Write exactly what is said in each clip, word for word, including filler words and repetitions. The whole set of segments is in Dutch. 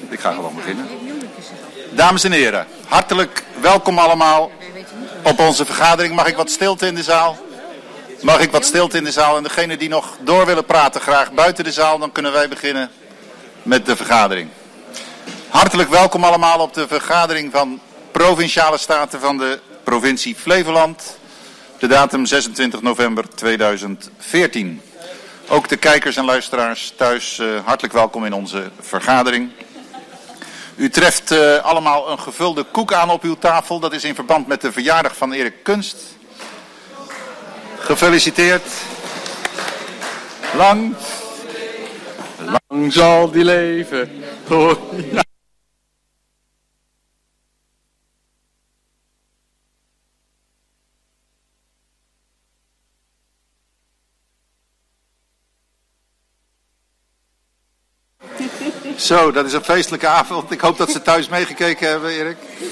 Ik ga gewoon beginnen. Dames en heren, hartelijk welkom allemaal op onze vergadering. Mag ik wat stilte in de zaal? Mag ik wat stilte in de zaal? En degenen die nog door willen praten, graag buiten de zaal. Dan kunnen wij beginnen met de vergadering. Hartelijk welkom allemaal op de vergadering van Provinciale Staten van de provincie Flevoland. De datum zesentwintig november tweeduizend veertien. Ook de kijkers en luisteraars thuis, uh, hartelijk welkom in onze vergadering. U treft uh, allemaal een gevulde koek aan op uw tafel. Dat is in verband met de verjaardag van Erik Kunst. Gefeliciteerd. Lang. Lang zal die leven. Oh, ja. Zo, dat is een feestelijke avond. Ik hoop dat ze thuis meegekeken hebben, Erik.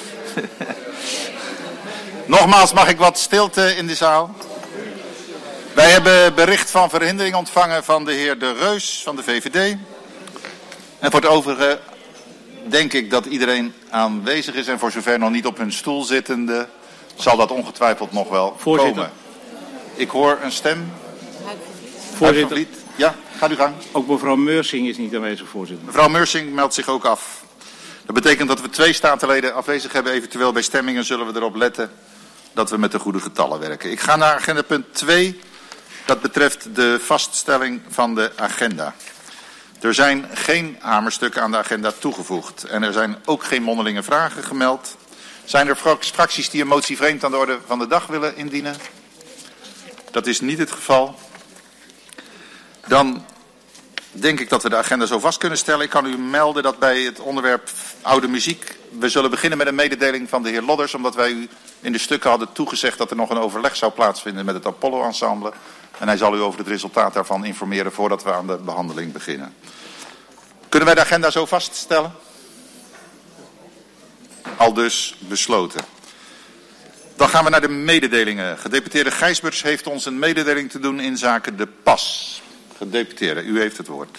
Nogmaals, mag ik wat stilte in de zaal? Wij hebben bericht van verhindering ontvangen van de heer De Reus van de V V D. En voor het overige denk ik dat iedereen aanwezig is. En voor zover nog niet op hun stoel zittende, zal dat ongetwijfeld nog wel Voorzitter. komen. Ik hoor een stem. Voorzitter. Ja, gaat u gang. Ook mevrouw Meursing is niet aanwezig, voorzitter. Mevrouw Meursing meldt zich ook af. Dat betekent dat we twee statenleden afwezig hebben. Eventueel bij stemmingen zullen we erop letten dat we met de goede getallen werken. Ik ga naar agenda punt twee. Dat betreft de vaststelling van de agenda. Er zijn geen hamerstukken aan de agenda toegevoegd. En er zijn ook geen mondelinge vragen gemeld. Zijn er fracties die een motie vreemd aan de orde van de dag willen indienen? Dat is niet het geval. Dan denk ik dat we de agenda zo vast kunnen stellen. Ik kan u melden dat bij het onderwerp oude muziek, we zullen beginnen met een mededeling van de heer Lodders, omdat wij u in de stukken hadden toegezegd dat er nog een overleg zou plaatsvinden met het Apollo Ensemble. En hij zal u over het resultaat daarvan informeren voordat we aan de behandeling beginnen. Kunnen wij de agenda zo vaststellen? Al dus besloten. Dan gaan we naar de mededelingen. Gedeputeerde Gijsbers heeft ons een mededeling te doen in zaken de pas. Gedeputeerde, u heeft het woord.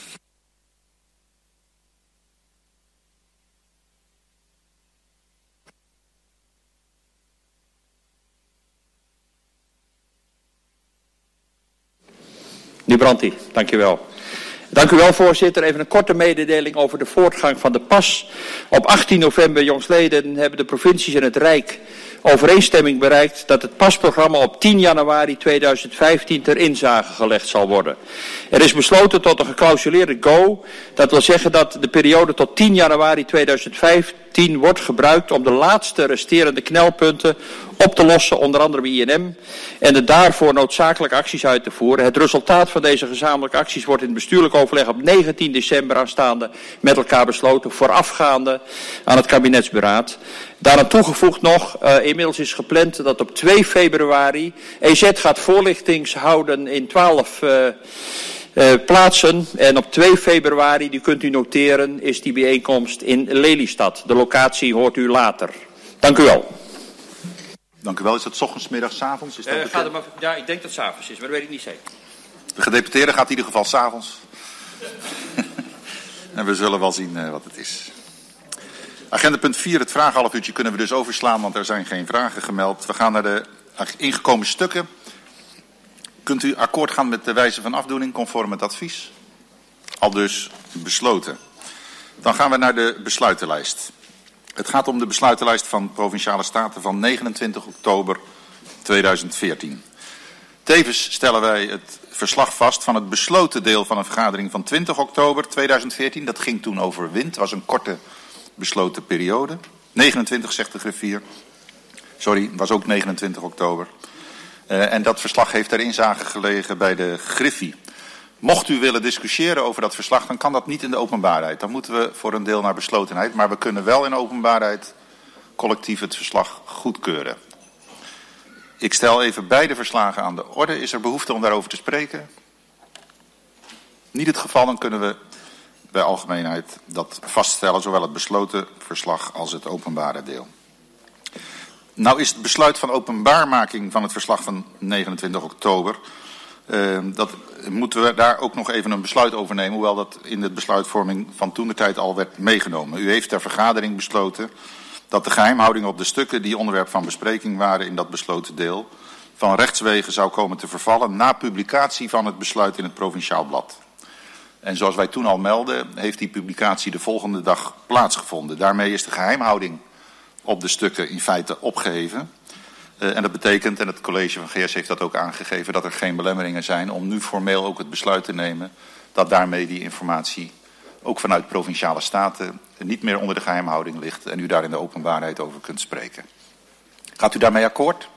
Meneer Branti, dank u wel. Dank u wel, voorzitter. Even een korte mededeling over de voortgang van de pas. Op achttien november, jongsleden, hebben de provincies en het Rijk overeenstemming bereikt dat het pasprogramma op tien januari tweeduizend vijftien ter inzage gelegd zal worden. Er is besloten tot een geclausuleerde go. Dat wil zeggen dat de periode tot tien januari tweeduizend vijftien wordt gebruikt om de laatste resterende knelpunten op te lossen, onder andere bij I N M, en de daarvoor noodzakelijke acties uit te voeren. Het resultaat van deze gezamenlijke acties wordt in het bestuurlijk overleg op negentien december aanstaande met elkaar besloten, voorafgaande aan het kabinetsberaad. Daaraan toegevoegd nog, uh, inmiddels is gepland dat op twee februari E Z gaat voorlichtings houden in twaalf uh, uh, plaatsen. En op twee februari, die kunt u noteren, is die bijeenkomst in Lelystad. De locatie hoort u later. Dank u wel. Dank u wel. Is dat 's ochtends, middags, 's avonds? Is dat uh, gaat het maar, ja, ik denk dat het 's avonds is, maar dat weet ik niet zeker. De gedeputeerde gaat in ieder geval 's avonds. En we zullen wel zien uh, wat het is. Agenda punt vier, het vragenhalf uurtje kunnen we dus overslaan, want er zijn geen vragen gemeld. We gaan naar de ingekomen stukken. Kunt u akkoord gaan met de wijze van afdoening conform het advies? Al dus besloten. Dan gaan we naar de besluitenlijst. Het gaat om de besluitenlijst van Provinciale Staten van negenentwintig oktober tweeduizend veertien. Tevens stellen wij het verslag vast van het besloten deel van een vergadering van twintig oktober tweeduizend veertien. Dat ging toen over wind, was een korte besloten periode. negenentwintig zegt de griffier. Sorry, was ook negenentwintig oktober. Uh, en dat verslag heeft ter inzage gelegen bij de griffie. Mocht u willen discussiëren over dat verslag, dan kan dat niet in de openbaarheid. Dan moeten we voor een deel naar beslotenheid. Maar we kunnen wel in openbaarheid collectief het verslag goedkeuren. Ik stel even beide verslagen aan de orde. Is er behoefte om daarover te spreken? Niet het geval, dan kunnen we bij algemeenheid dat vaststellen, zowel het besloten verslag als het openbare deel. Nou is het besluit van openbaarmaking van het verslag van negenentwintig oktober Uh, dat moeten we daar ook nog even een besluit over nemen, hoewel dat in de besluitvorming van toentertijd al werd meegenomen. U heeft ter vergadering besloten dat de geheimhouding op de stukken die onderwerp van bespreking waren in dat besloten deel van rechtswege zou komen te vervallen na publicatie van het besluit in het Provinciaal Blad. En zoals wij toen al melden, heeft die publicatie de volgende dag plaatsgevonden. Daarmee is de geheimhouding op de stukken in feite opgeheven. Uh, en dat betekent, en het college van G S heeft dat ook aangegeven, dat er geen belemmeringen zijn om nu formeel ook het besluit te nemen dat daarmee die informatie ook vanuit Provinciale Staten niet meer onder de geheimhouding ligt en u daar in de openbaarheid over kunt spreken. Gaat u daarmee akkoord?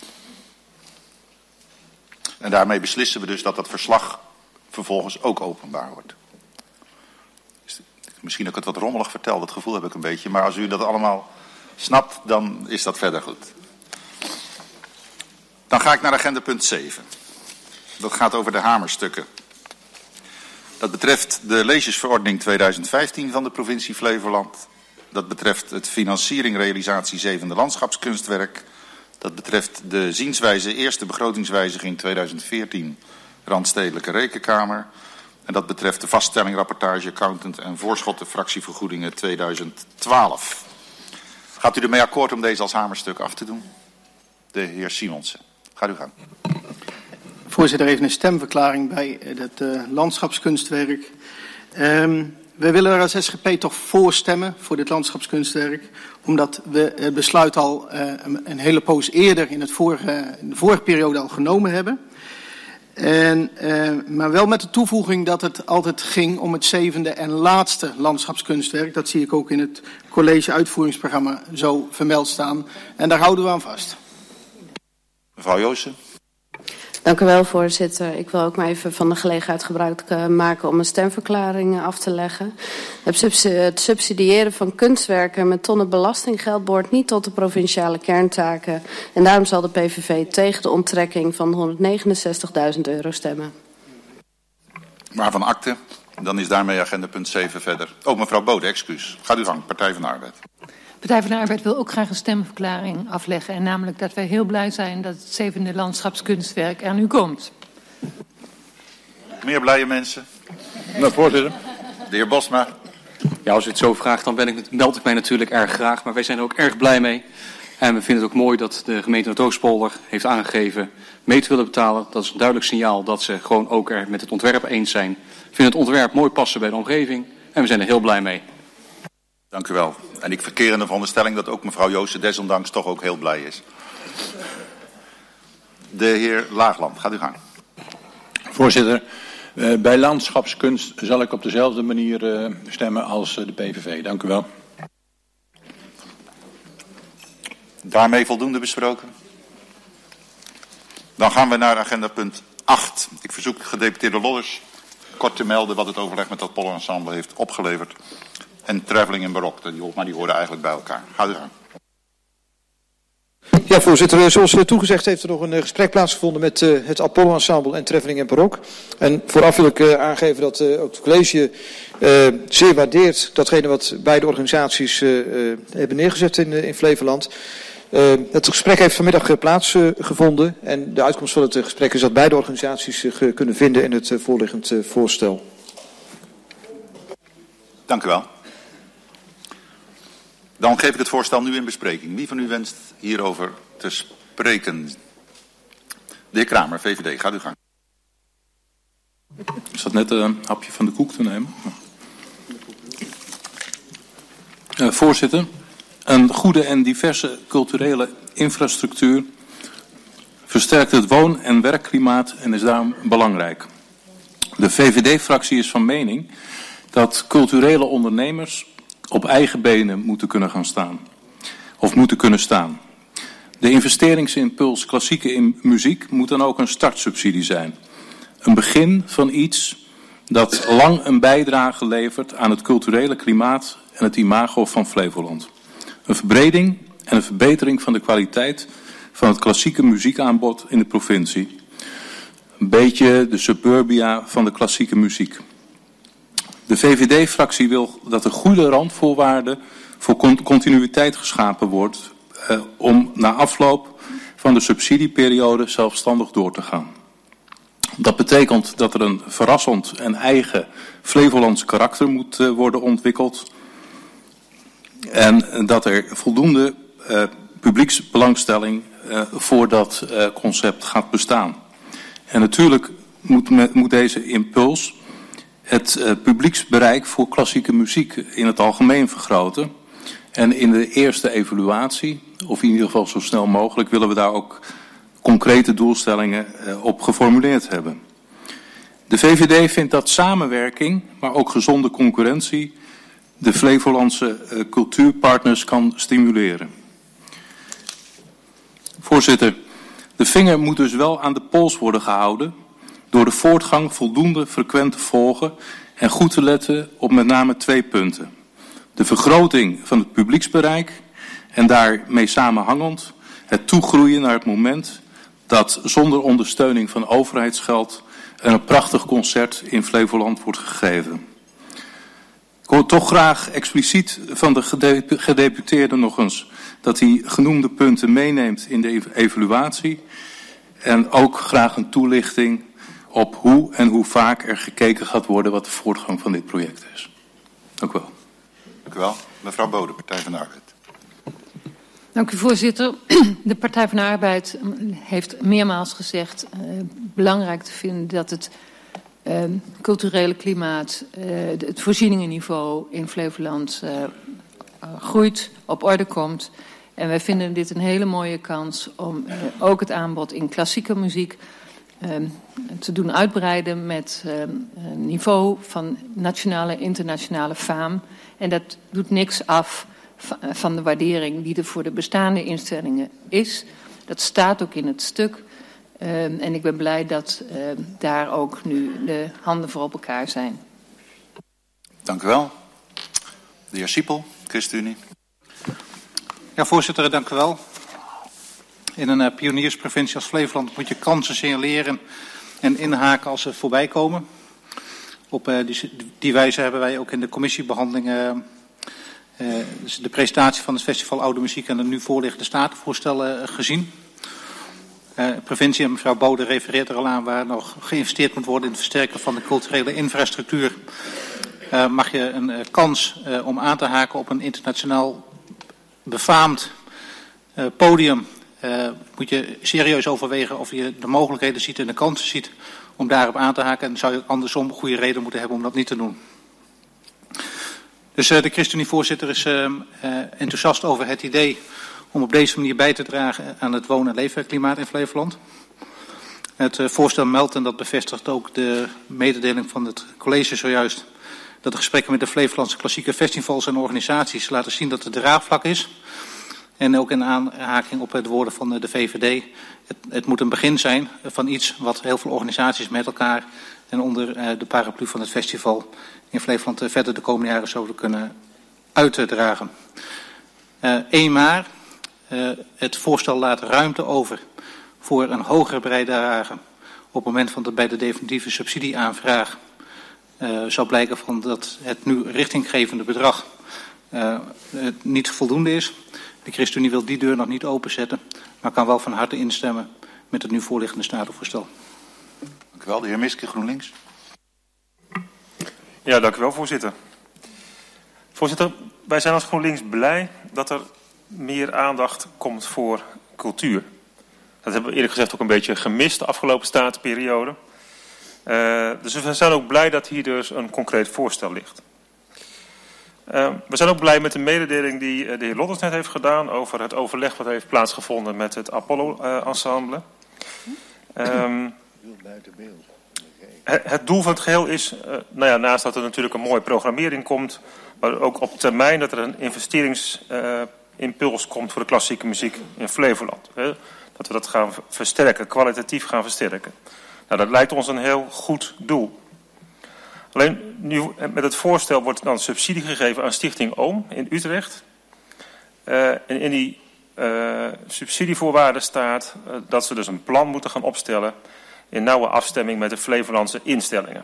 En daarmee beslissen we dus dat dat verslag vervolgens ook openbaar wordt. Misschien dat ik het wat rommelig vertel, dat gevoel heb ik een beetje. Maar als u dat allemaal snapt, dan is dat verder goed. Dan ga ik naar agenda punt zeven. Dat gaat over de hamerstukken. Dat betreft de leesjesverordening tweeduizend vijftien van de provincie Flevoland. Dat betreft het financiering realisatie zevende landschapskunstwerk. Dat betreft de zienswijze eerste begrotingswijziging tweeduizend veertien Randstedelijke Rekenkamer. En dat betreft de vaststelling, rapportage, accountant en voorschotten fractievergoedingen tweeduizend twaalf. Gaat u ermee akkoord om deze als hamerstuk af te doen? De heer Simonsen. Gaat u gaan. Voorzitter, even een stemverklaring bij het uh, landschapskunstwerk. Um, we willen er als S G P toch voor stemmen voor dit landschapskunstwerk. Omdat we het besluit al uh, een, een hele poos eerder in, het vorige, in de vorige periode al genomen hebben. En, uh, maar wel met de toevoeging dat het altijd ging om het zevende en laatste landschapskunstwerk. Dat zie ik ook in het college uitvoeringsprogramma zo vermeld staan. En daar houden we aan vast. Mevrouw Joosten. Dank u wel, voorzitter. Ik wil ook maar even van de gelegenheid gebruik maken om een stemverklaring af te leggen. Het subsidiëren van kunstwerken met tonnen belastinggeld behoort niet tot de provinciale kerntaken. En daarom zal de P V V tegen de onttrekking van honderdnegenenzestigduizend euro stemmen. Waarvan akte? Dan is daarmee agenda punt zeven verder. Oh, mevrouw Bode, excuus. Gaat u gang, Partij van de Arbeid. Partij van de Arbeid wil ook graag een stemverklaring afleggen. En namelijk dat wij heel blij zijn dat het zevende landschapskunstwerk er nu komt. Meer blije mensen? Nou, voorzitter. De heer Bosma. Ja, als u het zo vraagt, dan ben ik, meld ik mij natuurlijk erg graag. Maar wij zijn er ook erg blij mee. En we vinden het ook mooi dat de gemeente Noordoostpolder heeft aangegeven mee te willen betalen. Dat is een duidelijk signaal dat ze gewoon ook er met het ontwerp eens zijn. We vinden het ontwerp mooi passen bij de omgeving. En we zijn er heel blij mee. Dank u wel. En ik verkeer in de veronderstelling dat ook mevrouw Joosten desondanks toch ook heel blij is. De heer Laagland, gaat u gang. Voorzitter, uh, bij landschapskunst zal ik op dezelfde manier uh, stemmen als uh, de P V V. Dank u wel. Daarmee voldoende besproken. Dan gaan we naar agenda punt acht. Ik verzoek gedeputeerde Lodders kort te melden wat het overleg met dat Pollenensemble heeft opgeleverd. En traveling in barok, maar die horen eigenlijk bij elkaar. Ga u gaan. Ja, voorzitter, zoals toegezegd heeft er nog een gesprek plaatsgevonden met uh, het Apollo Ensemble en Traveling in Barok. En vooraf wil ik uh, aangeven dat uh, ook het college uh, zeer waardeert datgene wat beide organisaties uh, uh, hebben neergezet in, uh, in Flevoland. Uh, het gesprek heeft vanmiddag uh, plaatsgevonden uh, en de uitkomst van het uh, gesprek is dat beide organisaties zich uh, kunnen vinden in het uh, voorliggend uh, voorstel. Dank u wel. Dan geef ik het voorstel nu in bespreking. Wie van u wenst hierover te spreken? De heer Kramer, V V D, gaat u gang. Ik zat net een hapje van de koek te nemen. Uh, voorzitter, een goede en diverse culturele infrastructuur versterkt het woon- en werkklimaat en is daarom belangrijk. De V V D-fractie is van mening dat culturele ondernemers op eigen benen moeten kunnen gaan staan. Of moeten kunnen staan. De investeringsimpuls klassieke in muziek moet dan ook een startsubsidie zijn. Een begin van iets dat lang een bijdrage levert aan het culturele klimaat en het imago van Flevoland. Een verbreding en een verbetering van de kwaliteit van het klassieke muziekaanbod in de provincie. Een beetje de suburbia van de klassieke muziek. De V V D-fractie wil dat er goede randvoorwaarden voor continuïteit geschapen wordt eh, om na afloop van de subsidieperiode zelfstandig door te gaan. Dat betekent dat er een verrassend en eigen Flevolands karakter moet uh, worden ontwikkeld. En dat er voldoende uh, publieksbelangstelling uh, voor dat uh, concept gaat bestaan. En natuurlijk moet, me, moet deze impuls het uh, publieksbereik voor klassieke muziek in het algemeen vergroten. En in de eerste evaluatie, of in ieder geval zo snel mogelijk, willen we daar ook concrete doelstellingen uh, op geformuleerd hebben. De V V D vindt dat samenwerking, maar ook gezonde concurrentie, de Flevolandse uh, cultuurpartners kan stimuleren. Voorzitter, de vinger moet dus wel aan de pols worden gehouden door de voortgang voldoende frequent te volgen en goed te letten op met name twee punten. De vergroting van het publieksbereik en daarmee samenhangend het toegroeien naar het moment dat zonder ondersteuning van overheidsgeld een prachtig concert in Flevoland wordt gegeven. Ik hoor toch graag expliciet van de gedeputeerde nog eens dat hij genoemde punten meeneemt in de evaluatie. En ook graag een toelichting op hoe en hoe vaak er gekeken gaat worden wat de voortgang van dit project is. Dank u wel. Dank u wel. Mevrouw Bode, Partij van de Arbeid. Dank u, voorzitter. De Partij van de Arbeid heeft meermaals gezegd uh, belangrijk te vinden dat het uh, culturele klimaat, uh, het voorzieningenniveau in Flevoland uh, uh, groeit, op orde komt. En wij vinden dit een hele mooie kans om uh, ook het aanbod in klassieke muziek uh, te doen uitbreiden met uh, een niveau van nationale en internationale faam. En dat doet niks af van de waardering die er voor de bestaande instellingen is. Dat staat ook in het stuk. Uh, en ik ben blij dat uh, daar ook nu de handen voor op elkaar zijn. Dank u wel. De heer Siepel, ChristenUnie. Ja, voorzitter, dank u wel. In een uh, pioniersprovincie als Flevoland moet je kansen signaleren en inhaken als ze voorbij komen. Op uh, die, die wijze hebben wij ook in de commissiebehandeling uh, uh, dus de presentatie van het Festival Oude Muziek en de nu voorliggende statenvoorstellen uh, gezien. Uh, provincie en mevrouw Bode refereert er al aan waar nog geïnvesteerd moet worden in het versterken van de culturele infrastructuur. Uh, mag je een uh, kans uh, om aan te haken op een internationaal befaamd uh, podium. Uh, moet je serieus overwegen of je de mogelijkheden ziet en de kansen ziet om daarop aan te haken. En zou je andersom goede reden moeten hebben om dat niet te doen. Dus uh, de ChristenUnie-voorzitter is uh, uh, enthousiast over het idee om op deze manier bij te dragen aan het woon- en leefklimaat in Flevoland. Het uh, voorstel meldt, en dat bevestigt ook de mededeling van het college zojuist, dat de gesprekken met de Flevolandse klassieke festivals en organisaties laten zien dat er draagvlak is. En ook in aanhaking op de woorden van de V V D. Het, het moet een begin zijn van iets wat heel veel organisaties met elkaar en onder de paraplu van het festival in Flevoland verder de komende jaren zouden kunnen uitdragen. Uh, één maar, uh, het voorstel laat ruimte over voor een hogere bijdrage op het moment van de, bij de definitieve subsidieaanvraag uh, zou blijken van dat het nu richtinggevende bedrag uh, het niet voldoende is. De ChristenUnie wil die deur nog niet openzetten, maar kan wel van harte instemmen met het nu voorliggende statenvoorstel. Dank u wel. De heer Miske, GroenLinks. Ja, dank u wel, voorzitter. Voorzitter, wij zijn als GroenLinks blij dat er meer aandacht komt voor cultuur. Dat hebben we eerlijk gezegd ook een beetje gemist de afgelopen statenperiode. Uh, dus we zijn ook blij dat hier dus een concreet voorstel ligt. Uh, we zijn ook blij met de mededeling die uh, de heer Lodders net heeft gedaan over het overleg wat heeft plaatsgevonden met het Apollo-ensemble. Uh, um, het, het doel van het geheel is, uh, nou ja, naast dat er natuurlijk een mooie programmering komt, maar ook op termijn dat er een investeringsimpuls uh, komt voor de klassieke muziek in Flevoland. Hè? Dat we dat gaan versterken, kwalitatief gaan versterken. Nou, dat lijkt ons een heel goed doel. Alleen nu met het voorstel wordt dan subsidie gegeven aan Stichting Oom in Utrecht. Uh, en in die uh, subsidievoorwaarden staat uh, dat ze dus een plan moeten gaan opstellen in nauwe afstemming met de Flevolandse instellingen.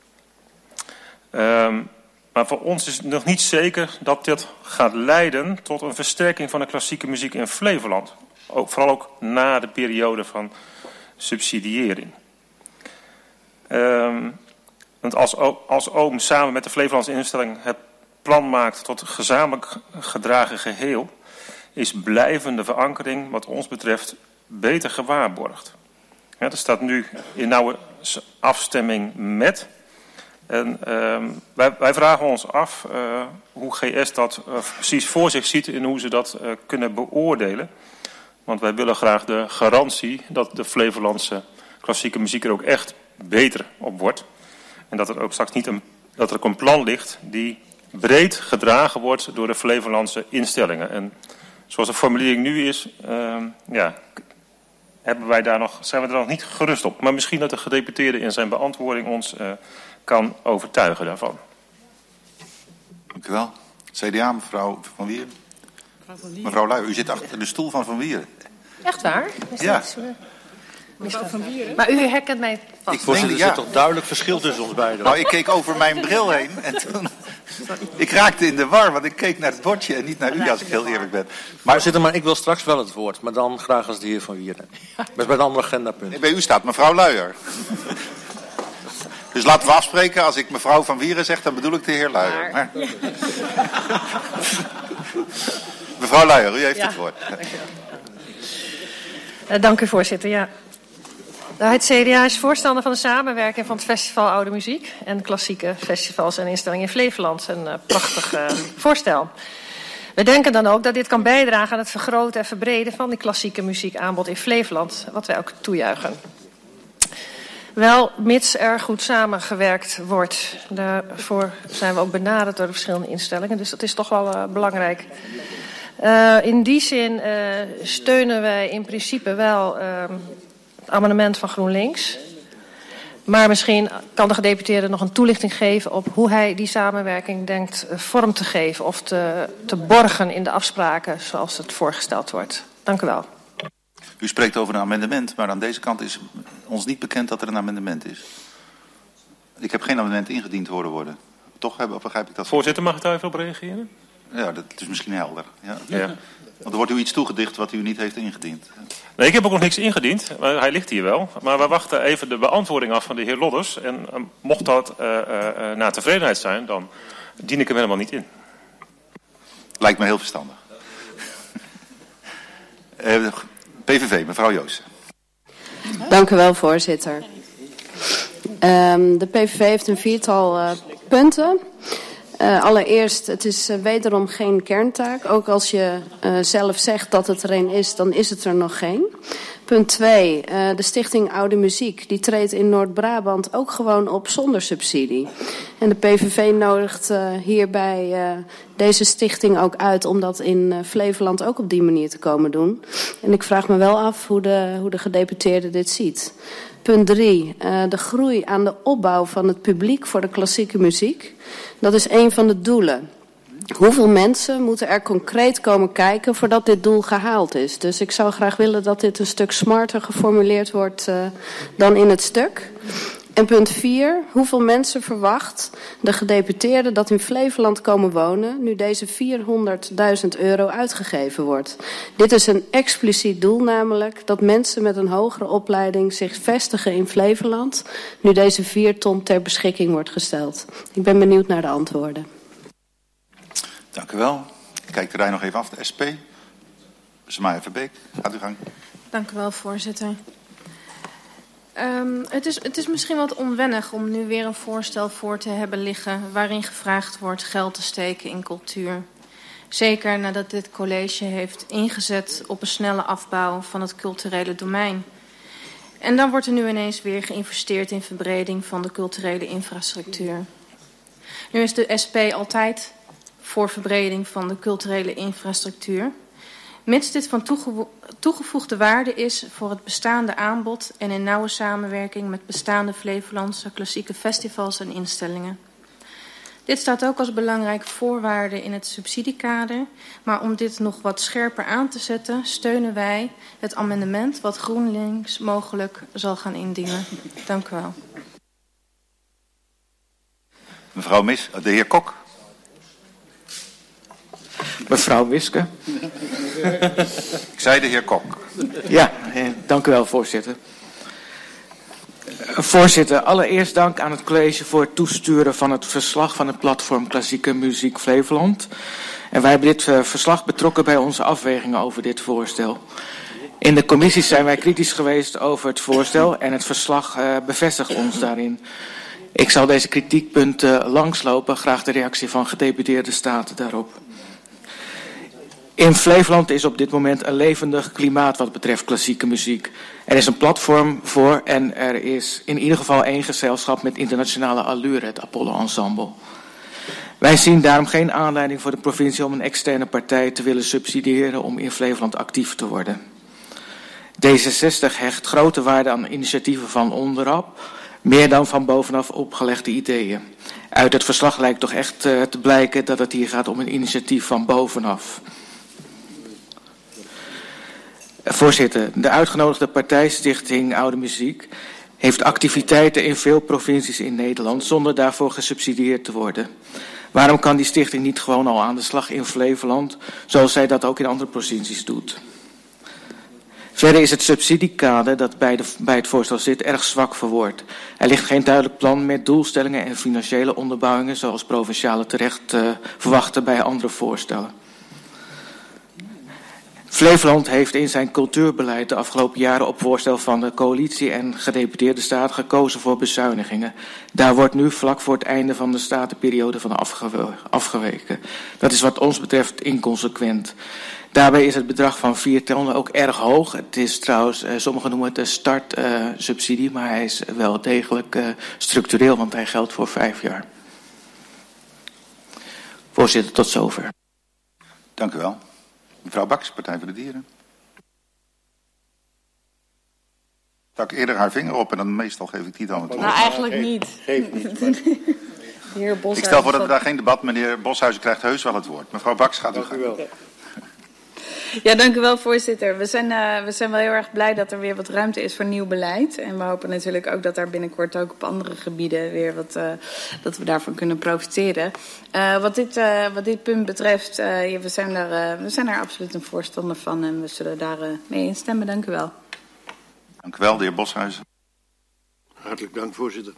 Um, maar voor ons is het nog niet zeker dat dit gaat leiden tot een versterking van de klassieke muziek in Flevoland. Ook, vooral ook na de periode van subsidiëring. Um, want als, als Oom samen met de Flevolandse instelling het plan maakt tot gezamenlijk gedragen geheel, is blijvende verankering wat ons betreft beter gewaarborgd. Ja, dat staat nu in nauwe afstemming met. En uh, wij, wij vragen ons af uh, hoe G S dat uh, precies voor zich ziet en hoe ze dat uh, kunnen beoordelen. Want wij willen graag de garantie dat de Flevolandse klassieke muziek er ook echt beter op wordt. En dat er ook straks niet een, dat er ook een plan ligt die breed gedragen wordt door de Flevolandse instellingen. En zoals de formulering nu is, uh, ja, hebben wij daar nog, zijn we er nog niet gerust op. Maar misschien dat de gedeputeerde in zijn beantwoording ons uh, kan overtuigen daarvan. Dank u wel. C D A, mevrouw Van Wieren. Mevrouw Luijer, u zit achter de stoel van Van Wieren. Echt waar? Is ja. Dat, uh, mevrouw Van Wieren. Maar u herkent mij vast. Ik denk, er ja. zit toch duidelijk verschil tussen ons beiden. Nou, ik keek over mijn bril heen en toen... Ik raakte in de war, want ik keek naar het bordje en niet naar u, als ik heel eerlijk ben. Maar, zit er maar ik wil straks wel het woord, maar dan graag als de heer Van Wieren. Dat is bij een ander agendapunt. Nee, bij u staat mevrouw Luijer. Dus laten we afspreken, als ik mevrouw Van Wieren zeg, dan bedoel ik de heer Luijer. Maar... Mevrouw Luijer, u heeft ja, het woord. Dank u, uh, dank u voorzitter. Ja. Het C D A is voorstander van de samenwerking van het Festival Oude Muziek en klassieke festivals en instellingen in Flevoland. Een uh, prachtig uh, voorstel. We denken dan ook dat dit kan bijdragen aan het vergroten en verbreden van die klassieke muziekaanbod in Flevoland, wat wij ook toejuichen. Wel, mits er goed samengewerkt wordt. Daarvoor zijn we ook benaderd door de verschillende instellingen, dus dat is toch wel uh, belangrijk. Uh, in die zin uh, steunen wij in principe wel uh, het amendement van GroenLinks. Maar misschien kan de gedeputeerde nog een toelichting geven op hoe hij die samenwerking denkt uh, vorm te geven of te, te borgen in de afspraken zoals het voorgesteld wordt. Dank u wel. U spreekt over een amendement, maar aan deze kant is ons niet bekend dat er een amendement is. Ik heb geen amendement ingediend horen worden. Toch hebben, begrijp ik dat? Voorzitter, mag ik daar even op reageren? Ja, dat is misschien helder. Ja. Ja. Want er wordt u iets toegedicht wat u niet heeft ingediend. Nee, ik heb ook nog niks ingediend. Maar hij ligt hier wel. Maar we wachten even de beantwoording af van de heer Lodders. En uh, mocht dat uh, uh, naar tevredenheid zijn, dan dien ik hem helemaal niet in. Lijkt me heel verstandig. uh, P V V, mevrouw Joosten. Dank u wel, voorzitter. Um, de P V V heeft een viertal uh, punten. Uh, allereerst, het is uh, wederom geen kerntaak. Ook als je uh, zelf zegt dat het er een is, dan is het er nog geen. Punt twee, uh, de Stichting Oude Muziek, die treedt in Noord-Brabant ook gewoon op zonder subsidie. En de P V V nodigt uh, hierbij uh, deze stichting ook uit om dat in uh, Flevoland ook op die manier te komen doen. En ik vraag me wel af hoe de, hoe de gedeputeerde dit ziet. Punt drie, uh, de groei aan de opbouw van het publiek voor de klassieke muziek. Dat is een van de doelen. Hoeveel mensen moeten er concreet komen kijken voordat dit doel gehaald is? Dus ik zou graag willen dat dit een stuk smarter geformuleerd wordt uh, dan in het stuk. En punt vier, hoeveel mensen verwacht de gedeputeerde dat in Flevoland komen wonen nu deze vierhonderdduizend euro uitgegeven wordt? Dit is een expliciet doel, namelijk dat mensen met een hogere opleiding zich vestigen in Flevoland nu deze vier ton ter beschikking wordt gesteld. Ik ben benieuwd naar de antwoorden. Dank u wel. Ik kijk de rij nog even af. De S P. Smaaier Verbeek, gaat u gang. Dank u wel, voorzitter. Um, het, is, het is misschien wat onwennig om nu weer een voorstel voor te hebben liggen waarin gevraagd wordt geld te steken in cultuur. Zeker nadat dit college heeft ingezet op een snelle afbouw van het culturele domein. En dan wordt er nu ineens weer geïnvesteerd in verbreding van de culturele infrastructuur. Nu is de S P altijd voor verbreding van de culturele infrastructuur, mits dit van toegevo- toegevoegde waarde is voor het bestaande aanbod en in nauwe samenwerking met bestaande Flevolandse klassieke festivals en instellingen. Dit staat ook als belangrijke voorwaarde in het subsidiekader, maar om dit nog wat scherper aan te zetten, steunen wij het amendement wat GroenLinks mogelijk zal gaan indienen. Dank u wel. Mevrouw Mis, de heer Kok. Mevrouw Wiske. Ik zei de heer Kok. Ja, eh, dank u wel, voorzitter. Voorzitter, allereerst dank aan het college voor het toesturen van het verslag van het platform Klassieke Muziek Flevoland. En wij hebben dit uh, verslag betrokken bij onze afwegingen over dit voorstel. In de commissies zijn wij kritisch geweest over het voorstel en het verslag uh, bevestigt ons daarin. Ik zal deze kritiekpunten langslopen, graag de reactie van gedeputeerde staten daarop. In Flevoland is op dit moment een levendig klimaat wat betreft klassieke muziek. Er is een platform voor en er is in ieder geval één gezelschap met internationale allure, het Apollo Ensemble. Wij zien daarom geen aanleiding voor de provincie om een externe partij te willen subsidiëren om in Flevoland actief te worden. D zesenzestig hecht grote waarde aan initiatieven van onderop, meer dan van bovenaf opgelegde ideeën. Uit het verslag lijkt toch echt uh, te blijken dat het hier gaat om een initiatief van bovenaf. Voorzitter, de uitgenodigde partij Stichting Oude Muziek heeft activiteiten in veel provincies in Nederland zonder daarvoor gesubsidieerd te worden. Waarom kan die stichting niet gewoon al aan de slag in Flevoland, zoals zij dat ook in andere provincies doet? Verder is het subsidiekader dat bij, de, bij het voorstel zit erg zwak verwoord. Er ligt geen duidelijk plan met doelstellingen en financiële onderbouwingen zoals provinciale terecht uh, verwachten bij andere voorstellen. Flevoland heeft in zijn cultuurbeleid de afgelopen jaren op voorstel van de coalitie en gedeputeerde staat gekozen voor bezuinigingen. Daar wordt nu vlak voor het einde van de statenperiode van afgewe afgeweken. Dat is wat ons betreft inconsequent. Daarbij is het bedrag van vier ton ook erg hoog. Het is trouwens, uh, sommigen noemen het een startsubsidie, uh, maar hij is wel degelijk uh, structureel, want hij geldt voor vijf jaar. Voorzitter, tot zover. Dank u wel. Mevrouw Baks, Partij voor de Dieren. Stak eerder haar vinger op en dan meestal geef ik die dan het woord. Nou, eigenlijk geef, niet. Geef niet. De heer Boshuizen. Ik stel voor dat we daar geen debat, meneer Boshuizen krijgt heus wel het woord. Mevrouw Baks, gaat u Dank gaan. u wel. Ja, dank u wel, voorzitter. We zijn, uh, we zijn wel heel erg blij dat er weer wat ruimte is voor nieuw beleid. En we hopen natuurlijk ook dat daar binnenkort ook op andere gebieden weer wat, uh, dat we daarvan kunnen profiteren. Uh, wat, dit, uh, wat dit punt betreft, uh, ja, we, zijn er, uh, we zijn er absoluut een voorstander van en we zullen daar uh, mee instemmen. Dank u wel. Dank u wel, de heer Boshuizen. Hartelijk dank, voorzitter.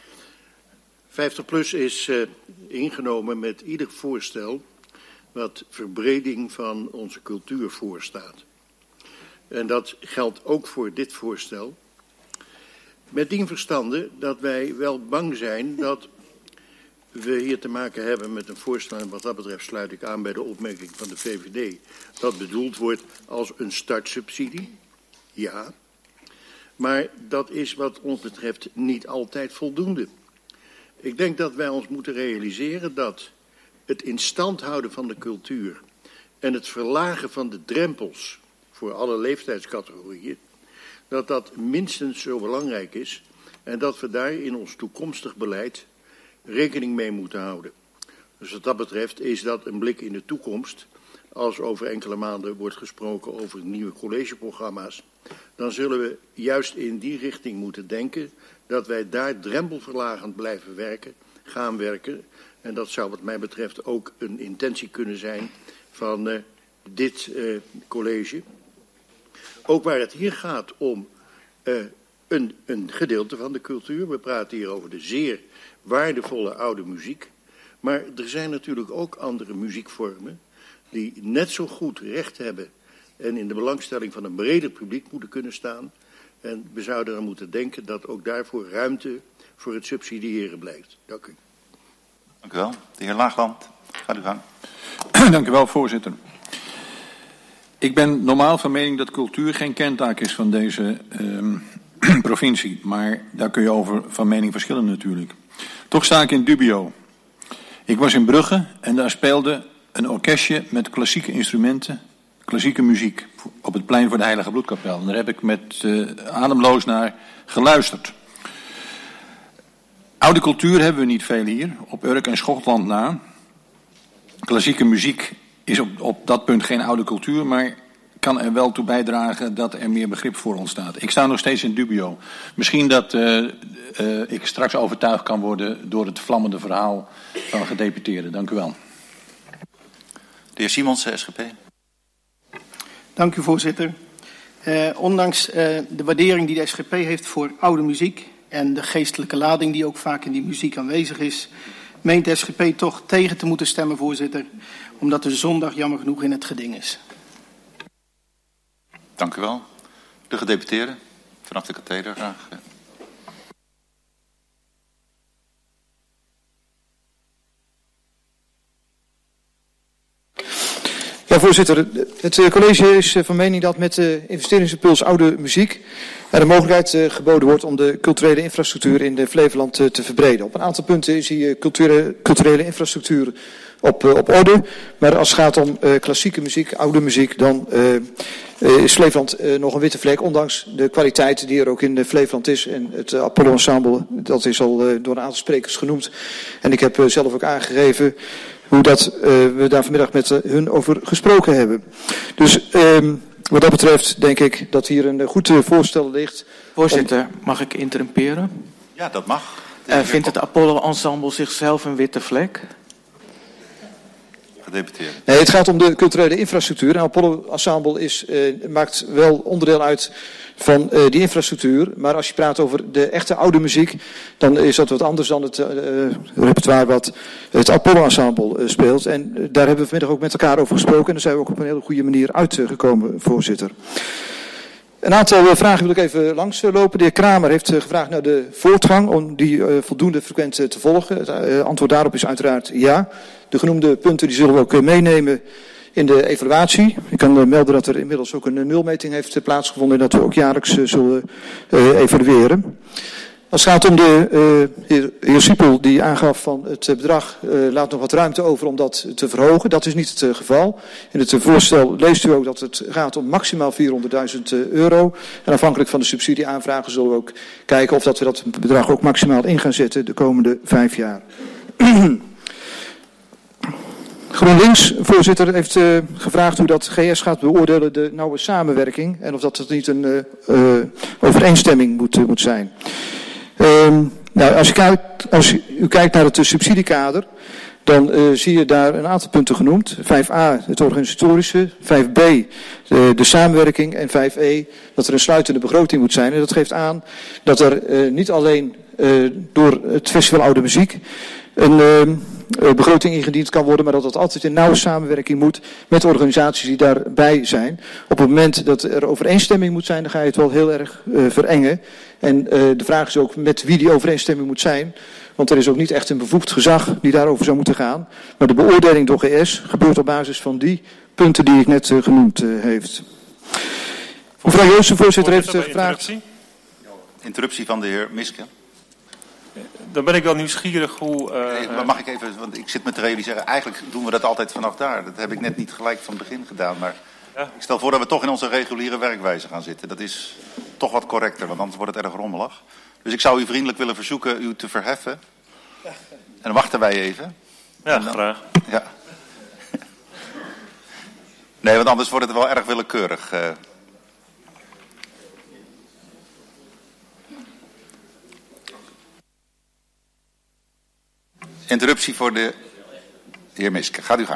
vijftig plus is uh, ingenomen met ieder voorstel wat verbreding van onze cultuur voorstaat. En dat geldt ook voor dit voorstel. Met dien verstande dat wij wel bang zijn dat we hier te maken hebben met een voorstel, en wat dat betreft sluit ik aan bij de opmerking van de V V D, dat bedoeld wordt als een startsubsidie. Ja, maar dat is wat ons betreft niet altijd voldoende. Ik denk dat wij ons moeten realiseren dat het in stand houden van de cultuur en het verlagen van de drempels voor alle leeftijdscategorieën, dat dat minstens zo belangrijk is en dat we daar in ons toekomstig beleid rekening mee moeten houden. Dus wat dat betreft is dat een blik in de toekomst. Als over enkele maanden wordt gesproken over nieuwe collegeprogramma's, dan zullen we juist in die richting moeten denken dat wij daar drempelverlagend blijven werken, gaan werken. En dat zou wat mij betreft ook een intentie kunnen zijn van uh, dit uh, college. Ook waar het hier gaat om uh, een, een gedeelte van de cultuur. We praten hier over de zeer waardevolle oude muziek. Maar er zijn natuurlijk ook andere muziekvormen die net zo goed recht hebben en in de belangstelling van een breder publiek moeten kunnen staan. En we zouden er moeten denken dat ook daarvoor ruimte voor het subsidiëren blijkt. Dank u. Dank u wel. De heer Laagland, gaat u gang. Dank u wel, voorzitter. Ik ben normaal van mening dat cultuur geen kentaak is van deze uh, provincie. Maar daar kun je over van mening verschillen natuurlijk. Toch sta ik in dubio. Ik was in Brugge en daar speelde een orkestje met klassieke instrumenten, klassieke muziek, op het plein voor de Heilige Bloedkapel. En daar heb ik met uh, ademloos naar geluisterd. Oude cultuur hebben we niet veel hier, op Urk en Schotland na. Klassieke muziek is op, op dat punt geen oude cultuur, maar kan er wel toe bijdragen dat er meer begrip voor ontstaat. Ik sta nog steeds in dubio. Misschien dat uh, uh, ik straks overtuigd kan worden door het vlammende verhaal van gedeputeerden. Dank u wel. De heer Simonsen, S G P. Dank u, voorzitter. Uh, ondanks uh, de waardering die de S G P heeft voor oude muziek en de geestelijke lading die ook vaak in die muziek aanwezig is, meent de S G P toch tegen te moeten stemmen, voorzitter, omdat de zondag jammer genoeg in het geding is. Dank u wel. De gedeputeerde, vanaf de katheder graag. Ja, voorzitter. Het college is van mening dat met de investeringsimpuls oude muziek er de mogelijkheid geboden wordt om de culturele infrastructuur in de Flevoland te verbreden. Op een aantal punten is die culturele, culturele infrastructuur op, op orde. Maar als het gaat om uh, klassieke muziek, oude muziek, dan uh, uh, is Flevoland uh, nog een witte vlek. Ondanks de kwaliteit die er ook in Flevoland is. En het uh, Apollo Ensemble, dat is al uh, door een aantal sprekers genoemd. En ik heb uh, zelf ook aangegeven hoe dat, uh, we daar vanmiddag met uh, hun over gesproken hebben. Dus um, wat dat betreft denk ik dat hier een uh, goed uh, voorstel ligt. Voorzitter, mag ik interrumperen? Ja, dat mag. Uh, vindt het Apollo Ensemble zichzelf een witte vlek? Gedeputeerde. Nee, het gaat om de culturele infrastructuur. En Apollo Ensemble is, uh, maakt wel onderdeel uit van uh, die infrastructuur. Maar als je praat over de echte oude muziek, dan is dat wat anders dan het uh, repertoire wat het Apollo Ensemble uh, speelt. En uh, daar hebben we vanmiddag ook met elkaar over gesproken. En daar zijn we ook op een hele goede manier uitgekomen, voorzitter. Een aantal uh, vragen wil ik even langslopen. De heer Kramer heeft uh, gevraagd naar de voortgang om die uh, voldoende frequent uh, te volgen. Het uh, antwoord daarop is uiteraard ja. De genoemde punten die zullen we ook uh, meenemen in de evaluatie. Ik kan uh, melden dat er inmiddels ook een uh, nulmeting heeft uh, plaatsgevonden en dat we ook jaarlijks uh, zullen uh, evalueren. Als het gaat om de uh, heer, heer Siepel die aangaf van het uh, bedrag uh, laat nog wat ruimte over om dat te verhogen. Dat is niet het uh, geval. In het uh, voorstel leest u ook dat het gaat om maximaal vierhonderdduizend uh, euro. En afhankelijk van de subsidieaanvragen zullen we ook kijken of dat we dat bedrag ook maximaal in gaan zetten de komende vijf jaar. GroenLinks, voorzitter, heeft uh, gevraagd hoe dat G S gaat beoordelen de nauwe samenwerking. En of dat het niet een uh, uh, overeenstemming moet, uh, moet zijn. Um, nou, als, je kijkt, als u, u kijkt naar het uh, subsidiekader, dan uh, zie je daar een aantal punten genoemd. vijf a, het organisatorische. vijf b, de, de samenwerking. En vijf e, dat er een sluitende begroting moet zijn. En dat geeft aan dat er uh, niet alleen uh, door het Festival Oude Muziek een uh, begroting ingediend kan worden, maar dat dat altijd in nauwe samenwerking moet met de organisaties die daarbij zijn. Op het moment dat er overeenstemming moet zijn, dan ga je het wel heel erg uh, verengen. En uh, de vraag is ook met wie die overeenstemming moet zijn. Want er is ook niet echt een bevoegd gezag die daarover zou moeten gaan. Maar de beoordeling door G S gebeurt op basis van die punten die ik net uh, genoemd uh, heeft. Mevrouw Joosten, voorzitter, heeft uh, gevraagd. Interruptie? Interruptie van de heer Miske. Dan ben ik wel nieuwsgierig hoe... Uh, nee, mag ik even, want ik zit me te realiseren, eigenlijk doen we dat altijd vanaf daar. Dat heb ik net niet gelijk van het begin gedaan, maar ja. Ik stel voor dat we toch in onze reguliere werkwijze gaan zitten. Dat is toch wat correcter, want anders wordt het erg rommelig. Dus ik zou u vriendelijk willen verzoeken u te verheffen. En dan wachten wij even. Ja, dan, graag. Ja. Nee, want anders wordt het wel erg willekeurig. Uh, Interruptie voor de heer Miske. Gaat u gang.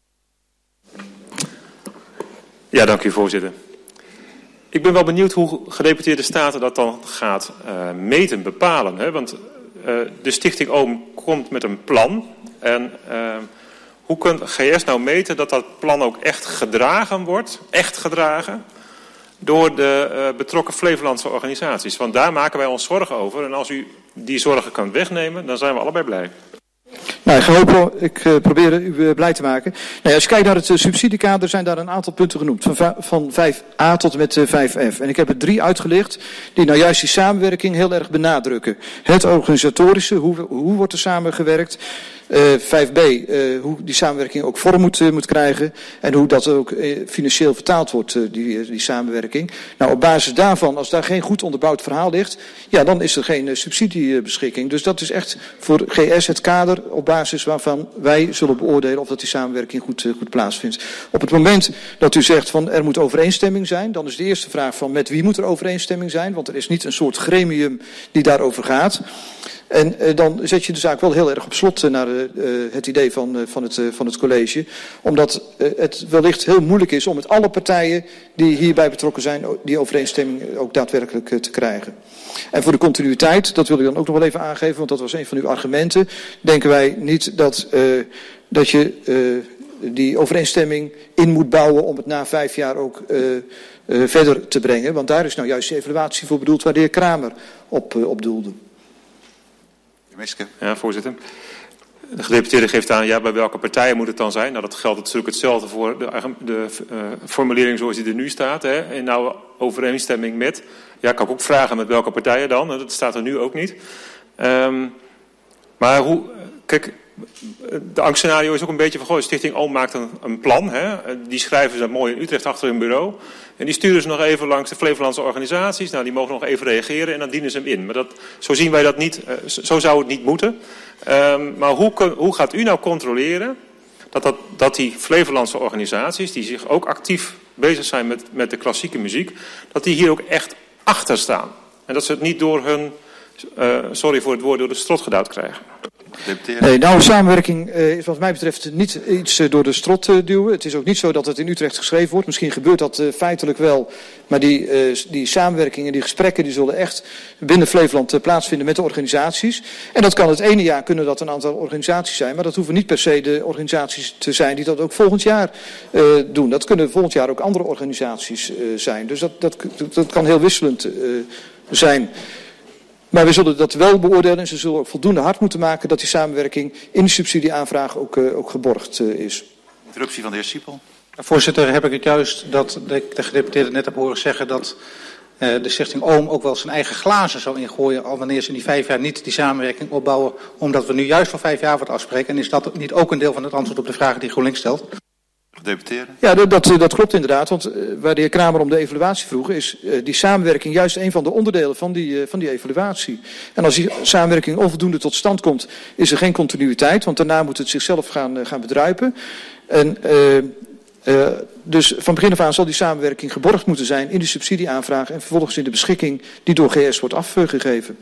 Ja, dank u, voorzitter. Ik ben wel benieuwd hoe gedeputeerde staten dat dan gaat uh, meten, bepalen. Hè? Want uh, de Stichting Oom komt met een plan. En uh, hoe kan G S nou meten dat dat plan ook echt gedragen wordt, echt gedragen, door de uh, betrokken Flevolandse organisaties? Want daar maken wij ons zorgen over. En als u die zorgen kan wegnemen, dan zijn we allebei blij. Nou, ik, hoop, ik uh, probeer u uh, blij te maken. Nou, als je kijkt naar het uh, subsidiekader, zijn daar een aantal punten genoemd. Van, van vijf a tot en met uh, vijf f. En ik heb er drie uitgelicht die nou juist die samenwerking heel erg benadrukken. Het organisatorische, hoe, hoe wordt er samengewerkt? Uh, vijf b, uh, hoe die samenwerking ook vorm moet, uh, moet krijgen. En hoe dat ook uh, financieel vertaald wordt, uh, die, uh, die samenwerking. Nou, op basis daarvan, als daar geen goed onderbouwd verhaal ligt, ja, dan is er geen uh, subsidiebeschikking. Dus dat is echt voor G S het kader op basis waarvan wij zullen beoordelen of dat die samenwerking goed, uh, goed plaatsvindt. Op het moment dat u zegt van er moet overeenstemming zijn, dan is de eerste vraag van met wie moet er overeenstemming zijn, want er is niet een soort gremium die daarover gaat. En uh, dan zet je de zaak wel heel erg op slot uh, naar uh, het idee van, uh, van, het, uh, van het college. Omdat uh, het wellicht heel moeilijk is om met alle partijen die hierbij betrokken zijn, die overeenstemming ook daadwerkelijk uh, te krijgen. En voor de continuïteit, dat wil ik dan ook nog wel even aangeven, want dat was een van uw argumenten, denken wij niet dat, uh, dat je uh, die overeenstemming in moet bouwen om het na vijf jaar ook uh, uh, verder te brengen. Want daar is nou juist de evaluatie voor bedoeld waar de heer Kramer op, uh, op doelde. Ja, voorzitter. De gedeputeerde geeft aan, ja, bij welke partijen moet het dan zijn? Nou, dat geldt natuurlijk hetzelfde voor de, de uh, formulering zoals die er nu staat. Hè. In nauwe overeenstemming met. Ja, kan ik ook vragen met welke partijen dan. Dat staat er nu ook niet. Um, maar hoe... Kijk, de angstscenario is ook een beetje van, goh, Stichting Oom maakt een, een plan. Hè. Die schrijven ze mooi in Utrecht achter hun bureau. En die sturen ze nog even langs de Flevolandse organisaties. Nou, die mogen nog even reageren en dan dienen ze hem in. Maar dat, zo zien wij dat niet. Uh, zo zou het niet moeten. Um, maar hoe, hoe gaat u nou controleren dat, dat, dat die Flevolandse organisaties, die zich ook actief bezig zijn met, met de klassieke muziek, dat die hier ook echt achter staan? En dat ze het niet door hun, uh, sorry voor het woord, door de strot gedouwd krijgen. Nee, nou, samenwerking uh, is wat mij betreft niet iets uh, door de strot uh, duwen. Het is ook niet zo dat het in Utrecht geschreven wordt. Misschien gebeurt dat uh, feitelijk wel. Maar die, uh, die samenwerkingen, die gesprekken, die zullen echt binnen Flevoland uh, plaatsvinden met de organisaties. En dat kan het ene jaar kunnen dat een aantal organisaties zijn. Maar dat hoeven niet per se de organisaties te zijn die dat ook volgend jaar uh, doen. Dat kunnen volgend jaar ook andere organisaties uh, zijn. Dus dat, dat, dat kan heel wisselend uh, zijn. Maar we zullen dat wel beoordelen en ze zullen ook voldoende hard moeten maken dat die samenwerking in de subsidieaanvraag ook, uh, ook geborgd uh, is. Interruptie van de heer Siepel. Voorzitter, heb ik het juist dat de, de gedeputeerde net heb horen zeggen dat uh, de Stichting Oom ook wel zijn eigen glazen zou ingooien, al wanneer ze in die vijf jaar niet die samenwerking opbouwen, omdat we nu juist voor vijf jaar wat afspreken. En is dat niet ook een deel van het antwoord op de vragen die GroenLinks stelt? Gedeputeerde. Ja, dat, dat klopt inderdaad. Want uh, waar de heer Kramer om de evaluatie vroeg, is uh, die samenwerking juist een van de onderdelen van die, uh, van die evaluatie. En als die samenwerking onvoldoende tot stand komt, is er geen continuïteit. Want daarna moet het zichzelf gaan, uh, gaan bedruipen. En uh, uh, dus van begin af aan zal die samenwerking geborgd moeten zijn in de subsidieaanvraag en vervolgens in de beschikking die door G S wordt afgegeven.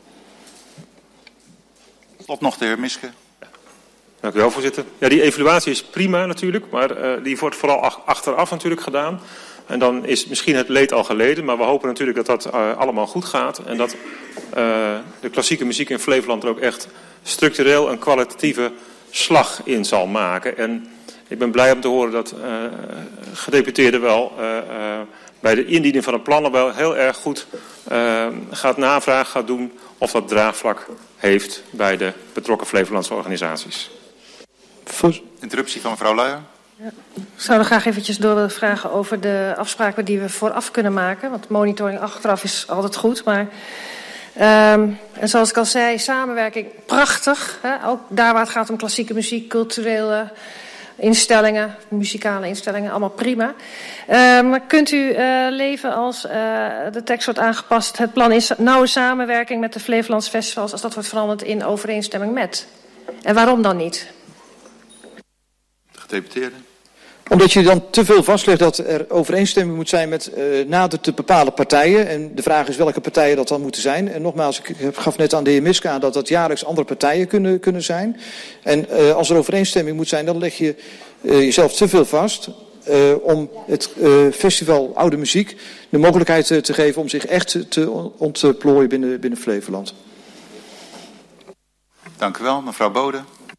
Tot nog de heer Miske. Dank u wel, voorzitter. Ja, die evaluatie is prima natuurlijk, maar uh, die wordt vooral ach achteraf natuurlijk gedaan. En dan is misschien het leed al geleden, maar we hopen natuurlijk dat dat uh, allemaal goed gaat. En dat uh, de klassieke muziek in Flevoland er ook echt structureel een kwalitatieve slag in zal maken. En ik ben blij om te horen dat uh, gedeputeerde wel uh, uh, bij de indiening van een plan wel heel erg goed uh, gaat navragen, gaat doen of dat draagvlak heeft bij de betrokken Flevolandse organisaties. Interruptie van mevrouw Luijer. Ja. Ik zou er graag eventjes door willen vragen over de afspraken die we vooraf kunnen maken. Want monitoring achteraf is altijd goed. Maar, um, en zoals ik al zei, samenwerking prachtig. Hè? Ook daar waar het gaat om klassieke muziek, culturele instellingen, muzikale instellingen, allemaal prima. Uh, maar kunt u uh, leven als uh, de tekst wordt aangepast, het plan is nauwe samenwerking met de Flevolandse festivals, als dat wordt veranderd in overeenstemming met? En waarom dan niet? Gedeputeerde. Omdat je dan te veel vastlegt dat er overeenstemming moet zijn met uh, nader te bepalen partijen. En de vraag is welke partijen dat dan moeten zijn. En nogmaals, ik gaf net aan de heer Miske aan dat dat jaarlijks andere partijen kunnen, kunnen zijn. En uh, als er overeenstemming moet zijn, dan leg je uh, jezelf te veel vast. Uh, om het uh, festival Oude Muziek de mogelijkheid uh, te geven om zich echt te ontplooien binnen, binnen Flevoland. Dank u wel, mevrouw Bode.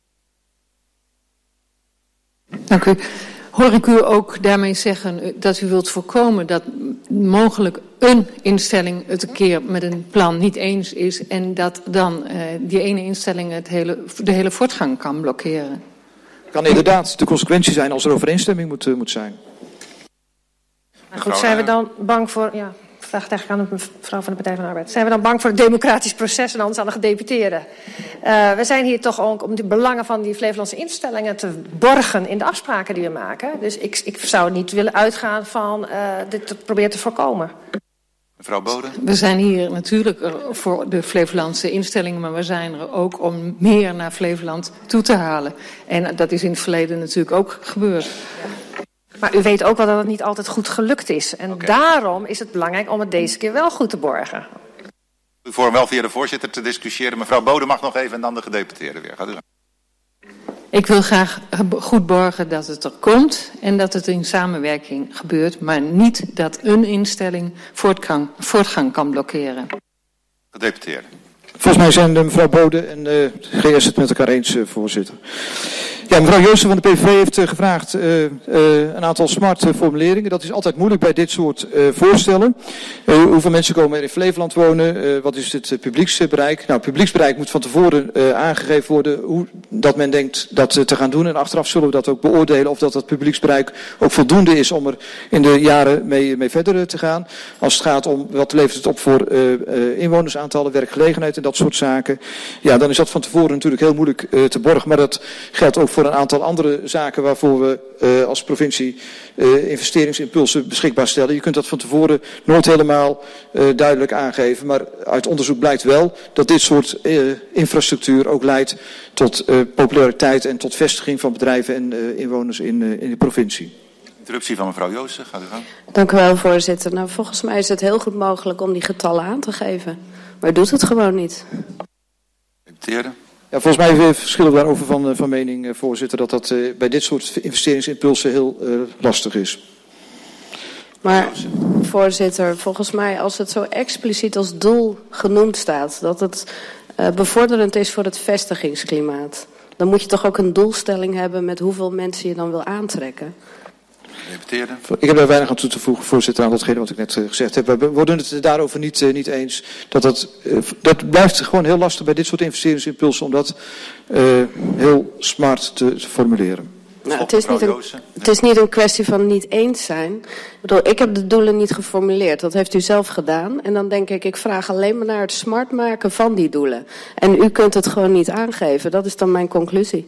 Dank u. Hoor ik u ook daarmee zeggen dat u wilt voorkomen dat mogelijk een instelling het een keer met een plan niet eens is en dat dan uh, die ene instelling het hele, de hele voortgang kan blokkeren? Kan inderdaad de consequentie zijn als er overeenstemming moet, uh, moet zijn. Maar goed, zijn we dan bang voor... Ja. Ik vraag het eigenlijk aan de mevrouw van de Partij van de Arbeid. Zijn we dan bang voor het democratisch proces en anders aan de gedeputeerden? Uh, we zijn hier toch ook om de belangen van die Flevolandse instellingen te borgen in de afspraken die we maken. Dus ik, ik zou niet willen uitgaan van uh, dit te proberen te voorkomen. Mevrouw Bode. We zijn hier natuurlijk voor de Flevolandse instellingen, maar we zijn er ook om meer naar Flevoland toe te halen. En dat is in het verleden natuurlijk ook gebeurd. Ja. Maar u weet ook wel dat het niet altijd goed gelukt is. En okay. Daarom is het belangrijk om het deze keer wel goed te borgen. U voor hem wel via de voorzitter te discussiëren. Mevrouw Bode mag nog even en dan de gedeputeerde weer. Gaat u. Ik wil graag goed borgen dat het er komt en dat het in samenwerking gebeurt, maar niet dat een instelling voortgang, voortgang kan blokkeren. Gedeputeerde. Volgens mij zijn mevrouw Bode en de G S het met elkaar eens, voorzitter. Ja, mevrouw Joosten van de P V V heeft uh, gevraagd uh, uh, een aantal smart uh, formuleringen. Dat is altijd moeilijk bij dit soort uh, voorstellen. Uh, hoeveel mensen komen er in Flevoland wonen? Uh, wat is het uh, publieksbereik? Nou, het publieksbereik moet van tevoren uh, aangegeven worden hoe dat men denkt dat uh, te gaan doen. En achteraf zullen we dat ook beoordelen of dat het publieksbereik ook voldoende is om er in de jaren mee, mee verder uh, te gaan. Als het gaat om wat levert het op voor uh, uh, inwonersaantallen, werkgelegenheid en dat soort zaken. Ja, dan is dat van tevoren natuurlijk heel moeilijk uh, te borgen. Maar dat geldt ook voor een aantal andere zaken waarvoor we uh, als provincie uh, investeringsimpulsen beschikbaar stellen. Je kunt dat van tevoren nooit helemaal uh, duidelijk aangeven. Maar uit onderzoek blijkt wel dat dit soort uh, infrastructuur ook leidt tot uh, populariteit en tot vestiging van bedrijven en uh, inwoners in, uh, in de provincie. Interruptie van mevrouw Joosten. Gaat u gaan. Dank u wel, voorzitter. Nou, volgens mij is het heel goed mogelijk om die getallen aan te geven. Maar doet het gewoon niet. Deputeerde. Ja, volgens mij verschillen we daarover van, van mening, voorzitter, dat dat uh, bij dit soort investeringsimpulsen heel uh, lastig is. Maar, voorzitter, volgens mij als het zo expliciet als doel genoemd staat, dat het uh, bevorderend is voor het vestigingsklimaat, dan moet je toch ook een doelstelling hebben met hoeveel mensen je dan wil aantrekken. Deputeerde. Ik heb daar weinig aan toe te voegen, voorzitter, aan datgene wat ik net uh, gezegd heb. We worden het daarover niet, uh, niet eens. Dat, dat, uh, dat blijft gewoon heel lastig bij dit soort investeringsimpulsen om dat uh, heel smart te, te formuleren. Nou, het, is niet een, het is niet een kwestie van niet eens zijn. Ik bedoel, ik heb de doelen niet geformuleerd. Dat heeft u zelf gedaan. En dan denk ik, ik vraag alleen maar naar het smart maken van die doelen. En u kunt het gewoon niet aangeven. Dat is dan mijn conclusie.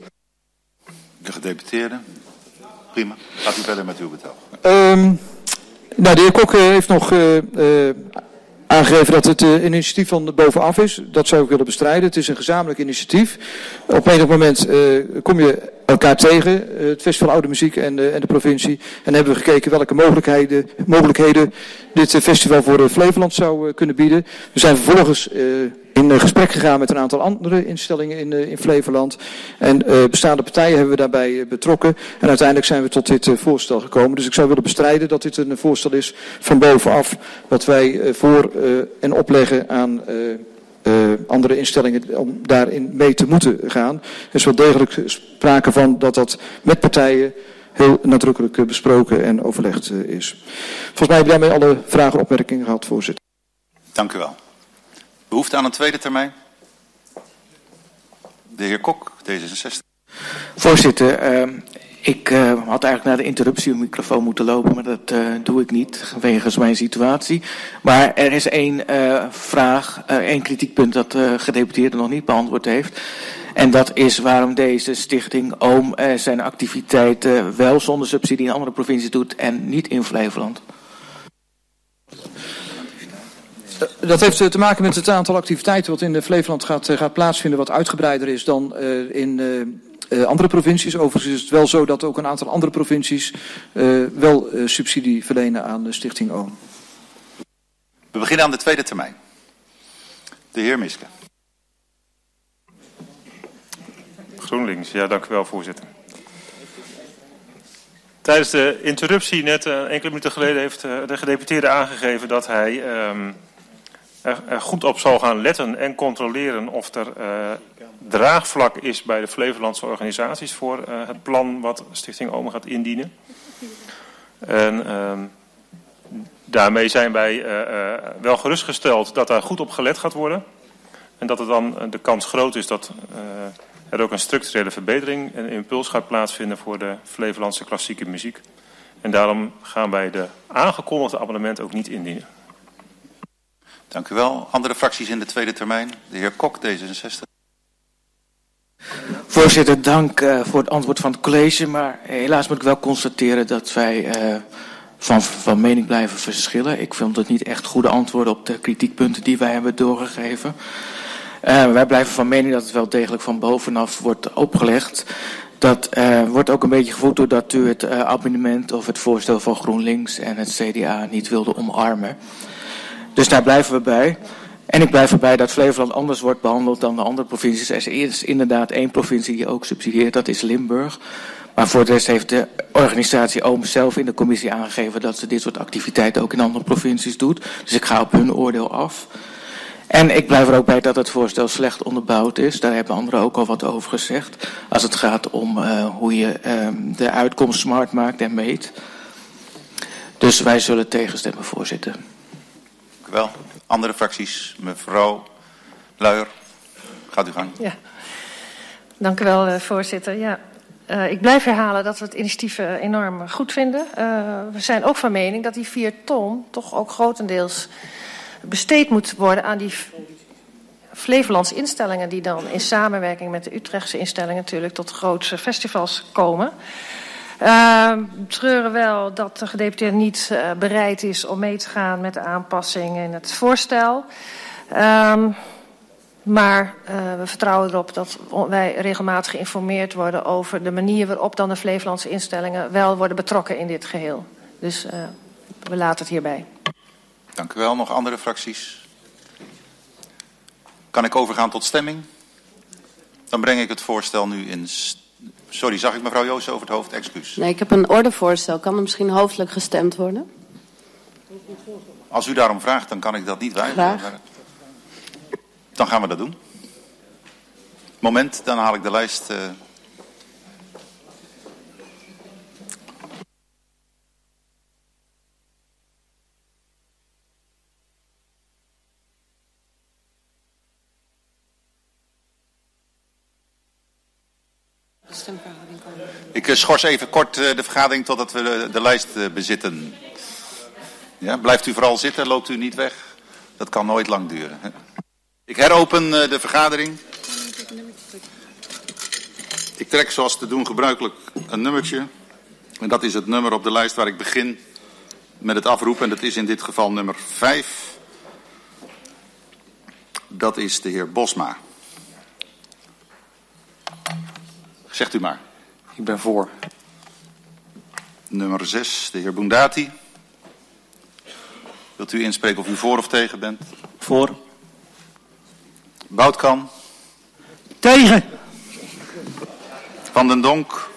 De gedeputeerde. Prima. Gaat u verder met uw betoog. Um, nou, de heer Kok uh, heeft nog uh, uh, aangegeven dat het uh, een initiatief van bovenaf is. Dat zou ik willen bestrijden. Het is een gezamenlijk initiatief. Op enig moment uh, kom je elkaar tegen, uh, het Festival Oude Muziek en, uh, en de provincie. En hebben we gekeken welke mogelijkheden, mogelijkheden dit uh, festival voor uh, Flevoland zou uh, kunnen bieden. We zijn vervolgens uh, in uh, gesprek gegaan met een aantal andere instellingen in, uh, in Flevoland. En uh, bestaande partijen hebben we daarbij uh, betrokken. En uiteindelijk zijn we tot dit uh, voorstel gekomen. Dus ik zou willen bestrijden dat dit een voorstel is van bovenaf. Wat wij uh, voor uh, en opleggen aan uh, uh, andere instellingen om daarin mee te moeten gaan. Er is wel degelijk sprake van dat dat met partijen heel nadrukkelijk uh, besproken en overlegd uh, is. Volgens mij heb ik daarmee alle vragen en opmerkingen gehad, voorzitter. Dank u wel. Behoefte aan een tweede termijn? De heer Kok, D zesenzestig. Voorzitter, uh, ik uh, had eigenlijk naar de interruptie een microfoon moeten lopen, maar dat uh, doe ik niet, wegens mijn situatie. Maar er is één uh, vraag, uh, één kritiekpunt dat de uh, gedeputeerde nog niet beantwoord heeft. En dat is waarom deze stichting Oom uh, zijn activiteiten wel zonder subsidie in andere provincies doet en niet in Flevoland. Dat heeft te maken met het aantal activiteiten wat in Flevoland gaat, gaat plaatsvinden, wat uitgebreider is dan uh, in uh, uh, andere provincies. Overigens is het wel zo dat ook een aantal andere provincies uh, wel uh, subsidie verlenen aan de Stichting Oom. We beginnen aan de tweede termijn. De heer Miske. GroenLinks, ja, dank u wel, voorzitter. Tijdens de interruptie net uh, enkele minuten geleden heeft uh, de gedeputeerde aangegeven dat hij um, er, er goed op zal gaan letten en controleren of er uh, draagvlak is bij de Flevolandse organisaties voor uh, het plan wat Stichting Oom gaat indienen. En um, daarmee zijn wij uh, uh, wel gerustgesteld dat daar goed op gelet gaat worden. En dat er dan uh, de kans groot is dat uh, er ook een structurele verbetering en impuls gaat plaatsvinden voor de Flevolandse klassieke muziek. En daarom gaan wij de aangekondigde abonnement ook niet indienen. Dank u wel. Andere fracties in de tweede termijn. De heer Kok, D zesenzestig. Voorzitter, dank uh, voor het antwoord van het college. Maar helaas moet ik wel constateren dat wij uh, van, van mening blijven verschillen. Ik vind het niet echt goede antwoorden op de kritiekpunten die wij hebben doorgegeven. Uh, wij blijven van mening dat het wel degelijk van bovenaf wordt opgelegd. Dat uh, wordt ook een beetje gevoed doordat u het uh, abonnement of het voorstel van GroenLinks en het C D A niet wilde omarmen. Dus daar blijven we bij. En ik blijf erbij dat Flevoland anders wordt behandeld dan de andere provincies. Er is inderdaad één provincie die ook subsidieert, dat is Limburg. Maar voor de rest heeft de organisatie O M zelf in de commissie aangegeven dat ze dit soort activiteiten ook in andere provincies doet. Dus ik ga op hun oordeel af. En ik blijf er ook bij dat het voorstel slecht onderbouwd is. Daar hebben anderen ook al wat over gezegd. Als het gaat om uh, hoe je uh, de uitkomst smart maakt en meet. Dus wij zullen tegenstemmen, voorzitter. Dank u wel. Andere fracties, mevrouw Luijer, gaat u gang. Ja. Dank u wel, uh, voorzitter. Ja. Uh, ik blijf herhalen dat we het initiatief uh, enorm goed vinden. Uh, we zijn ook van mening dat die vier ton toch ook grotendeels besteed moet worden aan die Flevolandse instellingen die dan in samenwerking met de Utrechtse instellingen natuurlijk tot grootse festivals komen. Uh, we treuren wel dat de gedeputeerde niet uh, bereid is om mee te gaan met de aanpassing in het voorstel. Um, maar uh, we vertrouwen erop dat wij regelmatig geïnformeerd worden over de manier waarop dan de Flevolandse instellingen wel worden betrokken in dit geheel. Dus uh, we laten het hierbij. Dank u wel. Nog andere fracties? Kan ik overgaan tot stemming? Dan breng ik het voorstel nu in... Sorry, zag ik mevrouw Joosten over het hoofd? Excuus. Nee, ik heb een ordevoorstel. Kan er misschien hoofdelijk gestemd worden? Als u daarom vraagt, dan kan ik dat niet weigeren. Graag. Dan gaan we dat doen. Moment, dan haal ik de lijst... Uh... Ik schors even kort de vergadering totdat we de, de lijst bezitten. Ja, blijft u vooral zitten, loopt u niet weg. Dat kan nooit lang duren. Ik heropen de vergadering. Ik trek zoals te doen gebruikelijk een nummertje. En dat is het nummer op de lijst waar ik begin met het afroepen. En dat is in dit geval nummer vijf. Dat is de heer Bosma. Zegt u maar. Ik ben voor. Nummer zes, de heer Boendati. Wilt u inspreken of u voor of tegen bent? Voor. Boutkan. Tegen. Van den Donk.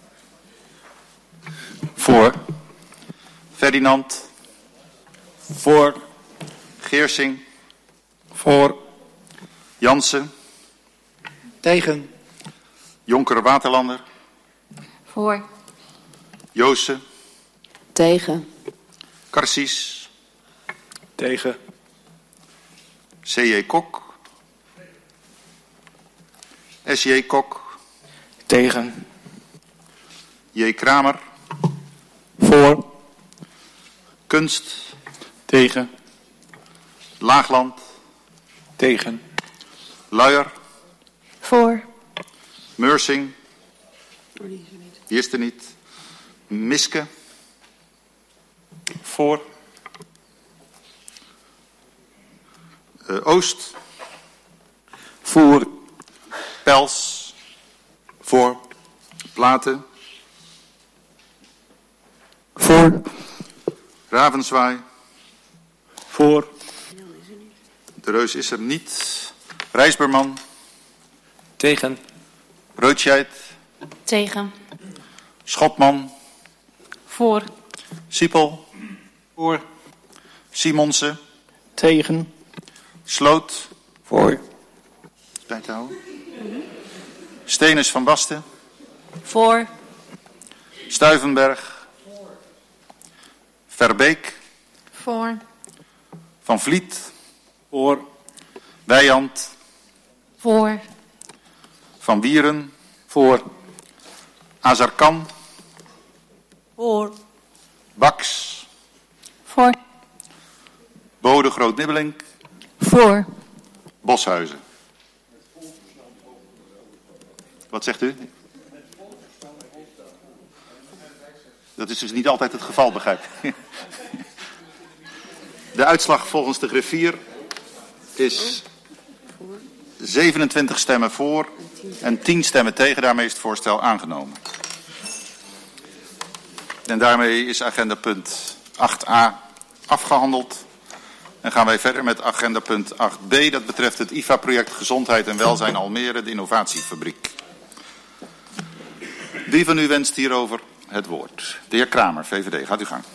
Voor. Ferdinand. Voor. Geersing. Voor. Jansen. Tegen. Jonker Waterlander. Voor. Joosten. Tegen. Karsies. Tegen. C J Kok. S J Kok. Tegen. J Kramer. Voor. Kunst. Tegen. Laagland. Tegen. Luijer. Voor. Meursing. Die is er niet. Miske. Voor. Uh, Oost. Voor. Pels. Voor. Platen. Voor. Ravenzwaai. Voor. De Reus is er niet. Rijsberman. Tegen. Reutscheid. Tegen. Schotman. Voor. Siepel. Voor. Simonsen. Tegen. Sloot. Voor. Bij te houden. Stenus van Basten. Voor. Stuyvenberg. Verbeek. Voor. Van Vliet. Voor. Wijand. Voor. Van Wieren. Voor. Azarkan. Voor. Baks. Voor. Bode Groot-Nibbelink. Voor. Boshuizen. Wat zegt u? Dat is dus niet altijd het geval, begrijp ik. De uitslag volgens de griffier is zevenentwintig stemmen voor en tien stemmen tegen. Daarmee is het voorstel aangenomen. En daarmee is agenda punt acht a afgehandeld. En gaan wij verder met agenda punt acht b. Dat betreft het I V A-project Gezondheid en Welzijn Almere, de innovatiefabriek. Wie van u wenst hierover het woord? De heer Kramer, V V D, gaat u gang.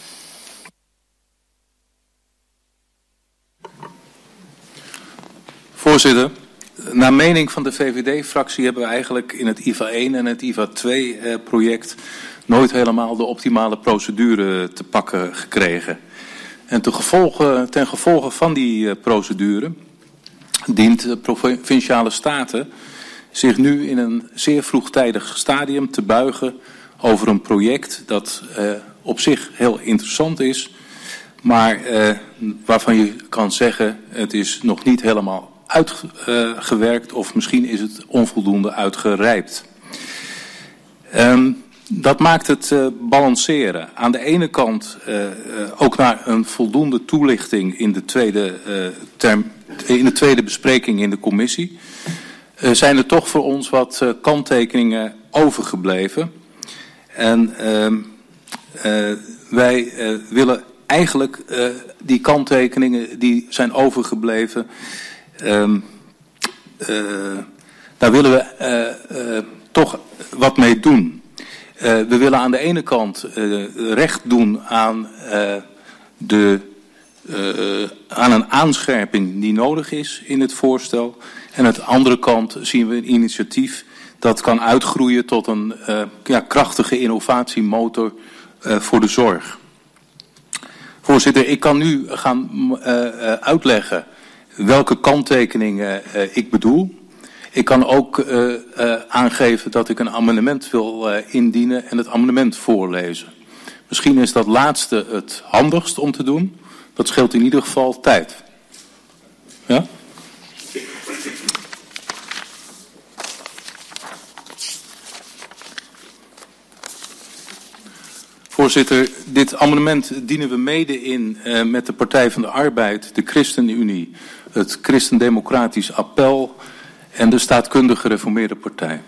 Voorzitter, naar mening van de V V D-fractie hebben we eigenlijk in het I V A één en het I V A twee-project nooit helemaal de optimale procedure te pakken gekregen. En ten gevolge, ten gevolge van die procedure dient de provinciale staten zich nu in een zeer vroegtijdig stadium te buigen over een project dat uh, op zich heel interessant is, maar uh, waarvan je kan zeggen het is nog niet helemaal uitgewerkt of misschien is het onvoldoende uitgerijpt. Um, dat maakt het uh, balanceren. Aan de ene kant uh, uh, ook naar een voldoende toelichting in de tweede, uh, term, in de tweede bespreking in de commissie. Uh, zijn er toch voor ons wat uh, kanttekeningen overgebleven. En uh, uh, wij uh, willen eigenlijk uh, die kanttekeningen die zijn overgebleven, Um, uh, daar willen we uh, uh, toch wat mee doen. Uh, we willen aan de ene kant uh, recht doen aan, uh, de, uh, aan een aanscherping die nodig is in het voorstel. En aan de andere kant zien we een initiatief dat kan uitgroeien tot een uh, ja, krachtige innovatiemotor uh, voor de zorg. Voorzitter, ik kan nu gaan uh, uh, uitleggen welke kanttekeningen uh, ik bedoel. Ik kan ook uh, uh, aangeven dat ik een amendement wil uh, indienen en het amendement voorlezen. Misschien is dat laatste het handigst om te doen. Dat scheelt in ieder geval tijd. Ja? Voorzitter, dit amendement dienen we mede in uh, met de Partij van de Arbeid, de ChristenUnie, het Christendemocratisch Appel en de Staatkundige Gereformeerde Partij.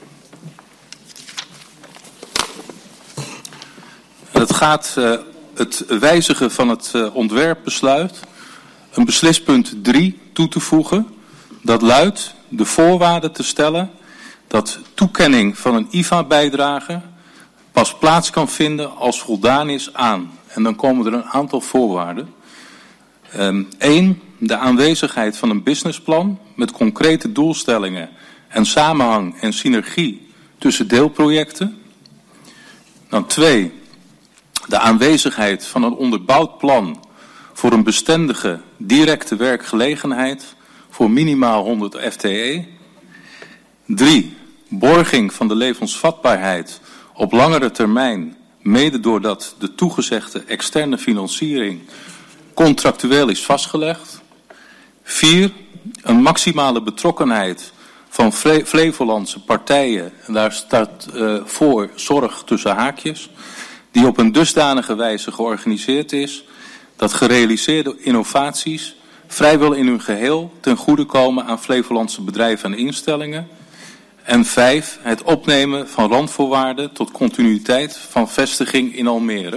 En het gaat uh, het wijzigen van het uh, ontwerpbesluit een beslispunt drie toe te voegen. Dat luidt de voorwaarde te stellen dat toekenning van een I V A-bijdrage pas plaats kan vinden als voldaan is aan. En dan komen er een aantal voorwaarden. Um, Eén, de aanwezigheid van een businessplan met concrete doelstellingen en samenhang en synergie tussen deelprojecten. Dan twee, de aanwezigheid van een onderbouwd plan voor een bestendige directe werkgelegenheid voor minimaal honderd F T E. Drie, borging van de levensvatbaarheid op langere termijn, mede doordat de toegezegde externe financiering contractueel is vastgelegd. Vier, een maximale betrokkenheid van Fle- Flevolandse partijen, en daar staat uh, voor zorg tussen haakjes, die op een dusdanige wijze georganiseerd is dat gerealiseerde innovaties vrijwel in hun geheel ten goede komen aan Flevolandse bedrijven en instellingen. En vijf, het opnemen van randvoorwaarden tot continuïteit van vestiging in Almere.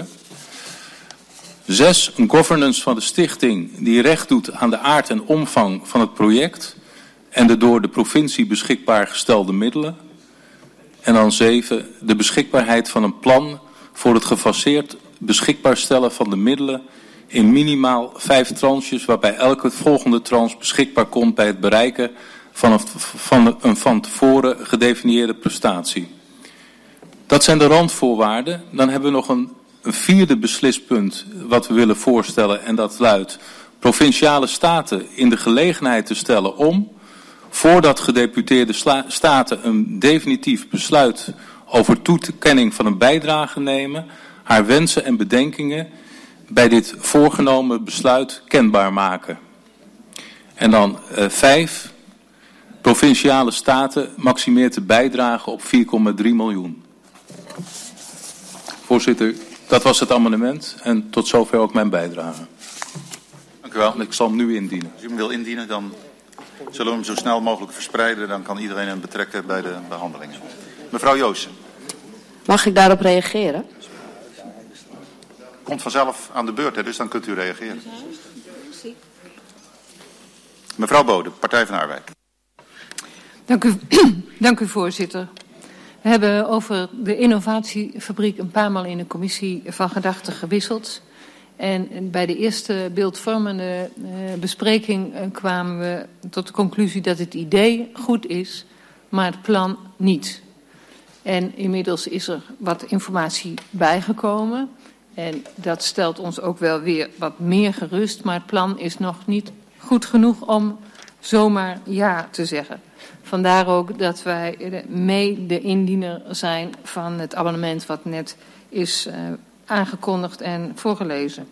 Zes, een governance van de stichting die recht doet aan de aard en omvang van het project en de door de provincie beschikbaar gestelde middelen. En dan zeven, de beschikbaarheid van een plan voor het gefaseerd beschikbaar stellen van de middelen in minimaal vijf tranches, waarbij elke volgende tranche beschikbaar komt bij het bereiken van een van, een van tevoren gedefinieerde prestatie. Dat zijn de randvoorwaarden. Dan hebben we nog een, een vierde beslispunt wat we willen voorstellen en dat luidt provinciale staten in de gelegenheid te stellen om, voordat gedeputeerde sla, staten een definitief besluit over toekenning van een bijdrage nemen, haar wensen en bedenkingen bij dit voorgenomen besluit kenbaar maken. En dan uh, vijf, provinciale staten maximeert de bijdrage op vier komma drie miljoen. Voorzitter, dat was het amendement en tot zover ook mijn bijdrage. Dank u wel. En ik zal hem nu indienen. Als u hem wil indienen, dan zullen we hem zo snel mogelijk verspreiden. Dan kan iedereen hem betrekken bij de behandelingen. Mevrouw Joossen. Mag ik daarop reageren? Komt vanzelf aan de beurt, hè, dus dan kunt u reageren. Motie. Mevrouw Bode, Partij van de Arbeid. Dank u, dank u voorzitter. We hebben over de innovatiefabriek een paar maal in de commissie van gedachten gewisseld. En bij de eerste beeldvormende uh, bespreking uh, kwamen we tot de conclusie dat het idee goed is, maar het plan niet. En inmiddels is er wat informatie bijgekomen. En dat stelt ons ook wel weer wat meer gerust. Maar het plan is nog niet goed genoeg om zomaar ja te zeggen. Vandaar ook dat wij mede indiener zijn van het abonnement wat net is uh, aangekondigd en voorgelezen.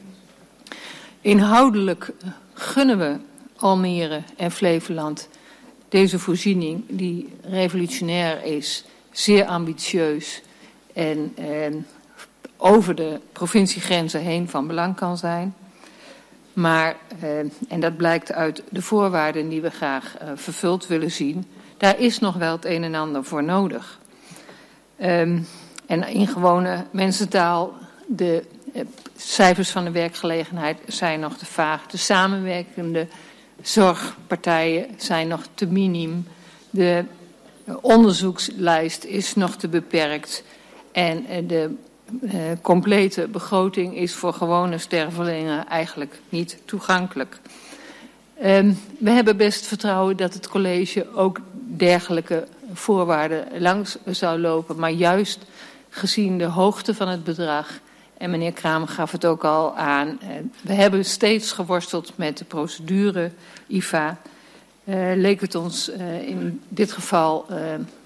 Inhoudelijk gunnen we Almere en Flevoland deze voorziening die revolutionair is, zeer ambitieus en, en over de provinciegrenzen heen van belang kan zijn. Maar, eh, en dat blijkt uit de voorwaarden die we graag uh, vervuld willen zien, daar is nog wel het een en ander voor nodig. Um, en in gewone mensentaal, de uh, cijfers van de werkgelegenheid zijn nog te vaag. De samenwerkende zorgpartijen zijn nog te minim. De onderzoekslijst is nog te beperkt. En uh, de uh, complete begroting is voor gewone stervelingen eigenlijk niet toegankelijk. Um, we hebben best vertrouwen dat het college ook dergelijke voorwaarden langs zou lopen. Maar juist gezien de hoogte van het bedrag, en meneer Kramer gaf het ook al aan, we hebben steeds geworsteld met de procedure I V A. Uh, leek het ons uh, in dit geval, uh,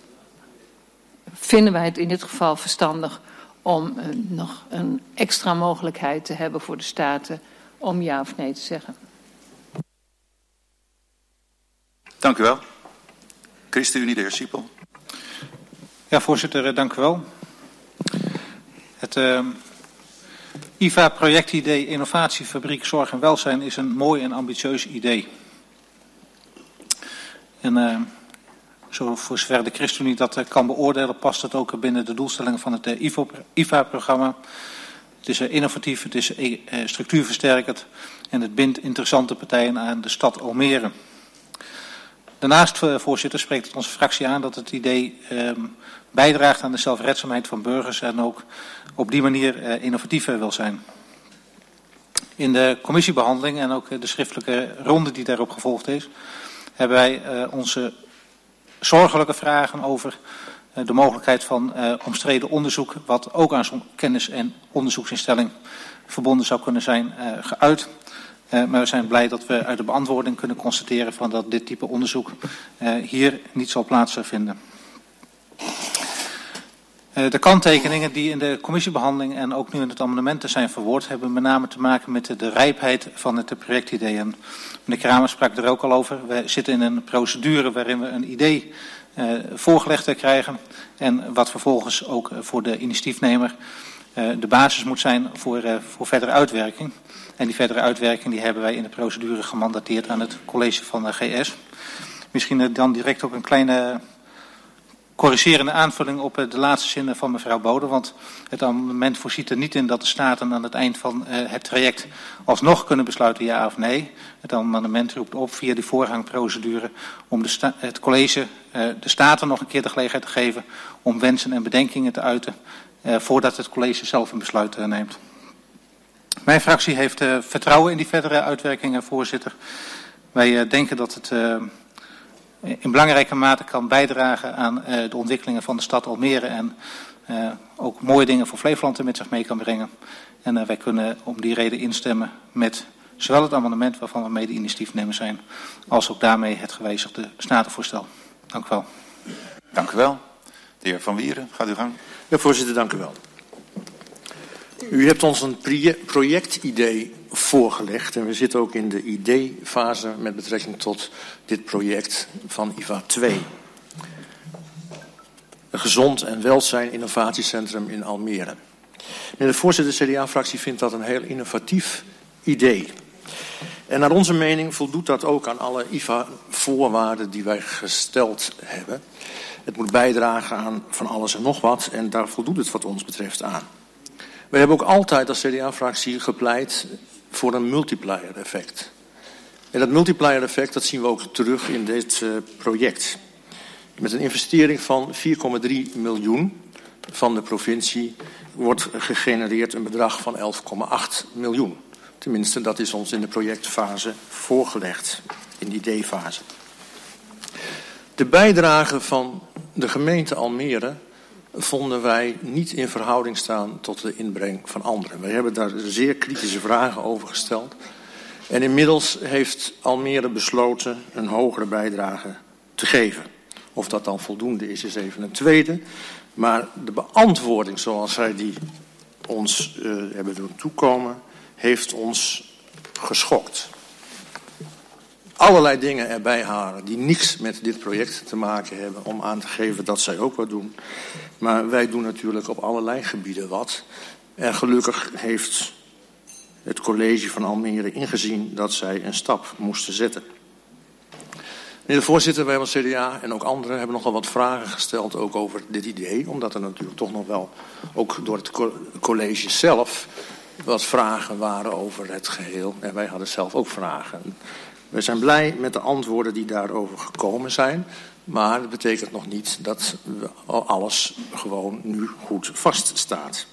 vinden wij het in dit geval verstandig om uh, nog een extra mogelijkheid te hebben voor de Staten om ja of nee te zeggen. Dank u wel. ChristenUnie, de heer Siepel. Ja, voorzitter, dank u wel. Het uh, I V A-projectidee Innovatiefabriek Zorg en Welzijn is een mooi en ambitieus idee. En uh, zo voor zover de ChristenUnie dat uh, kan beoordelen, past het ook binnen de doelstellingen van het uh, I V A-programma. Het is uh, innovatief, het is uh, structuurversterkend en het bindt interessante partijen aan de stad Almere. Daarnaast, voorzitter, spreekt het onze fractie aan dat het idee uh, bijdraagt aan de zelfredzaamheid van burgers en ook op die manier uh, innovatiever wil zijn. In de commissiebehandeling en ook de schriftelijke ronde die daarop gevolgd is, hebben wij uh, onze zorgelijke vragen over uh, de mogelijkheid van uh, omstreden onderzoek, wat ook aan zo'n kennis- en onderzoeksinstelling verbonden zou kunnen zijn, uh, geuit. Uh, maar we zijn blij dat we uit de beantwoording kunnen constateren van dat dit type onderzoek uh, hier niet zal plaatsvinden. Uh, de kanttekeningen die in de commissiebehandeling en ook nu in het amendement zijn verwoord, hebben met name te maken met de, de rijpheid van het projectidee. En meneer Kramer sprak er ook al over. We zitten in een procedure waarin we een idee uh, voorgelegd krijgen en wat vervolgens ook uh, voor de initiatiefnemer uh, de basis moet zijn voor, uh, voor verdere uitwerking. En die verdere uitwerking die hebben wij in de procedure gemandateerd aan het college van de G S. Misschien dan direct ook een kleine corrigerende aanvulling op de laatste zinnen van mevrouw Bode. Want het amendement voorziet er niet in dat de Staten aan het eind van het traject alsnog kunnen besluiten ja of nee. Het amendement roept op via die voorrangprocedure om de sta- het college de Staten nog een keer de gelegenheid te geven om wensen en bedenkingen te uiten voordat het college zelf een besluit neemt. Mijn fractie heeft uh, vertrouwen in die verdere uitwerkingen, voorzitter. Wij uh, denken dat het uh, in belangrijke mate kan bijdragen aan uh, de ontwikkelingen van de stad Almere en uh, ook mooie dingen voor Flevoland met zich mee kan brengen. En uh, wij kunnen om die reden instemmen met zowel het amendement waarvan we mede initiatiefnemer zijn, als ook daarmee het gewijzigde statenvoorstel. Dank u wel. Dank u wel. De heer Van Wieren, gaat u gang. Ja, voorzitter, dank u wel. U hebt ons een projectidee voorgelegd en we zitten ook in de ideefase met betrekking tot dit project van I V A twee. Een gezond en welzijn innovatiecentrum in Almere. Meneer de voorzitter, de C D A-fractie vindt dat een heel innovatief idee. En naar onze mening voldoet dat ook aan alle I V A-voorwaarden die wij gesteld hebben. Het moet bijdragen aan van alles en nog wat en daar voldoet het wat ons betreft aan. We hebben ook altijd als C D A-fractie gepleit voor een multiplier effect. En dat multiplier effect dat zien we ook terug in dit uh, project. Met een investering van vier komma drie miljoen van de provincie wordt gegenereerd een bedrag van elf komma acht miljoen. Tenminste, dat is ons in de projectfase voorgelegd, in de ideefase. De bijdrage van de gemeente Almere vonden wij niet in verhouding staan tot de inbreng van anderen. Wij hebben daar zeer kritische vragen over gesteld. En inmiddels heeft Almere besloten een hogere bijdrage te geven. Of dat dan voldoende is, is even een tweede. Maar de beantwoording zoals zij die ons uh, hebben doen toekomen, heeft ons geschokt. Allerlei dingen erbij halen die niks met dit project te maken hebben, om aan te geven dat zij ook wat doen. Maar wij doen natuurlijk op allerlei gebieden wat. En gelukkig heeft het college van Almere ingezien dat zij een stap moesten zetten. Meneer de voorzitter, wij als C D A en ook anderen hebben nogal wat vragen gesteld ook over dit idee. Omdat er natuurlijk toch nog wel, ook door het college zelf, wat vragen waren over het geheel. En wij hadden zelf ook vragen. We zijn blij met de antwoorden die daarover gekomen zijn. Maar dat betekent nog niet dat alles gewoon nu goed vaststaat.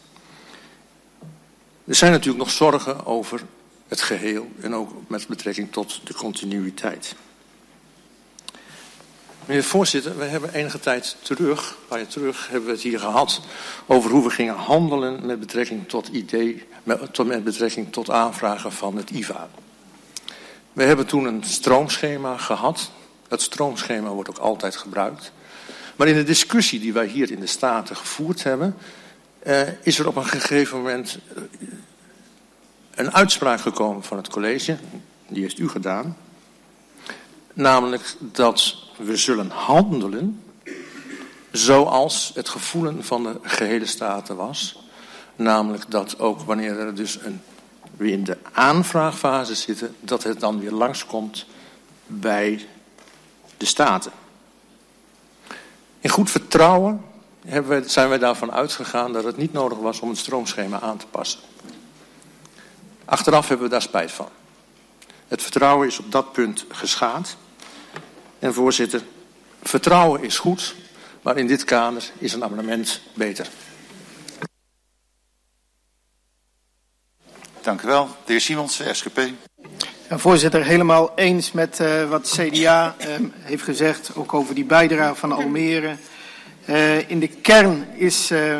Er zijn natuurlijk nog zorgen over het geheel en ook met betrekking tot de continuïteit. Meneer de voorzitter, we hebben enige tijd terug, een paar jaar terug, hebben we het hier gehad over hoe we gingen handelen met betrekking tot idee, met, met betrekking tot aanvragen van het I V A. We hebben toen een stroomschema gehad. Dat stroomschema wordt ook altijd gebruikt. Maar in de discussie die wij hier in de Staten gevoerd hebben, uh, is er op een gegeven moment uh, een uitspraak gekomen van het college. Die heeft u gedaan. Namelijk dat we zullen handelen zoals het gevoelen van de gehele Staten was. Namelijk dat ook wanneer er dus een, weer in de aanvraagfase zitten, dat het dan weer langskomt bij de Staten. In goed vertrouwen hebben we, zijn wij daarvan uitgegaan dat het niet nodig was om het stroomschema aan te passen. Achteraf hebben we daar spijt van. Het vertrouwen is op dat punt geschaad. En voorzitter, vertrouwen is goed, maar in dit kader is een amendement beter. Dank u wel. De heer Simons, S G P. Ja, voorzitter, helemaal eens met uh, wat de C D A uh, heeft gezegd, ook over die bijdrage van Almere. Uh, in de kern is, uh,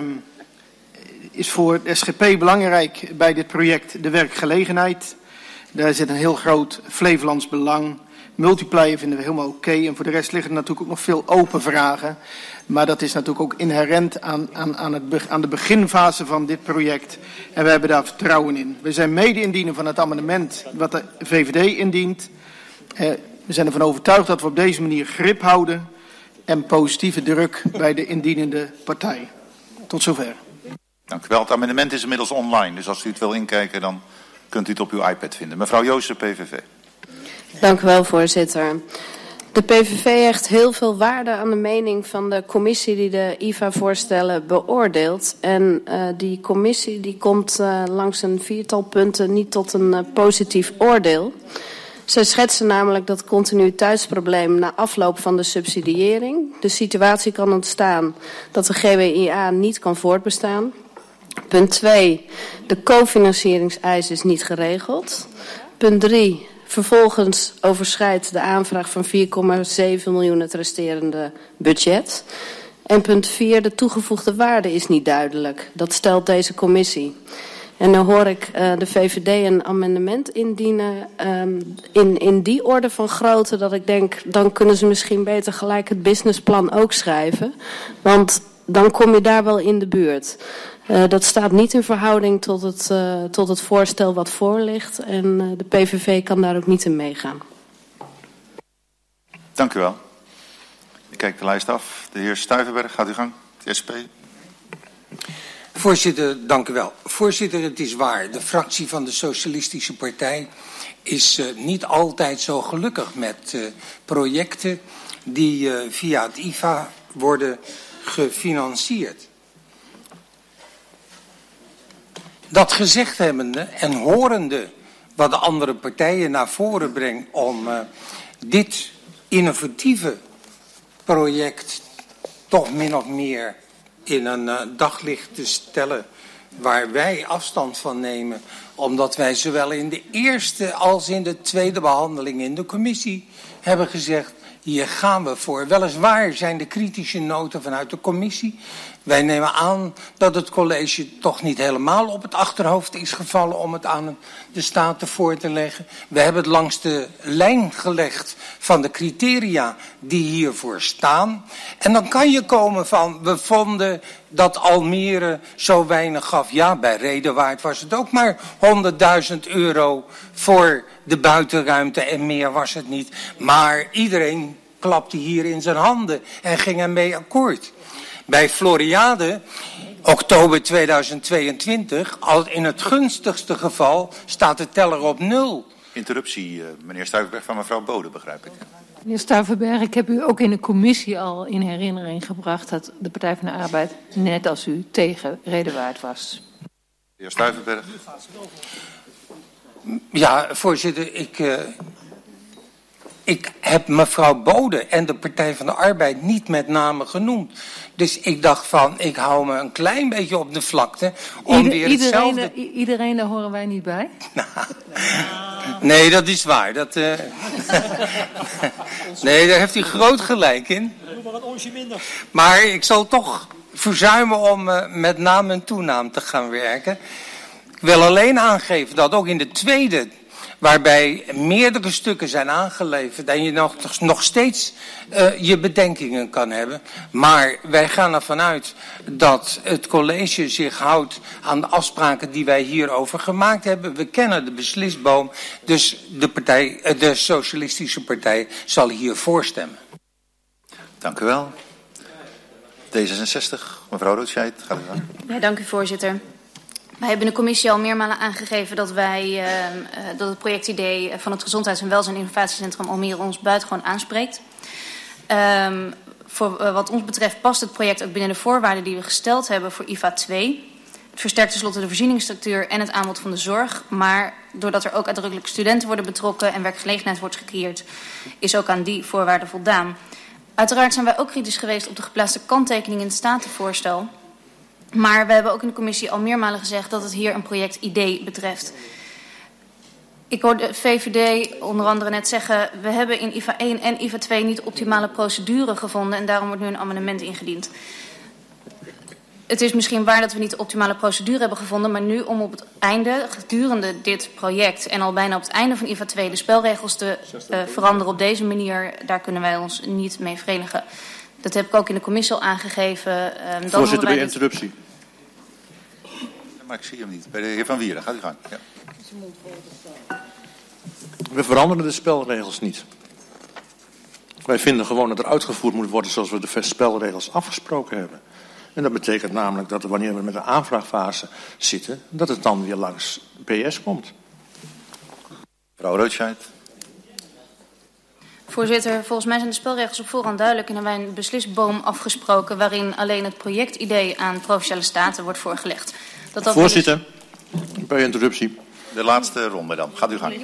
is voor de S G P belangrijk bij dit project de werkgelegenheid. Daar zit een heel groot Flevolands belang. Multiplier vinden we helemaal oké. Okay. En voor de rest liggen er natuurlijk ook nog veel open vragen. Maar dat is natuurlijk ook inherent aan, aan, aan, het, aan de beginfase van dit project. En we hebben daar vertrouwen in. We zijn mede-indiener van het amendement wat de V V D indient. Eh, we zijn ervan overtuigd dat we op deze manier grip houden. En positieve druk bij de indienende partij. Tot zover. Dank u wel. Het amendement is inmiddels online. Dus als u het wil inkijken, dan kunt u het op uw iPad vinden. Mevrouw Joosten, P V V. Dank u wel, voorzitter. De P V V hecht heel veel waarde aan de mening van de commissie die de I V A-voorstellen beoordeelt. En uh, die commissie die komt uh, langs een viertal punten niet tot een uh, positief oordeel. Zij schetsen namelijk dat continuïteitsprobleem na afloop van de subsidiëring. De situatie kan ontstaan dat de G W I A niet kan voortbestaan. Punt twee, de cofinancieringseis is niet geregeld. Punt drie, vervolgens overschrijdt de aanvraag van vier komma zeven miljoen het resterende budget. En punt vier, de toegevoegde waarde is niet duidelijk. Dat stelt deze commissie. En dan hoor ik uh, de V V D een amendement indienen um, in, in die orde van grootte dat ik denk, dan kunnen ze misschien beter gelijk het businessplan ook schrijven. Want dan kom je daar wel in de buurt. Uh, dat staat niet in verhouding tot het, uh, tot het voorstel wat voor ligt. En uh, de P V V kan daar ook niet in meegaan. Dank u wel. Ik kijk de lijst af. De heer Stuyvenberg, gaat u gang. De S P. Voorzitter, dank u wel. Voorzitter, het is waar. De fractie van de Socialistische Partij is uh, niet altijd zo gelukkig met uh, projecten die uh, via het I V A worden gefinancierd. Dat gezegd hebbende en horende wat de andere partijen naar voren brengt om uh, dit innovatieve project toch min of meer in een uh, daglicht te stellen waar wij afstand van nemen, omdat wij zowel in de eerste als in de tweede behandeling in de commissie hebben gezegd, hier gaan we voor. Weliswaar zijn de kritische noten vanuit de commissie. Wij nemen aan dat het college toch niet helemaal op het achterhoofd is gevallen om het aan de Staten voor te leggen. We hebben het langs de lijn gelegd van de criteria die hiervoor staan. En dan kan je komen van, we vonden dat Almere zo weinig gaf. Ja, bij Redewaard was het ook maar honderdduizend euro voor de buitenruimte en meer was het niet. Maar iedereen klapte hier in zijn handen en ging ermee akkoord. Bij Floriade, oktober tweeduizend tweeëntwintig, al in het gunstigste geval, staat de teller op nul. Interruptie, uh, meneer Stuyverberg, van mevrouw Bode, begrijp ik. Meneer Stuyverberg, ik heb u ook in de commissie al in herinnering gebracht dat de Partij van de Arbeid, net als u, tegen Redewaard was. Meneer Stuyverberg. Ja, voorzitter, ik... Uh, Ik heb mevrouw Bode en de Partij van de Arbeid niet met name genoemd. Dus ik dacht van, ik hou me een klein beetje op de vlakte om Ieder, weer iedereen, hetzelfde... I- iedereen, daar horen wij niet bij? Nee, dat is waar. Dat, uh... nee, daar heeft u groot gelijk in. Doe maar een onsje minder. Maar ik zal toch verzuimen om uh, met naam en toenaam te gaan werken. Ik wil alleen aangeven dat ook in de tweede, waarbij meerdere stukken zijn aangeleverd en je nog, nog steeds uh, je bedenkingen kan hebben. Maar wij gaan ervan uit dat het college zich houdt aan de afspraken die wij hierover gemaakt hebben. We kennen de beslisboom, dus de, partij, de Socialistische Partij zal hier voorstemmen. Dank u wel. D zesenzestig, mevrouw Roodscheid, gaat u aan. Ja, dank u voorzitter. Wij hebben in de commissie al meermalen aangegeven dat wij uh, uh, dat het projectidee van het Gezondheids- en Welzijn Innovatiecentrum Almere ons buitengewoon aanspreekt. Um, voor uh, wat ons betreft past het project ook binnen de voorwaarden die we gesteld hebben voor I V A twee. Het versterkt tenslotte de voorzieningsstructuur en het aanbod van de zorg. Maar doordat er ook uitdrukkelijk studenten worden betrokken en werkgelegenheid wordt gecreëerd, is ook aan die voorwaarden voldaan. Uiteraard zijn wij ook kritisch geweest op de geplaatste kanttekening in het statenvoorstel. Maar we hebben ook in de commissie al meermalen gezegd dat het hier een projectidee betreft. Ik hoorde V V D onder andere net zeggen, we hebben in I V A één en I V A twee niet de optimale procedure gevonden en daarom wordt nu een amendement ingediend. Het is misschien waar dat we niet de optimale procedure hebben gevonden, maar nu om op het einde, gedurende dit project en al bijna op het einde van I V A twee de spelregels te uh, veranderen op deze manier, daar kunnen wij ons niet mee verenigen. Dat heb ik ook in de commissie al aangegeven. Um, Voorzitter, bij interruptie. Ja, maar ik zie hem niet. Bij de heer Van Wieren, gaat u gang. Ja. We veranderen de spelregels niet. Wij vinden gewoon dat er uitgevoerd moet worden zoals we de spelregels afgesproken hebben. En dat betekent namelijk dat wanneer we met de aanvraagfase zitten, dat het dan weer langs P S komt. Mevrouw Roodscheid. Voorzitter, volgens mij zijn de spelregels op voorhand duidelijk en hebben wij een beslisboom afgesproken waarin alleen het projectidee aan Provinciale Staten wordt voorgelegd. Dat dat Voorzitter, bij interruptie. De laatste ronde dan. Gaat u gang.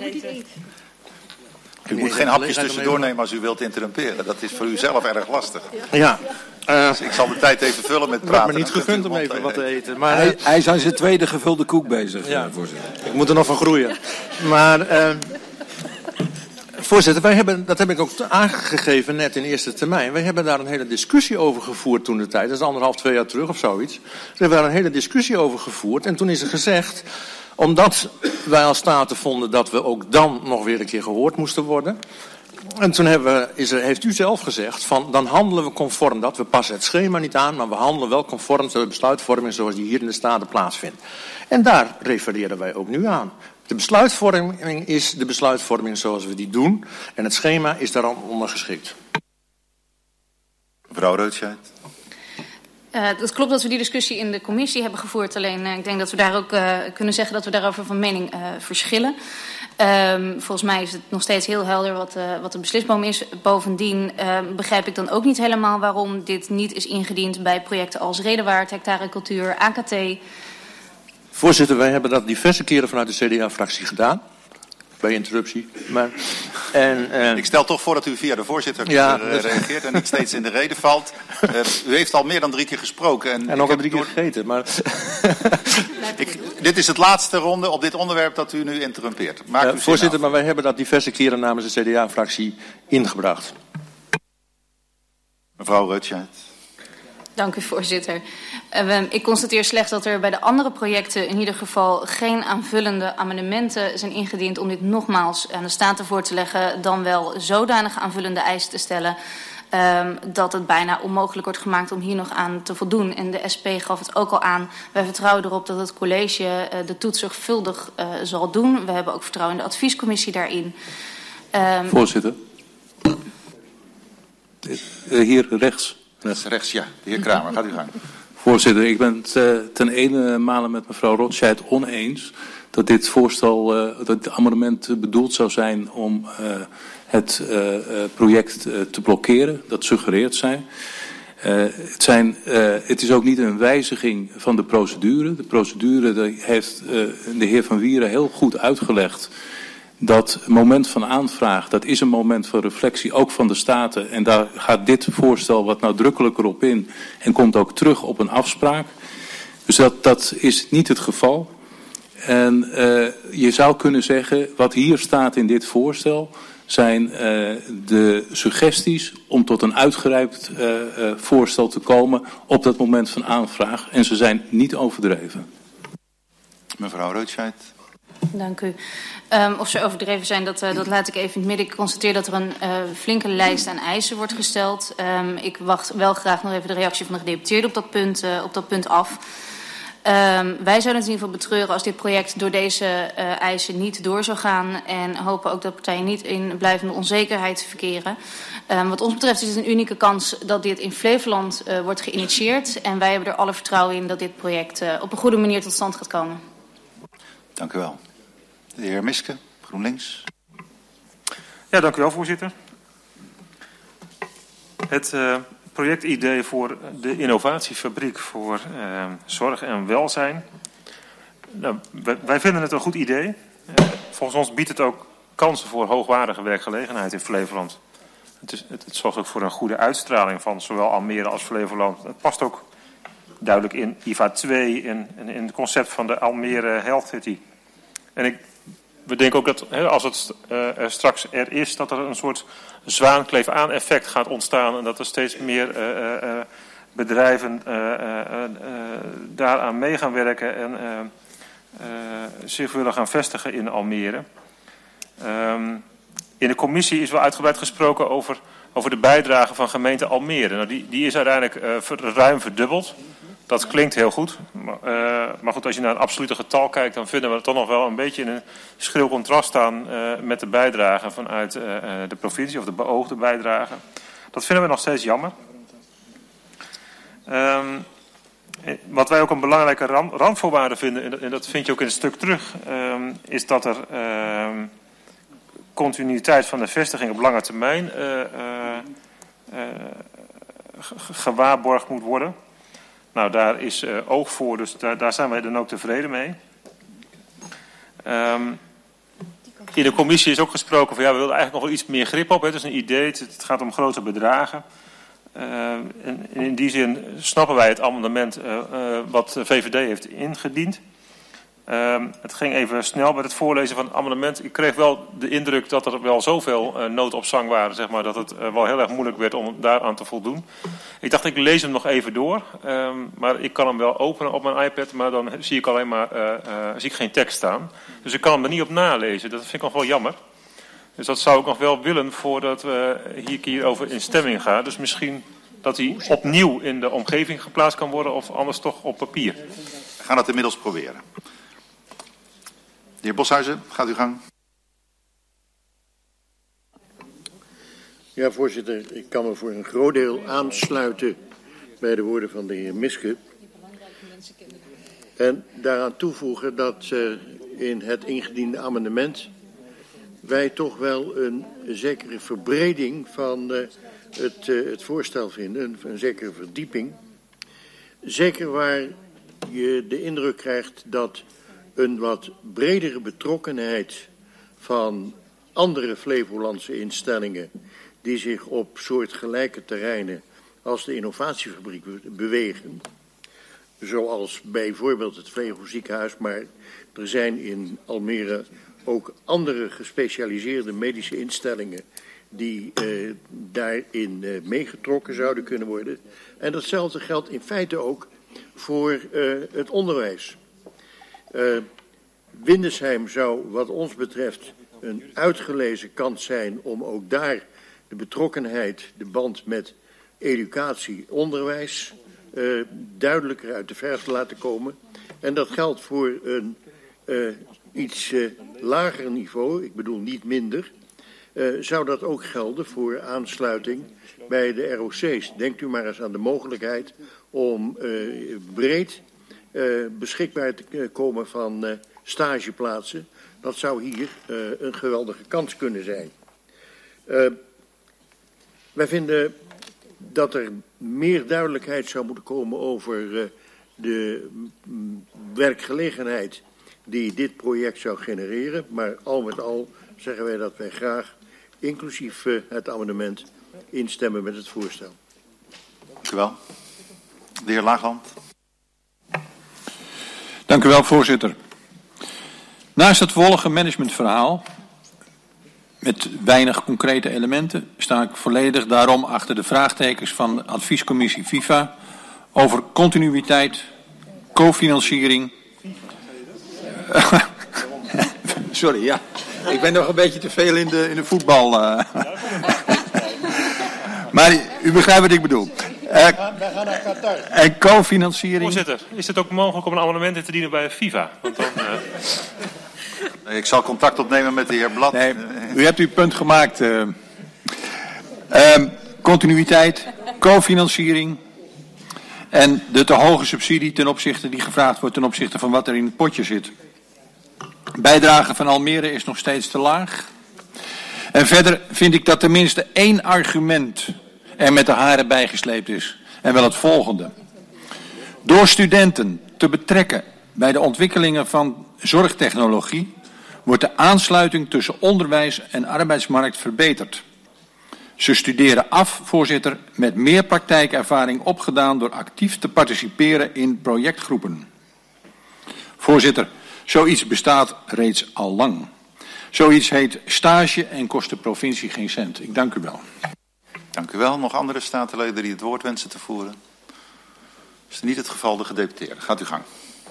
U moet geen hapjes tussendoor nemen als u wilt interrumperen. Dat is voor u zelf erg lastig. Ja. Uh, dus ik zal de tijd even vullen met praten. Het wordt me niet gegund om even wat te eten. Maar, hij, hij is aan zijn tweede gevulde koek bezig, ja, voorzitter. Ik moet er nog van groeien. Maar, uh, voorzitter, wij hebben, dat heb ik ook aangegeven net in eerste termijn. Wij hebben daar een hele discussie over gevoerd toen de tijd. Dat is anderhalf, twee jaar terug of zoiets. Daar hebben we daar een hele discussie over gevoerd. En toen is er gezegd, omdat wij als Staten vonden dat we ook dan nog weer een keer gehoord moesten worden. En toen hebben we, is er, heeft u zelf gezegd, van dan handelen we conform dat. We passen het schema niet aan, maar we handelen wel conform de besluitvorming zoals die hier in de Staten plaatsvindt. En daar refereren wij ook nu aan. De besluitvorming is de besluitvorming zoals we die doen. En het schema is daar onder geschikt. Mevrouw Roodscheid. Uh, het klopt dat we die discussie in de commissie hebben gevoerd. Alleen uh, ik denk dat we daar ook uh, kunnen zeggen dat we daarover van mening uh, verschillen. Um, volgens mij is het nog steeds heel helder wat, uh, wat de beslisboom is. Bovendien uh, begrijp ik dan ook niet helemaal waarom dit niet is ingediend bij projecten als Redewaard, Hectare Cultuur, A K T. Voorzitter, wij hebben dat diverse keren vanuit de C D A-fractie gedaan. bij interruptie. Maar, en, en... Ik stel toch voor dat u via de voorzitter ja, uh, reageert en niet steeds in de reden valt. Uh, u heeft al meer dan drie keer gesproken. En, en nog een drie keer door... gegeten. Maar... ik, dit is het laatste ronde op dit onderwerp dat u nu interrumpeert. Maakt uh, voorzitter, maar wij hebben dat diverse keren namens de C D A-fractie ingebracht. Mevrouw Reutscheid. Dank u, voorzitter. Uh, ik constateer slechts dat er bij de andere projecten in ieder geval geen aanvullende amendementen zijn ingediend om dit nogmaals aan de Staten voor te leggen, dan wel zodanige aanvullende eisen te stellen um, dat het bijna onmogelijk wordt gemaakt om hier nog aan te voldoen. En de S P gaf het ook al aan. Wij vertrouwen erop dat het college uh, de toets zorgvuldig uh, zal doen. We hebben ook vertrouwen in de adviescommissie daarin. Um, Voorzitter. Uh, hier rechts. Rechts, rechts, ja. De heer Kramer, gaat u gang. Voorzitter, ik ben het uh, ten ene male met mevrouw Rotscheid oneens dat dit voorstel, uh, dat dit amendement uh, bedoeld zou zijn om uh, het uh, uh, project uh, te blokkeren. Dat suggereert zij. Uh, het, zijn, uh, het is ook niet een wijziging van de procedure. De procedure die heeft uh, de heer Van Wieren heel goed uitgelegd. Dat moment van aanvraag, dat is een moment van reflectie, ook van de Staten. En daar gaat dit voorstel wat nadrukkelijker op in en komt ook terug op een afspraak. Dus dat, dat is niet het geval. En uh, je zou kunnen zeggen, wat hier staat in dit voorstel, zijn uh, de suggesties om tot een uitgerijpt uh, uh, voorstel te komen op dat moment van aanvraag. En ze zijn niet overdreven. Mevrouw Reutscheid. Dank u. Um, of ze overdreven zijn, dat, uh, dat laat ik even in het midden. Ik constateer dat er een uh, flinke lijst aan eisen wordt gesteld. Um, ik wacht wel graag nog even de reactie van de gedeputeerde op dat punt, uh, op dat punt af. Um, wij zouden het in ieder geval betreuren als dit project door deze uh, eisen niet door zou gaan. En hopen ook dat partijen niet in blijvende onzekerheid verkeren. Um, wat ons betreft is het een unieke kans dat dit in Flevoland uh, wordt geïnitieerd. En wij hebben er alle vertrouwen in dat dit project uh, op een goede manier tot stand gaat komen. Dank u wel. De heer Miske, GroenLinks. Ja, dank u wel, voorzitter. Het uh, projectidee voor de innovatiefabriek voor uh, zorg en welzijn. Nou, wij, wij vinden het een goed idee. Uh, volgens ons biedt het ook kansen voor hoogwaardige werkgelegenheid in Flevoland. Het, is, het, het zorgt ook voor een goede uitstraling van zowel Almere als Flevoland. Het past ook duidelijk in I V A twee en in, in, in het concept van de Almere Health City. En ik, we denken ook dat he, als het uh, er straks er is, dat er een soort zwaankleef-aan effect gaat ontstaan. En dat er steeds meer uh, uh, bedrijven uh, uh, uh, daaraan mee gaan werken en uh, uh, zich willen gaan vestigen in Almere. Um, in de commissie is wel uitgebreid gesproken over, over de bijdrage van gemeente Almere. Nou, die, die is uiteindelijk uh, ver, ruim verdubbeld. Dat klinkt heel goed. Maar, uh, maar goed, als je naar een absolute getal kijkt, dan vinden we het toch nog wel een beetje in een schril contrast staan uh, met de bijdrage vanuit uh, de provincie of de beoogde bijdrage. Dat vinden we nog steeds jammer. Um, wat wij ook een belangrijke rand, randvoorwaarde vinden, en dat vind je ook in het stuk terug, um, is dat er um, continuïteit van de vestiging op lange termijn uh, uh, uh, gewaarborgd moet worden. Nou, daar is uh, oog voor, dus daar, daar zijn wij dan ook tevreden mee. Um, in de commissie is ook gesproken van ja, we willen eigenlijk nog wel iets meer grip op. Hè. Het is een idee, het, het gaat om grote bedragen. Uh, en in die zin snappen wij het amendement uh, uh, wat de V V D heeft ingediend. Uh, het ging even snel met het voorlezen van het amendement. Ik kreeg wel de indruk dat er wel zoveel uh, noodopzang waren, zeg maar, dat het uh, wel heel erg moeilijk werd om daaraan te voldoen. Ik dacht, ik lees hem nog even door. Um, maar ik kan hem wel openen op mijn iPad, maar dan zie ik alleen maar uh, uh, zie ik geen tekst staan. Dus ik kan hem er niet op nalezen. Dat vind ik nog wel jammer. Dus dat zou ik nog wel willen voordat we hier, hierover in stemming gaan. Dus misschien dat hij opnieuw in de omgeving geplaatst kan worden of anders toch op papier. We gaan het inmiddels proberen. De heer Boshuizen, gaat uw gang. Ja, voorzitter, ik kan me voor een groot deel aansluiten bij de woorden van de heer Miske. En daaraan toevoegen dat uh, in het ingediende amendement wij toch wel een zekere verbreding van uh, het, uh, het voorstel vinden, een, een zekere verdieping. Zeker waar je de indruk krijgt dat een wat bredere betrokkenheid van andere Flevolandse instellingen die zich op soortgelijke terreinen als de innovatiefabriek bewegen. Zoals bijvoorbeeld het Flevo ziekenhuis, maar er zijn in Almere ook andere gespecialiseerde medische instellingen die uh, daarin uh, meegetrokken zouden kunnen worden. En datzelfde geldt in feite ook voor uh, het onderwijs. Uh, Windesheim zou wat ons betreft een uitgelezen kans zijn om ook daar de betrokkenheid, de band met educatie, onderwijs uh, duidelijker uit de verf te laten komen. En dat geldt voor een uh, iets uh, lager niveau, ik bedoel niet minder, uh, zou dat ook gelden voor aansluiting bij de R O C's. Denkt u maar eens aan de mogelijkheid om uh, breed uh, beschikbaar te komen van uh, stageplaatsen. Dat zou hier uh, een geweldige kans kunnen zijn. Uh, wij vinden dat er meer duidelijkheid zou moeten komen over uh, de mm, werkgelegenheid die dit project zou genereren. Maar al met al zeggen wij dat wij graag, inclusief uh, het amendement, instemmen met het voorstel. Dank u wel. De heer Laagland. Dank u wel, voorzitter. Naast het wollige managementverhaal, met weinig concrete elementen, sta ik volledig daarom achter de vraagtekens van de adviescommissie FIFA over continuïteit, cofinanciering. Sorry, ja. Ik ben nog een beetje te veel in de, in de voetbal. Uh. Maar u begrijpt wat ik bedoel. Uh, wij gaan naar Qatar. En cofinanciering. Voorzitter, is het ook mogelijk om een amendement in te dienen bij FIFA? Want dan, uh... Ik zal contact opnemen met de heer Blad. Nee, u hebt uw punt gemaakt. Uh, uh, continuïteit, cofinanciering en de te hoge subsidie ten opzichte die gevraagd wordt ten opzichte van wat er in het potje zit. Bijdrage van Almere is nog steeds te laag. En verder vind ik dat tenminste één argument er met de haren bijgesleept is. En wel het volgende. Door studenten te betrekken bij de ontwikkelingen van zorgtechnologie wordt de aansluiting tussen onderwijs en arbeidsmarkt verbeterd. Ze studeren af, voorzitter, met meer praktijkervaring opgedaan door actief te participeren in projectgroepen. Voorzitter, zoiets bestaat reeds al lang. Zoiets heet stage en kost de provincie geen cent. Ik dank u wel. Dank u wel. Nog andere statenleden die het woord wensen te voeren? Is het niet het geval, de gedeputeerde. Gaat uw gang.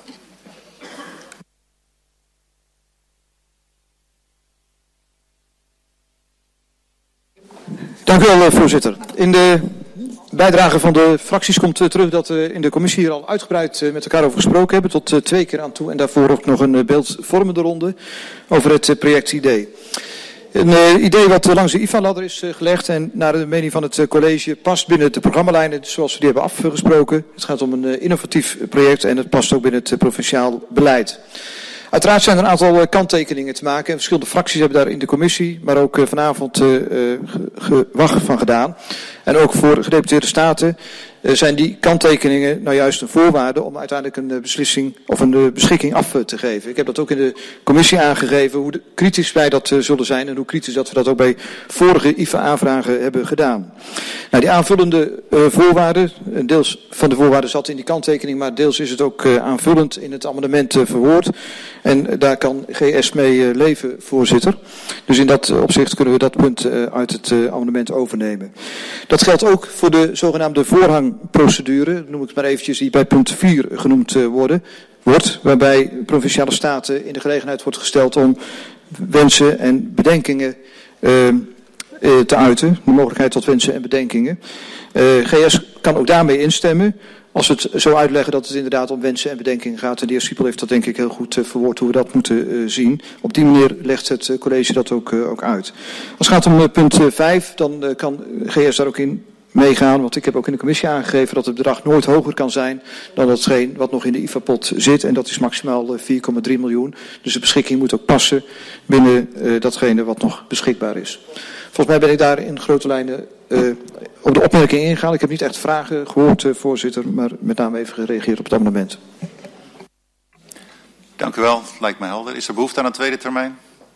Dank u wel, voorzitter. In de bijdrage van de fracties komt uh, terug dat we uh, in de commissie hier al uitgebreid uh, met elkaar over gesproken hebben, tot uh, twee keer aan toe. En daarvoor ook nog een uh, beeldvormende ronde over het uh, projectidee. Een uh, idee wat uh, langs de I F A-ladder is uh, gelegd en naar de mening van het uh, college past binnen de programmalijnen zoals we die hebben afgesproken. Het gaat om een uh, innovatief project en het past ook binnen het uh, provinciaal beleid. Uiteraard zijn er een aantal uh, kanttekeningen te maken en verschillende fracties hebben daar in de commissie, maar ook uh, vanavond uh, uh, gewacht van gedaan. En ook voor gedeputeerde staten uh, zijn die kanttekeningen nou juist een voorwaarde om uiteindelijk een uh, beslissing of een uh, beschikking af uh, te geven. Ik heb dat ook in de commissie aangegeven hoe de, kritisch wij dat uh, zullen zijn en hoe kritisch dat we dat ook bij vorige I F A-aanvragen hebben gedaan. Nou, die aanvullende uh, voorwaarden, een deels van de voorwaarden zat in die kanttekening, maar deels is het ook uh, aanvullend in het amendement uh, verwoord. En uh, daar kan G S mee uh, leven, voorzitter. Dus in dat uh, opzicht kunnen we dat punt uh, uit het uh, amendement overnemen. Dat geldt ook voor de zogenaamde voorrangprocedure, noem ik het maar eventjes, die bij punt vier genoemd uh, worden, wordt, waarbij provinciale staten in de gelegenheid wordt gesteld om wensen en bedenkingen uh, uh, te uiten, de mogelijkheid tot wensen en bedenkingen. Uh, G S kan ook daarmee instemmen, als we het zo uitleggen dat het inderdaad om wensen en bedenkingen gaat. En de heer Siepel heeft dat denk ik heel goed uh, verwoord hoe we dat moeten uh, zien. Op die manier legt het uh, college dat ook, uh, ook uit. Als het gaat om uh, punt vijf, dan uh, kan G S daar ook in meegaan. Want ik heb ook in de commissie aangegeven dat het bedrag nooit hoger kan zijn dan datgene wat nog in de I F A-pot zit. En dat is maximaal uh, vier komma drie miljoen. Dus de beschikking moet ook passen binnen uh, datgene wat nog beschikbaar is. Volgens mij ben ik daar in grote lijnen uh, op de opmerking ingegaan. Ik heb niet echt vragen gehoord, uh, voorzitter, maar met name even gereageerd op het amendement. Dank u wel. Het lijkt mij helder. Is er behoefte aan een tweede termijn?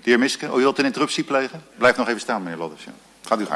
De heer Miske, u wilt een interruptie plegen? Blijf nog even staan, meneer Lodders. Ja. Gaat u gang.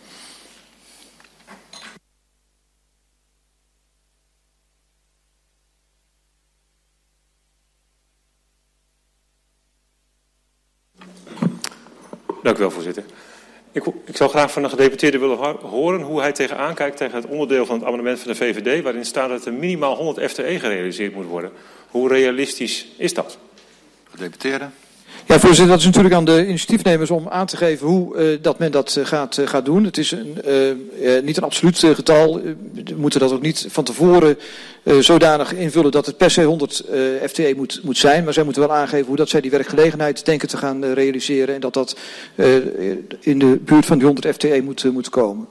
Dank u wel, voorzitter. Ik, ik zou graag van de gedeputeerde willen horen hoe hij tegenaan kijkt tegen het onderdeel van het amendement van de V V D, waarin staat dat er minimaal honderd F T E gerealiseerd moet worden. Hoe realistisch is dat? Gedeputeerde. Ja, voorzitter, dat is natuurlijk aan de initiatiefnemers om aan te geven hoe uh, dat men dat uh, gaat, uh, gaat doen. Het is een, uh, uh, niet een absoluut uh, getal. Uh, we moeten dat ook niet van tevoren uh, zodanig invullen dat het per se honderd uh, F T E moet, moet zijn. Maar zij moeten wel aangeven hoe dat zij die werkgelegenheid denken te gaan uh, realiseren. En dat dat uh, in de buurt van die honderd F T E moet, uh, moet komen.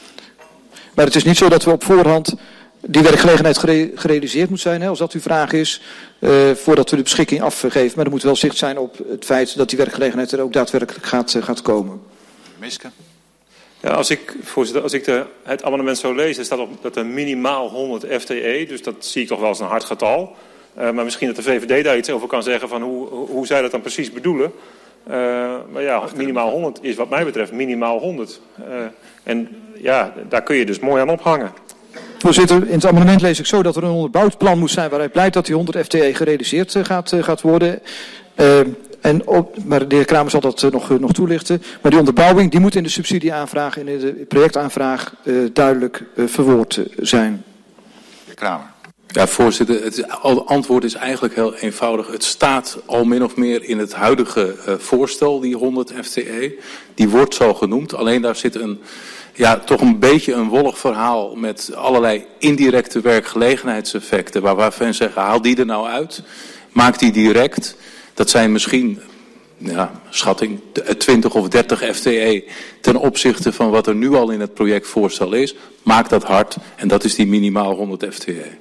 Maar het is niet zo dat we op voorhand die werkgelegenheid gere gerealiseerd moet zijn, hè, als dat uw vraag is, uh, voordat we de beschikking afgeven. Maar er moet wel zicht zijn op het feit dat die werkgelegenheid er ook daadwerkelijk gaat, uh, gaat komen. Miske. Ja, als ik, voorzitter, als ik de, het amendement zo lees, er staat op dat er minimaal honderd F T E, dus dat zie ik toch wel als een hard getal. Uh, maar misschien dat de V V D daar iets over kan zeggen van hoe, hoe zij dat dan precies bedoelen. Uh, maar ja, minimaal honderd is wat mij betreft minimaal honderd. Uh, en ja, daar kun je dus mooi aan ophangen. Voorzitter, in het amendement lees ik zo dat er een onderbouwd plan moet zijn waaruit blijkt dat die honderd F T E gerealiseerd uh, gaat, uh, gaat worden. Uh, en op, maar de heer Kramer zal dat uh, nog, uh, nog toelichten. Maar die onderbouwing die moet in de subsidieaanvraag en in de projectaanvraag uh, duidelijk uh, verwoord uh, zijn. Kramer. Ja, voorzitter, het antwoord is eigenlijk heel eenvoudig. Het staat al min of meer in het huidige uh, voorstel, die honderd F T E. Die wordt zo genoemd, alleen daar zit een, ja, toch een beetje een wollig verhaal met allerlei indirecte werkgelegenheidseffecten, waar waarvan zeggen, haal die er nou uit, maak die direct. Dat zijn misschien, ja, schatting, twintig of dertig F T E ten opzichte van wat er nu al in het projectvoorstel is. Maak dat hard en dat is die minimaal honderd F T E.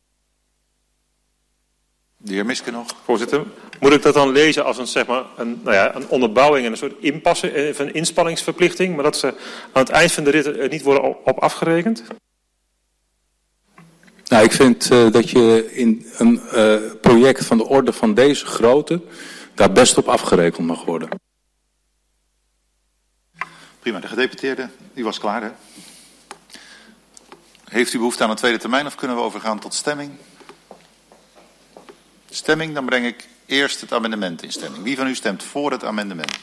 De heer Miske nog. Voorzitter, moet ik dat dan lezen als een, zeg maar, een, nou ja, een onderbouwing en een soort inpassen, een inspanningsverplichting, maar dat ze aan het eind van de rit er niet worden op, op afgerekend? Nou, ik vind uh, dat je in een uh, project van de orde van deze grootte daar best op afgerekend mag worden. Prima, de gedeputeerde, die was klaar, hè? Heeft u behoefte aan een tweede termijn of kunnen we overgaan tot stemming? Stemming, dan breng ik eerst het amendement in stemming. Wie van u stemt voor het amendement?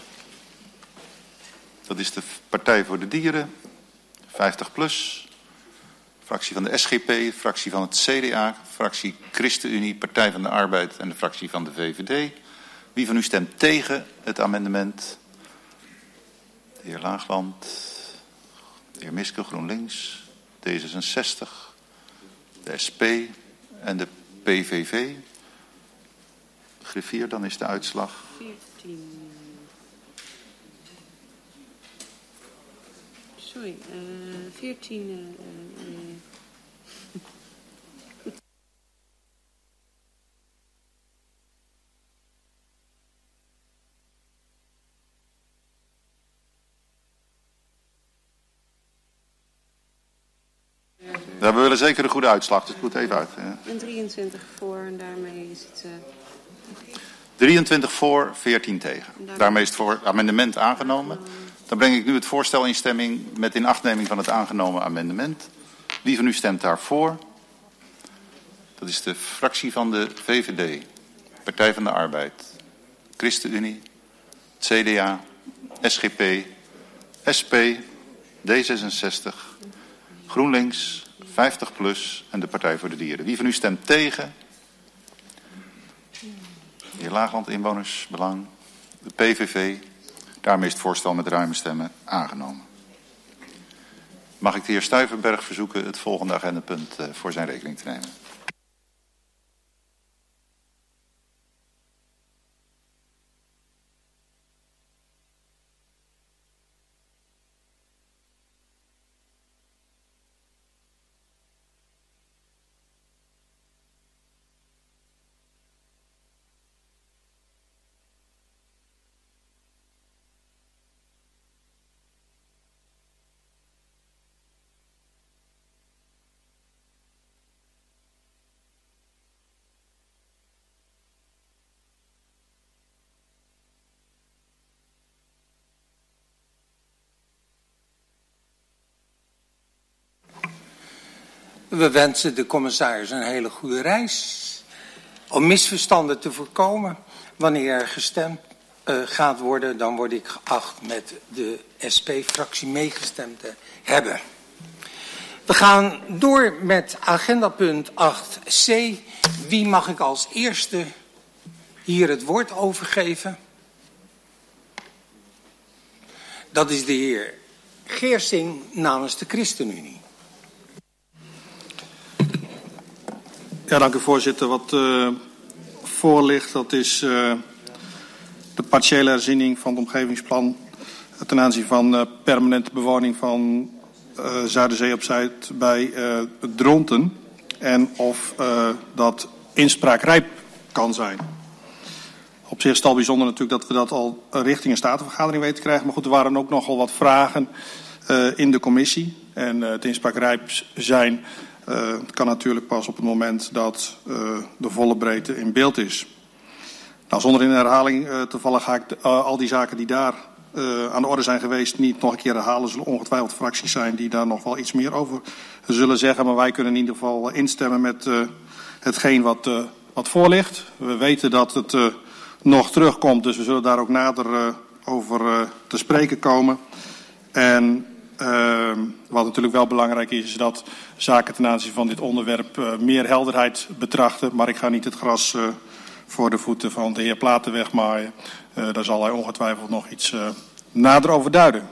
Dat is de Partij voor de Dieren, vijftig plus, fractie van de S G P, fractie van het C D A, fractie ChristenUnie, Partij van de Arbeid en de fractie van de V V D. Wie van u stemt tegen het amendement? De heer Laagland, de heer Miske, GroenLinks, D zesenzestig, de S P en de P V V. Griffier, dan is de uitslag. veertien. Sorry, uh, veertien. Uh, uh, Ja, we willen zeker een goede uitslag, dus ik moet even uit. Ja. En drieëntwintig voor en daarmee is het... Uh... drieëntwintig voor, veertien tegen. Daarmee is het voor amendement aangenomen. Dan breng ik nu het voorstel in stemming met inachtneming van het aangenomen amendement. Wie van u stemt daarvoor? Dat is de fractie van de V V D, Partij van de Arbeid, ChristenUnie, C D A, S G P, S P, D zesenzestig, GroenLinks, vijftig plus en de Partij voor de Dieren. Wie van u stemt tegen? De heer Laagland, Inwonersbelang, de P V V. Daarmee is het voorstel met ruime stemmen aangenomen. Mag ik de heer Stuyvenberg verzoeken het volgende agendapunt voor zijn rekening te nemen? We wensen de commissaris een hele goede reis. Om misverstanden te voorkomen, wanneer er gestemd uh, gaat worden, dan word ik geacht met de S P-fractie meegestemd te hebben. We gaan door met agendapunt acht C. Wie mag ik als eerste hier het woord overgeven? Dat is de heer Geersing namens de ChristenUnie. Ja, dank u voorzitter. Wat uh, voor ligt, dat is uh, de partiële herziening van het omgevingsplan ten aanzien van uh, permanente bewoning van uh, Zuiderzee op Zuid bij uh, Dronten. En of uh, dat inspraakrijp kan zijn. Op zich is het al bijzonder natuurlijk dat we dat al richting een statenvergadering weten te krijgen. Maar goed, er waren ook nogal wat vragen uh, in de commissie. En uh, het inspraakrijp zijn uh, kan natuurlijk pas op het moment dat uh, de volle breedte in beeld is. Nou, zonder in herhaling uh, te vallen ga ik de, uh, al die zaken die daar uh, aan de orde zijn geweest niet nog een keer herhalen. Er zullen ongetwijfeld fracties zijn die daar nog wel iets meer over zullen zeggen. Maar wij kunnen in ieder geval instemmen met uh, hetgeen wat, uh, wat voor ligt. We weten dat het uh, nog terugkomt, dus we zullen daar ook nader uh, over uh, te spreken komen. En uh, wat natuurlijk wel belangrijk is, is dat zaken ten aanzien van dit onderwerp uh, meer helderheid betrachten. Maar ik ga niet het gras uh, voor de voeten van de heer Platen wegmaaien. Uh, daar zal hij ongetwijfeld nog iets uh, nader over duiden.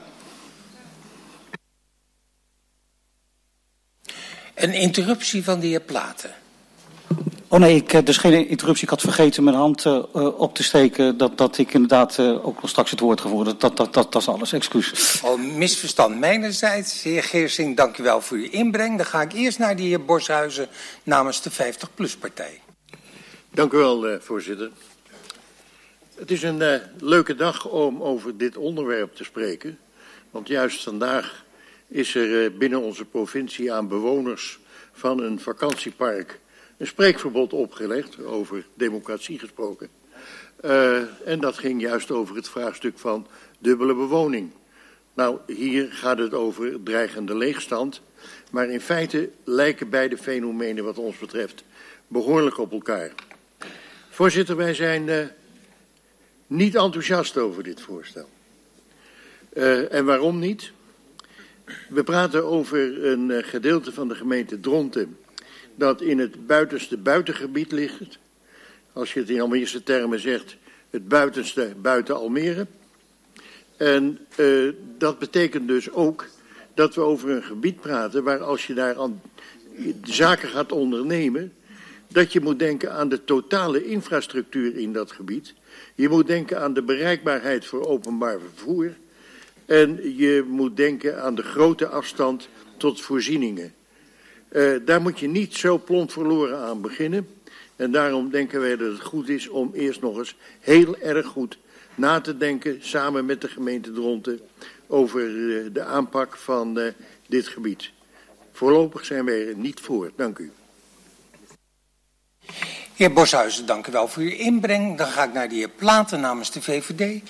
Een interruptie van de heer Platen. Oh nee, ik, dus geen interruptie. Ik had vergeten mijn hand uh, op te steken. Dat, dat ik inderdaad uh, ook nog straks het woord gevoerd. Dat, dat, dat, dat is alles. Excuus. Oh, misverstand mijnerzijds. Heer Geersing, dank u wel voor uw inbreng. Dan ga ik eerst naar de heer Borshuizen namens de vijftig plus partij. Dank u wel, uh, voorzitter. Het is een uh, leuke dag om over dit onderwerp te spreken. Want juist vandaag is er uh, binnen onze provincie aan bewoners van een vakantiepark een spreekverbod opgelegd, over democratie gesproken. Uh, en dat ging juist over het vraagstuk van dubbele bewoning. Nou, hier gaat het over dreigende leegstand. Maar in feite lijken beide fenomenen wat ons betreft behoorlijk op elkaar. Voorzitter, wij zijn uh, niet enthousiast over dit voorstel. Uh, en waarom niet? We praten over een uh, gedeelte van de gemeente Dronten dat in het buitenste buitengebied ligt. Als je het in Almeerse termen zegt, het buitenste buiten Almere. En uh, dat betekent dus ook dat we over een gebied praten waar als je daar aan zaken gaat ondernemen, dat je moet denken aan de totale infrastructuur in dat gebied. Je moet denken aan de bereikbaarheid voor openbaar vervoer. En je moet denken aan de grote afstand tot voorzieningen. Uh, daar moet je niet zo plomp verloren aan beginnen. En daarom denken wij dat het goed is om eerst nog eens heel erg goed na te denken, samen met de gemeente Dronten, over uh, de aanpak van uh, dit gebied. Voorlopig zijn wij er niet voor. Dank u. Heer Borshuizen, dank u wel voor uw inbreng. Dan ga ik naar de heer Platen namens de V V D.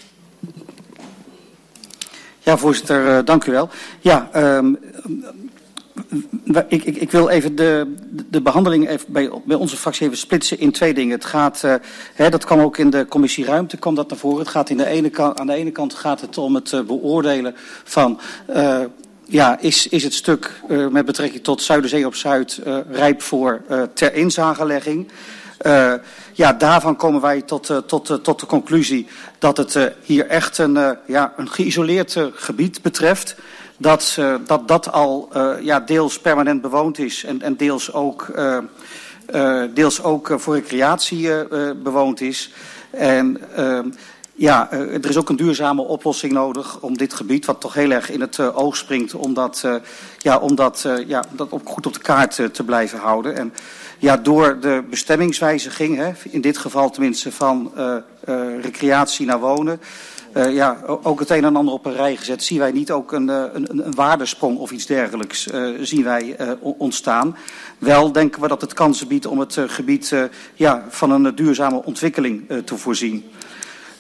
Ja, voorzitter, uh, dank u wel. Ja, um, Ik, ik, ik wil even de, de behandeling even bij, bij onze fractie even splitsen in twee dingen. Het gaat, uh, hè, dat kwam ook in de commissie Ruimte, kwam dat naar voren. Het gaat in de ene kant, aan de ene kant gaat het om het uh, beoordelen van, uh, ja, is, is het stuk uh, met betrekking tot Zuiderzee op Zuid uh, rijp voor uh, ter inzagelegging. Uh, ja, daarvan komen wij tot, uh, tot, uh, tot de conclusie dat het uh, hier echt een, uh, ja, een geïsoleerd uh, gebied betreft. Dat, uh, dat dat al uh, ja, deels permanent bewoond is en, en deels ook, uh, uh, deels ook uh, voor recreatie uh, uh, bewoond is. En uh, ja, uh, er is ook een duurzame oplossing nodig om dit gebied, wat toch heel erg in het uh, oog springt, om dat, uh, ja, om dat, uh, ja, dat ook goed op de kaart uh, te blijven houden. En ja, door de bestemmingswijziging, hè, in dit geval tenminste van uh, uh, recreatie naar wonen, Uh, ja, ook het een en ander op een rij gezet, zien wij niet ook een, een, een waardesprong of iets dergelijks uh, zien wij uh, ontstaan. Wel denken we dat het kansen biedt om het uh, gebied uh, ja, van een uh, duurzame ontwikkeling uh, te voorzien.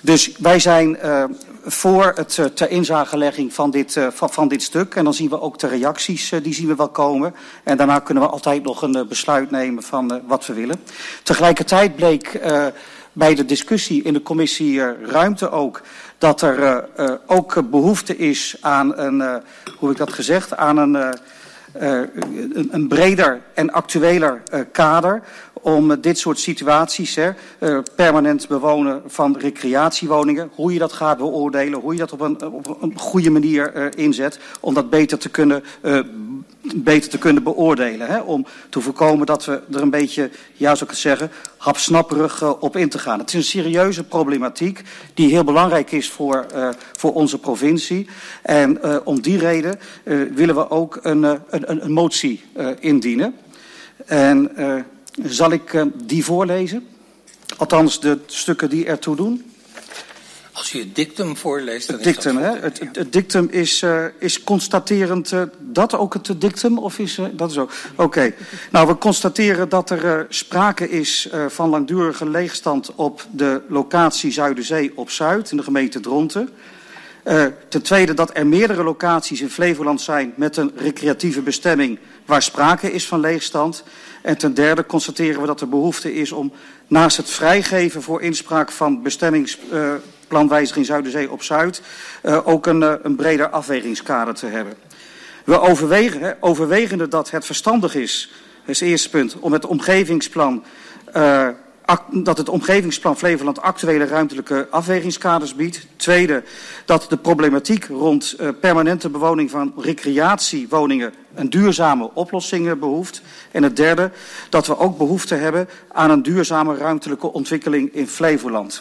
Dus wij zijn uh, voor het uh, ter inzagelegging van dit, uh, van, van dit stuk. En dan zien we ook de reacties, uh, die zien we wel komen. En daarna kunnen we altijd nog een uh, besluit nemen van uh, wat we willen. Tegelijkertijd bleek uh, bij de discussie in de commissie uh, ruimte ook dat er uh, uh, ook behoefte is aan een, uh, hoe heb ik dat gezegd, aan een, uh, uh, een, een breder en actueler uh, kader om uh, dit soort situaties, hè, uh, permanent bewonen van recreatiewoningen, hoe je dat gaat beoordelen, hoe je dat op een, op een goede manier uh, inzet, om dat beter te kunnen uh, beter te kunnen beoordelen. Hè, om te voorkomen dat we er een beetje, ja zou ik het zeggen, hapsnapperig uh, op in te gaan. Het is een serieuze problematiek die heel belangrijk is voor, uh, voor onze provincie. En uh, om die reden uh, willen we ook een, uh, een, een motie uh, indienen. En uh, zal ik uh, die voorlezen? Althans de stukken die ertoe doen. Als u het dictum voorleest, dan het is dictum, dat hè? Het, het, het dictum is, uh, is constaterend, uh, dat ook het dictum? Of is uh, dat zo? Oké. Okay. Nou, we constateren dat er uh, sprake is uh, van langdurige leegstand op de locatie Zuiderzee op Zuid in de gemeente Dronten. Uh, ten tweede dat er meerdere locaties in Flevoland zijn met een recreatieve bestemming waar sprake is van leegstand. En ten derde constateren we dat er behoefte is om naast het vrijgeven voor inspraak van bestemmingsplanwijziging uh, Zuiderzee op Zuid uh, ook een, uh, een breder afwegingskader te hebben. We overwegen, hè, overwegende dat het verstandig is, dat is het eerste punt, om het omgevingsplan, uh, dat het omgevingsplan Flevoland actuele ruimtelijke afwegingskaders biedt. Tweede, dat de problematiek rond uh, permanente bewoning van recreatiewoningen een duurzame oplossing behoeft. En het derde, dat we ook behoefte hebben aan een duurzame ruimtelijke ontwikkeling in Flevoland.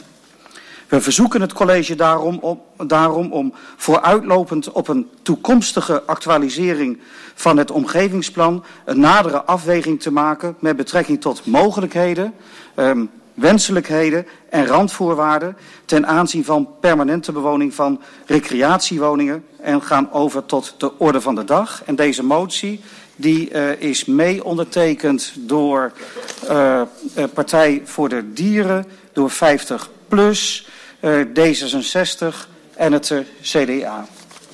We verzoeken het college daarom om, daarom om vooruitlopend op een toekomstige actualisering van het omgevingsplan een nadere afweging te maken met betrekking tot mogelijkheden, um, wenselijkheden en randvoorwaarden ten aanzien van permanente bewoning van recreatiewoningen en gaan over tot de orde van de dag. En deze motie die uh, is mee ondertekend door uh, uh, Partij voor de Dieren, door vijftig plus, uh, D zesenzestig en het uh, C D A.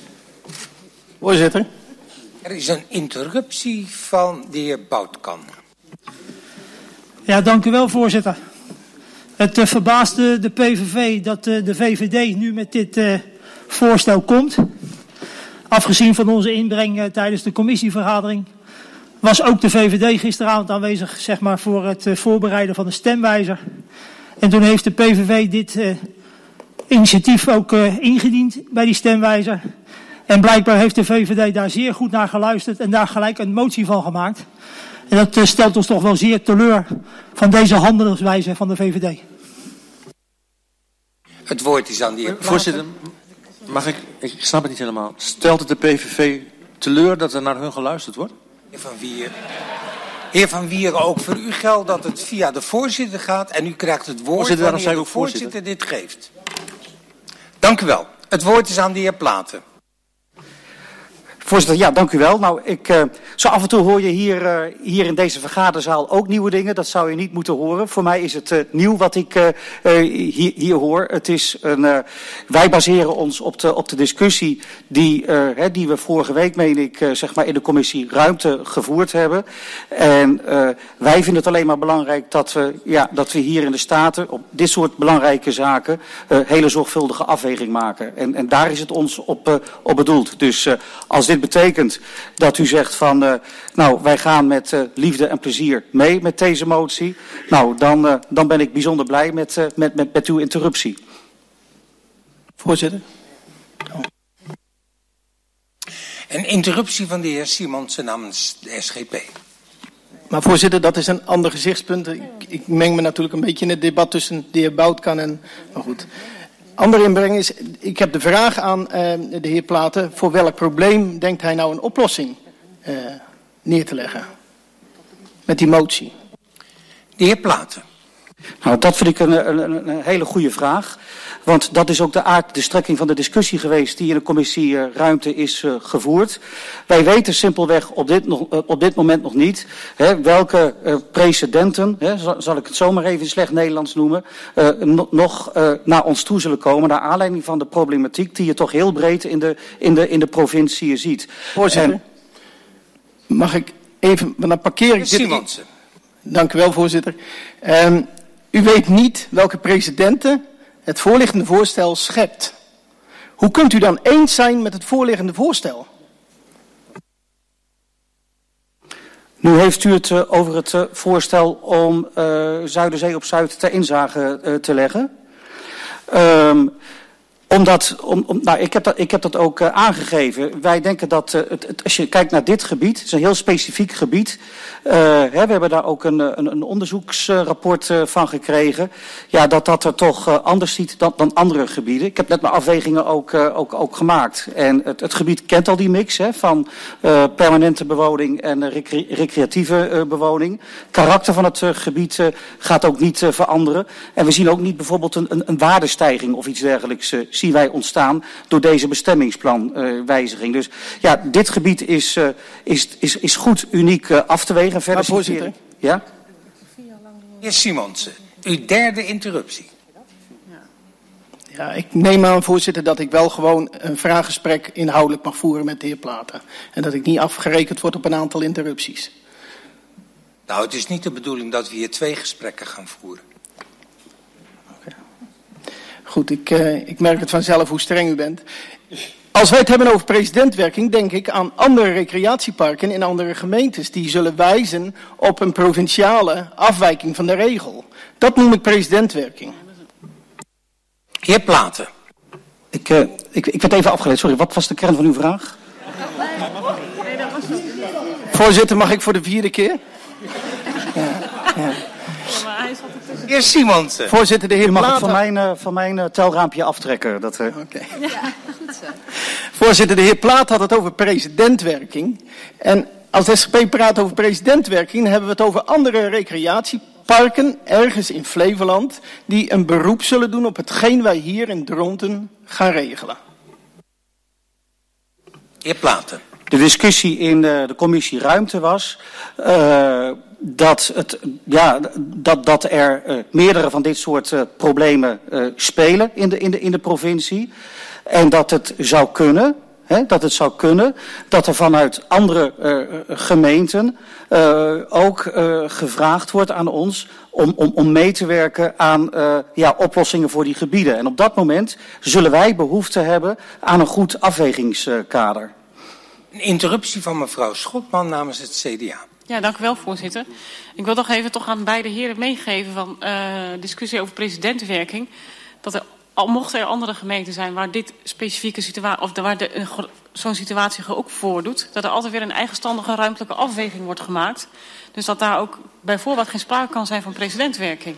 Voorzitter. Er is een interruptie van de heer Boutkan. Ja, dank u wel, voorzitter. Het uh, verbaasde de P V V dat uh, de V V D nu met dit uh, voorstel komt. Afgezien van onze inbreng uh, tijdens de commissievergadering was ook de V V D gisteravond aanwezig, zeg maar, voor het uh, voorbereiden van de stemwijzer. En toen heeft de P V V dit uh, initiatief ook uh, ingediend bij die stemwijzer. En blijkbaar heeft de V V D daar zeer goed naar geluisterd en daar gelijk een motie van gemaakt. En dat uh, stelt ons toch wel zeer teleur van deze handelingswijze van de V V D. Het woord is aan de heer Platen. Voorzitter, mag ik, ik snap het niet helemaal. Stelt het de P V V teleur dat er naar hun geluisterd wordt? Heer Van Wier, heer Van Wier, ook voor u geldt dat het via de voorzitter gaat en u krijgt het woord voorzitter, wanneer zei de ook voorzitter, voorzitter dit geeft. Dank u wel. Het woord is aan de heer Platen. Voorzitter, ja, dank u wel. Nou, ik, uh, zo af en toe hoor je hier, uh, hier in deze vergaderzaal ook nieuwe dingen. Dat zou je niet moeten horen. Voor mij is het uh, nieuw wat ik uh, uh, hier, hier hoor. Het is een, uh, wij baseren ons op de, op de discussie die, uh, hè, die we vorige week, meen ik, uh, zeg maar in de commissie Ruimte gevoerd hebben. En uh, wij vinden het alleen maar belangrijk dat we, ja, dat we hier in de Staten op dit soort belangrijke zaken uh, hele zorgvuldige afweging maken. En, en daar is het ons op, uh, op bedoeld. Dus uh, als dit betekent dat u zegt van, uh, nou, wij gaan met uh, liefde en plezier mee met deze motie. Nou, dan, uh, dan ben ik bijzonder blij met, uh, met, met, met uw interruptie. Voorzitter. Oh. Een interruptie van de heer Simonsen namens de S G P. Maar voorzitter, dat is een ander gezichtspunt. Ik, ik meng me natuurlijk een beetje in het debat tussen de heer Boutkan en... Maar goed. Andere inbreng is, ik heb de vraag aan uh, de heer Platen, voor welk probleem denkt hij nou een oplossing uh, neer te leggen? Met die motie. De heer Platen. Nou, dat vind ik een, een, een hele goede vraag. Want dat is ook de aard, de strekking van de discussie geweest die in de commissie uh, Ruimte is uh, gevoerd. Wij weten simpelweg op dit, nog, uh, op dit moment nog niet hè, welke uh, precedenten, hè, zal, zal ik het zomaar even in slecht Nederlands noemen, uh, no, nog uh, naar ons toe zullen komen naar aanleiding van de problematiek die je toch heel breed in de, in de, in de provincie ziet. Voorzitter, en, mag ik even, dan parkeer ik dit. Simonsen. Dank u wel, voorzitter. Um, u weet niet welke precedenten het voorliggende voorstel schept. Hoe kunt u dan eens zijn met het voorliggende voorstel? Nu heeft u het uh, over het uh, voorstel om uh, Zuiderzee op Zuid ter inzage uh, te leggen. Um, Omdat, om, om, nou, ik heb dat, ik heb dat ook uh, aangegeven. Wij denken dat, uh, het, het, als je kijkt naar dit gebied, het is een heel specifiek gebied. Uh, hè, we hebben daar ook een, een, een onderzoeksrapport uh, van gekregen. Ja, dat dat er toch uh, anders ziet dan, dan andere gebieden. Ik heb net mijn afwegingen ook, uh, ook, ook gemaakt. En het, het gebied kent al die mix hè, van uh, permanente bewoning en uh, recre recreatieve uh, bewoning. Karakter van het uh, gebied uh, gaat ook niet uh, veranderen. En we zien ook niet bijvoorbeeld een, een, een waardestijging of iets dergelijks uh, zien wij ontstaan door deze bestemmingsplanwijziging. Uh, dus ja, dit gebied is, uh, is, is, is goed uniek uh, af te wegen. Verder maar voorzitter. Ja? Heer Simonsen, uw derde interruptie. Ja, ik neem aan, voorzitter, dat ik wel gewoon een vraaggesprek inhoudelijk mag voeren met de heer Platen. En dat ik niet afgerekend word op een aantal interrupties. Nou, het is niet de bedoeling dat we hier twee gesprekken gaan voeren. Goed, ik, uh, ik merk het vanzelf hoe streng u bent. Als wij het hebben over presidentwerking, denk ik aan andere recreatieparken in andere gemeentes. Die zullen wijzen op een provinciale afwijking van de regel. Dat noem ik presidentwerking. Heer Platen. Ik, uh, ik, ik werd even afgeleid. Sorry, wat was de kern van uw vraag? Voorzitter, mag ik voor de vierde keer? Ja, ja. Heer Simonsen. Voorzitter, de heer U mag Platen... het van mijn, uh, van mijn uh, telraampje aftrekken. Dat, uh... Oké. Okay. Ja, goed zo. Voorzitter, de heer Plaat had het over presidentwerking. En als de S G P praat over presidentwerking, dan hebben we het over andere recreatieparken ergens in Flevoland die een beroep zullen doen op hetgeen wij hier in Dronten gaan regelen. Heer Platen. De discussie in de, de commissie Ruimte was uh, dat, het, ja, dat, dat er uh, meerdere van dit soort uh, problemen uh, spelen in de, in, de, in de provincie. En dat het zou kunnen, hè, dat het zou kunnen, dat er vanuit andere uh, gemeenten uh, ook uh, gevraagd wordt aan ons om, om, om mee te werken aan uh, ja, oplossingen voor die gebieden. En op dat moment zullen wij behoefte hebben aan een goed afwegingskader. Een interruptie van mevrouw Schotman namens het C D A. Ja, dank u wel, voorzitter. Ik wil toch even toch aan beide heren meegeven van uh, discussie over presidentwerking. Dat er, al mochten er andere gemeenten zijn waar dit specifieke situatie, of waar uh, zo'n situatie ook voordoet, dat er altijd weer een eigenstandige ruimtelijke afweging wordt gemaakt. Dus dat daar ook bij voorbaat geen sprake kan zijn van presidentwerking.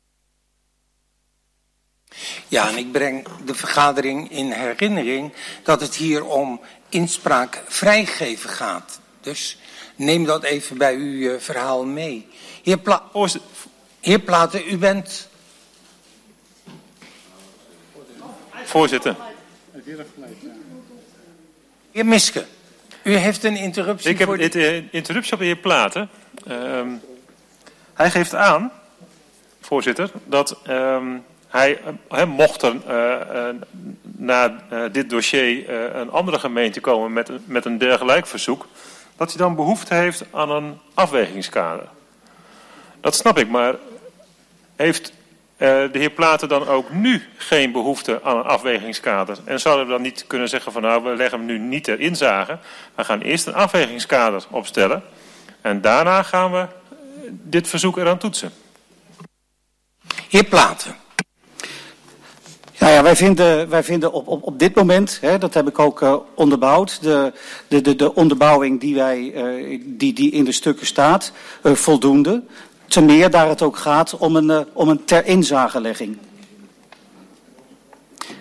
Ja, en ik breng de vergadering in herinnering dat het hier om inspraak vrijgeven gaat. Dus neem dat even bij uw uh, verhaal mee. Heer, Pla Heer Platen, u bent... Voorzitter. Heer Miske, u heeft een interruptie. Ik heb voor een uh, interruptie op de heer Platen. Um, hij geeft aan, voorzitter, dat um, hij, uh, mocht er uh, uh, na uh, dit dossier uh, een andere gemeente komen met, met een dergelijk verzoek, dat hij dan behoefte heeft aan een afwegingskader. Dat snap ik, maar heeft uh, de heer Platen dan ook nu geen behoefte aan een afwegingskader? En zouden we dan niet kunnen zeggen van nou, we leggen hem nu niet ter inzage. We gaan eerst een afwegingskader opstellen en daarna gaan we dit verzoek eraan toetsen. Heer Platen. Nou ja, wij vinden, wij vinden op, op, op dit moment, hè, dat heb ik ook uh, onderbouwd, de, de, de, de onderbouwing die, wij, uh, die, die in de stukken staat, uh, voldoende. Ten meer daar het ook gaat om een, uh, om een ter inzagelegging.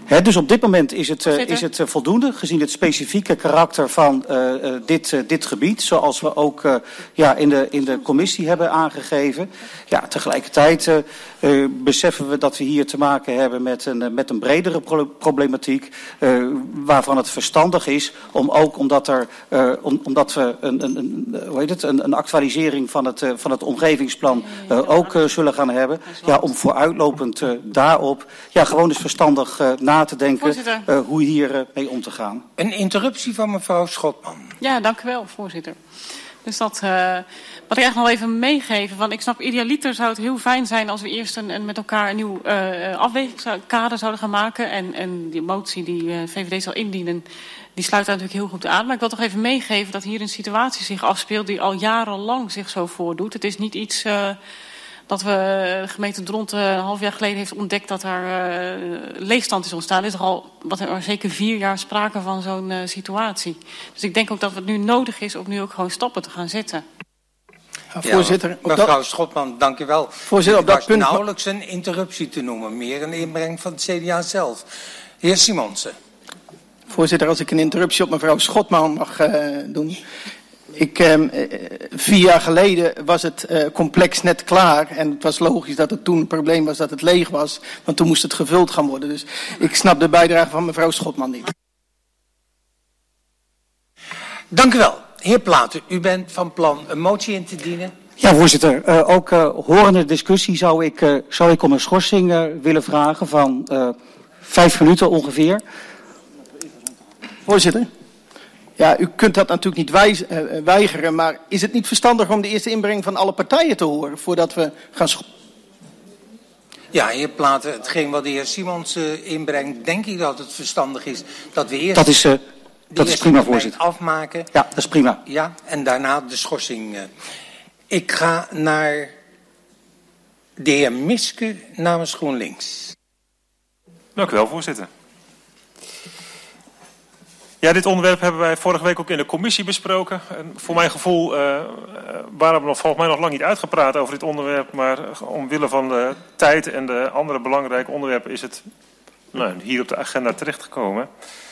He, dus op dit moment is het, uh, is het uh, voldoende, gezien het specifieke karakter van uh, uh, dit, uh, dit gebied, zoals we ook uh, ja, in, de, in de commissie hebben aangegeven. Ja, tegelijkertijd uh, uh, beseffen we dat we hier te maken hebben met een, uh, met een bredere pro problematiek, uh, waarvan het verstandig is om ook, omdat, er, uh, om, omdat we een, een, een, hoe heet het, een, een actualisering van het, uh, van het omgevingsplan uh, ook uh, zullen gaan hebben, ja, om vooruitlopend uh, daarop ja, gewoon eens verstandig uh, na te denken uh, hoe hier uh, mee om te gaan. Een interruptie van mevrouw Schotman. Ja, dank u wel, voorzitter. Dus dat, uh, wat ik eigenlijk nog even meegeven, want ik snap idealiter zou het heel fijn zijn als we eerst een, een met elkaar een nieuw uh, afwegingskader zouden gaan maken. En, en die motie die uh, V V D zal indienen, die sluit daar natuurlijk heel goed aan. Maar ik wil toch even meegeven dat hier een situatie zich afspeelt die al jarenlang zich zo voordoet. Het is niet iets uh, dat we, de gemeente Dront uh, een half jaar geleden heeft ontdekt dat er uh, leegstand is ontstaan. Er is er al wat er zeker vier jaar sprake van zo'n uh, situatie. Dus ik denk ook dat het nu nodig is om nu ook gewoon stappen te gaan zetten. Ja, voorzitter, ja, mevrouw dat... Schotman, dank u wel. Voorzitter, op dat punt nauwelijks een interruptie te noemen, meer een inbreng van het C D A zelf. Heer Simonsen. Voorzitter, als ik een interruptie op mevrouw Schotman mag uh, doen. Ik, uh, vier jaar geleden was het uh, complex net klaar en het was logisch dat het toen een probleem was dat het leeg was, want toen moest het gevuld gaan worden. Dus ik snap de bijdrage van mevrouw Schotman niet. Dank u wel. Heer Platen, u bent van plan een motie in te dienen. Ja, voorzitter. Uh, ook uh, horende discussie zou ik, uh, zou ik om een schorsing uh, willen vragen van uh, vijf minuten ongeveer. Voorzitter. Ja, u kunt dat natuurlijk niet wijs, uh, weigeren, maar is het niet verstandig om de eerste inbreng van alle partijen te horen voordat we gaan schoppen? Ja, heer Platen, hetgeen wat de heer Simons uh, inbrengt, denk ik dat het verstandig is dat we eerst dat is, uh, dat is prima, voorzitter. Afmaken. Ja, dat is prima. Ja, en daarna de schorsing. Uh. Ik ga naar de heer Miske namens GroenLinks. Dank u wel, voorzitter. Ja, dit onderwerp hebben wij vorige week ook in de commissie besproken. En voor mijn gevoel uh, waren we nog, volgens mij nog lang niet uitgepraat over dit onderwerp. Maar omwille van de tijd en de andere belangrijke onderwerpen is het nou, hier op de agenda terechtgekomen.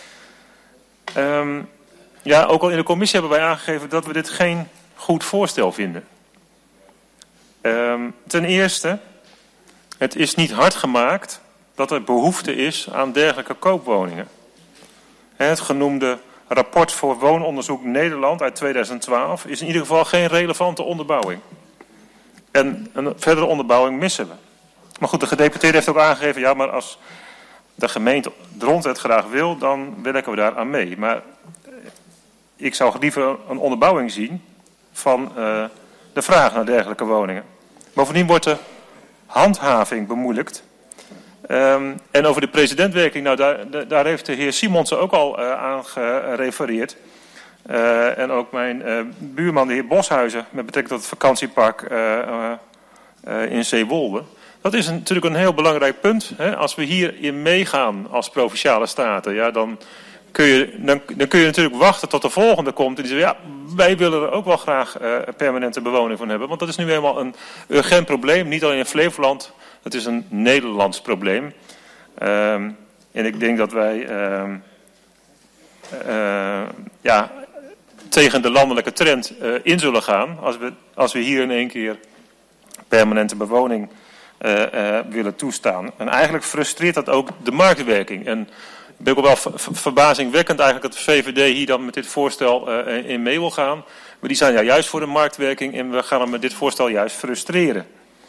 Um, ja, ook al in de commissie hebben wij aangegeven dat we dit geen goed voorstel vinden. Um, ten eerste, het is niet hard gemaakt dat er behoefte is aan dergelijke koopwoningen. Het genoemde rapport voor woononderzoek Nederland uit tweeduizend twaalf is in ieder geval geen relevante onderbouwing. En een verdere onderbouwing missen we. Maar goed, de gedeputeerde heeft ook aangegeven, ja, maar als de gemeente Dront het graag wil, dan werken we daar aan mee. Maar ik zou liever een onderbouwing zien van uh, de vraag naar dergelijke woningen. Bovendien wordt de handhaving bemoeilijkt. Um, en over de precedentwerking, nou daar, daar heeft de heer Simonsen ook al uh, aan gerefereerd. Uh, en ook mijn uh, buurman, de heer Boshuizen, met betrekking tot het vakantiepark uh, uh, uh, in Zeewolde. Dat is een, natuurlijk een heel belangrijk punt. Hè? Als we hierin meegaan als provinciale staten, ja, dan, kun je, dan, dan kun je natuurlijk wachten tot de volgende komt. En die zegt, ja, wij willen er ook wel graag uh, permanente bewoning van hebben. Want dat is nu helemaal een urgent probleem, niet alleen in Flevoland. Het is een Nederlands probleem. Um, en ik denk dat wij um, uh, ja, tegen de landelijke trend uh, in zullen gaan. Als we, als we hier in één keer permanente bewoning uh, uh, willen toestaan. En eigenlijk frustreert dat ook de marktwerking. En ik ben ook wel ver, verbazingwekkend eigenlijk dat de V V D hier dan met dit voorstel uh, in mee wil gaan. Maar die zijn ja juist voor de marktwerking en we gaan hem met dit voorstel juist frustreren.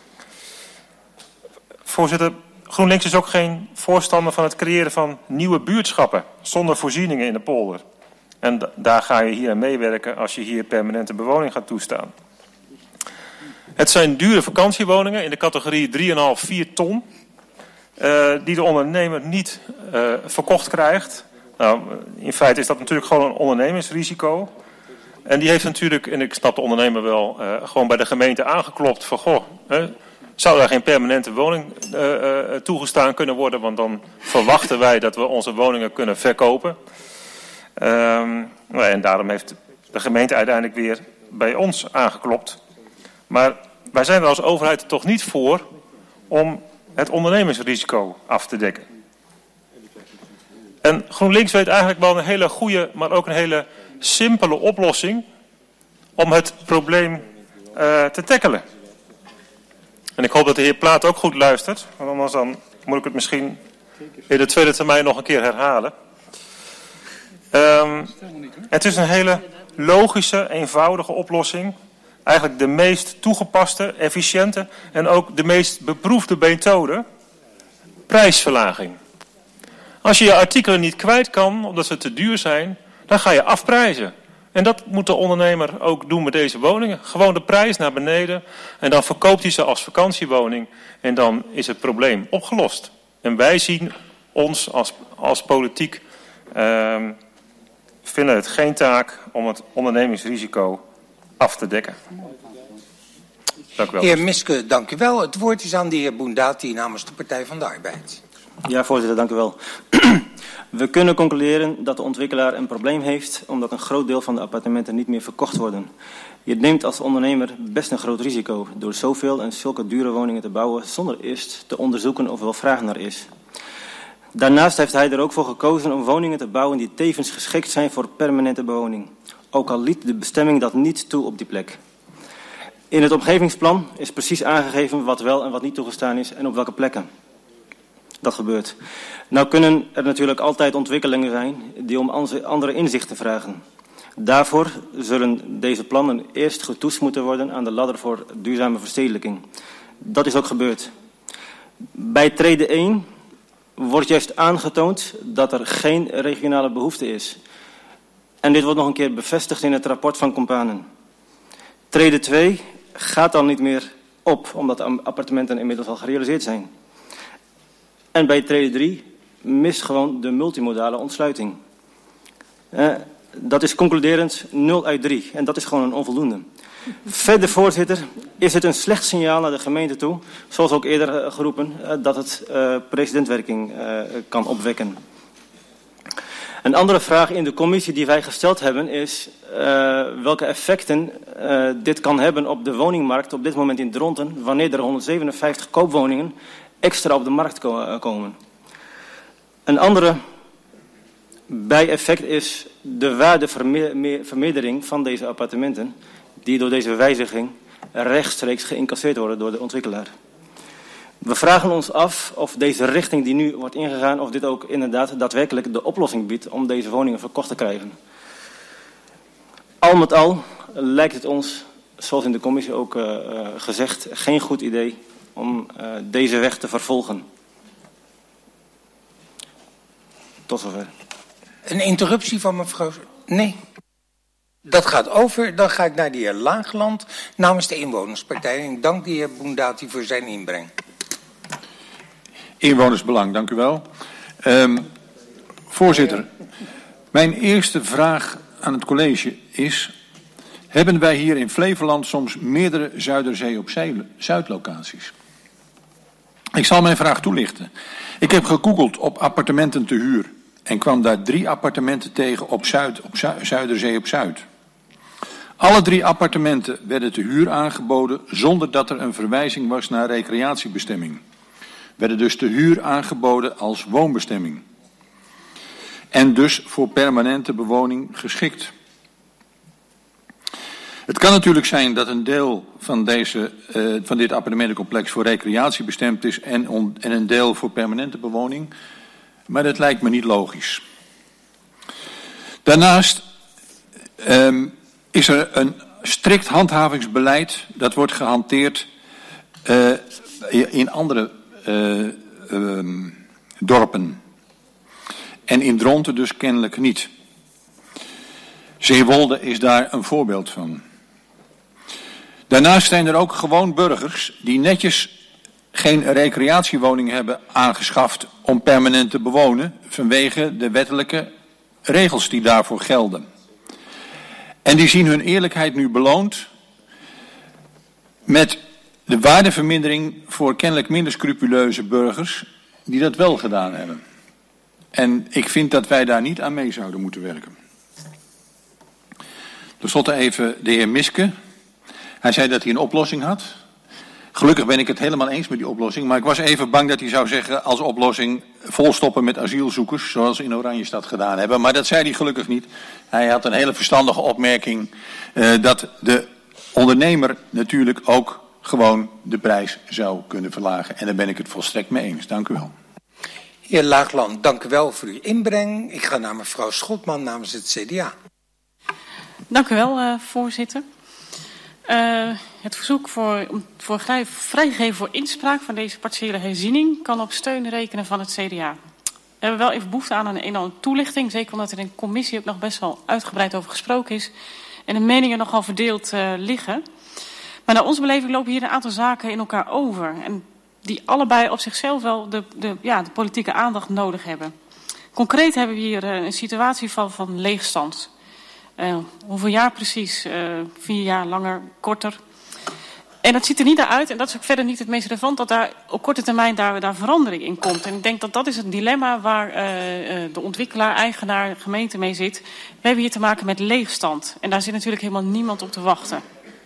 Voorzitter, GroenLinks is ook geen voorstander van het creëren van nieuwe buurtschappen zonder voorzieningen in de polder. En da daar ga je hier aan meewerken als je hier permanente bewoning gaat toestaan. Het zijn dure vakantiewoningen in de categorie drie komma vijf, vier ton. Uh, die de ondernemer niet uh, verkocht krijgt. Nou, in feite is dat natuurlijk gewoon een ondernemingsrisico. En die heeft natuurlijk, en ik snap de ondernemer wel, uh, gewoon bij de gemeente aangeklopt van goh, uh, zou daar geen permanente woning uh, uh, toegestaan kunnen worden, want dan verwachten wij dat we onze woningen kunnen verkopen. Um, nou, en daarom heeft de gemeente uiteindelijk weer bij ons aangeklopt. Maar wij zijn er als overheid toch niet voor om het ondernemingsrisico af te dekken. En GroenLinks weet eigenlijk wel een hele goede, maar ook een hele simpele oplossing om het probleem uh, te tackelen. En ik hoop dat de heer Plaat ook goed luistert, want anders dan moet ik het misschien in de tweede termijn nog een keer herhalen. Um, het is een hele logische, eenvoudige oplossing. Eigenlijk de meest toegepaste, efficiënte en ook de meest beproefde methode. Prijsverlaging. Als je je artikelen niet kwijt kan, omdat ze te duur zijn, dan ga je afprijzen. En dat moet de ondernemer ook doen met deze woningen. Gewoon de prijs naar beneden en dan verkoopt hij ze als vakantiewoning. En dan is het probleem opgelost. En wij zien ons als, als politiek, uh, vinden het geen taak om het ondernemingsrisico af te dekken. Dank u wel. Heer Miske, dank u wel. Het woord is aan de heer Boendati namens de Partij van de Arbeid. Ja, voorzitter, dank u wel. We kunnen concluderen dat de ontwikkelaar een probleem heeft omdat een groot deel van de appartementen niet meer verkocht worden. Je neemt als ondernemer best een groot risico door zoveel en zulke dure woningen te bouwen zonder eerst te onderzoeken of er wel vraag naar is. Daarnaast heeft hij er ook voor gekozen om woningen te bouwen die tevens geschikt zijn voor permanente bewoning. Ook al liet de bestemming dat niet toe op die plek. In het omgevingsplan is precies aangegeven wat wel en wat niet toegestaan is en op welke plekken dat gebeurt. Nou kunnen er natuurlijk altijd ontwikkelingen zijn die om andere inzichten vragen. Daarvoor zullen deze plannen eerst getoetst moeten worden aan de ladder voor duurzame verstedelijking. Dat is ook gebeurd. Bij trede één wordt juist aangetoond dat er geen regionale behoefte is. En dit wordt nog een keer bevestigd in het rapport van Companen. Trede twee gaat dan niet meer op, omdat de appartementen inmiddels al gerealiseerd zijn. En bij trede drie mist gewoon de multimodale ontsluiting. Uh, dat is concluderend nul uit drie. En dat is gewoon een onvoldoende. Verder, voorzitter, is het een slecht signaal naar de gemeente toe, zoals ook eerder uh, geroepen, uh, dat het uh, precedentwerking uh, kan opwekken. Een andere vraag in de commissie die wij gesteld hebben is uh, welke effecten uh, dit kan hebben op de woningmarkt op dit moment in Dronten, wanneer er honderdzevenenvijftig koopwoningen extra op de markt ko- komen. Een andere bijeffect is de waardevermeerdering van deze appartementen, die door deze wijziging rechtstreeks geïncasseerd worden door de ontwikkelaar. We vragen ons af of deze richting die nu wordt ingegaan, of dit ook inderdaad daadwerkelijk de oplossing biedt om deze woningen verkocht te krijgen. Al met al lijkt het ons, zoals in de commissie ook uh, uh, gezegd, geen goed idee om uh, deze weg te vervolgen. Tot zover. Een interruptie van mevrouw... Nee. Dat gaat over. Dan ga ik naar de heer Laagland namens de Inwonerspartij. En ik dank de heer Boendati voor zijn inbreng. Inwonersbelang, dank u wel. Um, voorzitter, mijn eerste vraag aan het college is: hebben wij hier in Flevoland soms meerdere Zuiderzee op Zuidlocaties? Ik zal mijn vraag toelichten. Ik heb gegoogeld op appartementen te huur en kwam daar drie appartementen tegen op, Zuid, op Zu- Zuiderzee op Zuid. Alle drie appartementen werden te huur aangeboden zonder dat er een verwijzing was naar recreatiebestemming. Werden dus te huur aangeboden als woonbestemming. En dus voor permanente bewoning geschikt. Het kan natuurlijk zijn dat een deel van, deze, uh, van dit appartementencomplex voor recreatie bestemd is en, on, en een deel voor permanente bewoning. Maar dat lijkt me niet logisch. Daarnaast um, is er een strikt handhavingsbeleid dat wordt gehanteerd uh, in andere uh, um, dorpen. En in Dronten dus kennelijk niet. Zeewolde is daar een voorbeeld van. Daarnaast zijn er ook gewoon burgers die netjes geen recreatiewoning hebben aangeschaft om permanent te bewonen vanwege de wettelijke regels die daarvoor gelden. En die zien hun eerlijkheid nu beloond met de waardevermindering voor kennelijk minder scrupuleuze burgers die dat wel gedaan hebben. En ik vind dat wij daar niet aan mee zouden moeten werken. Ten slotte even de heer Miske. Hij zei dat hij een oplossing had. Gelukkig ben ik het helemaal eens met die oplossing. Maar ik was even bang dat hij zou zeggen als oplossing volstoppen met asielzoekers. Zoals ze in Oranjestad gedaan hebben. Maar dat zei hij gelukkig niet. Hij had een hele verstandige opmerking. Uh, dat de ondernemer natuurlijk ook gewoon de prijs zou kunnen verlagen. En daar ben ik het volstrekt mee eens. Dank u wel. Heer Laagland, dank u wel voor uw inbreng. Ik ga naar mevrouw Schotman namens het C D A. Dank u wel, uh, voorzitter. Uh, het verzoek voor, voor vrij, vrijgeven voor inspraak van deze partiële herziening kan op steun rekenen van het C D A. We hebben wel even behoefte aan een enorme toelichting, zeker omdat er in de commissie ook nog best wel uitgebreid over gesproken is en de meningen nogal verdeeld uh, liggen. Maar naar onze beleving lopen hier een aantal zaken in elkaar over en die allebei op zichzelf wel de, de, ja, de politieke aandacht nodig hebben. Concreet hebben we hier uh, een situatie van, van leegstand. Uh, hoeveel jaar precies? Uh, vier jaar, langer, korter. En dat ziet er niet naar uit, en dat is ook verder niet het meest relevant, dat daar op korte termijn daar, daar verandering in komt. En ik denk dat dat is het dilemma waar uh, uh, de ontwikkelaar, eigenaar, gemeente mee zit. We hebben hier te maken met leegstand. En daar zit natuurlijk helemaal niemand op te wachten.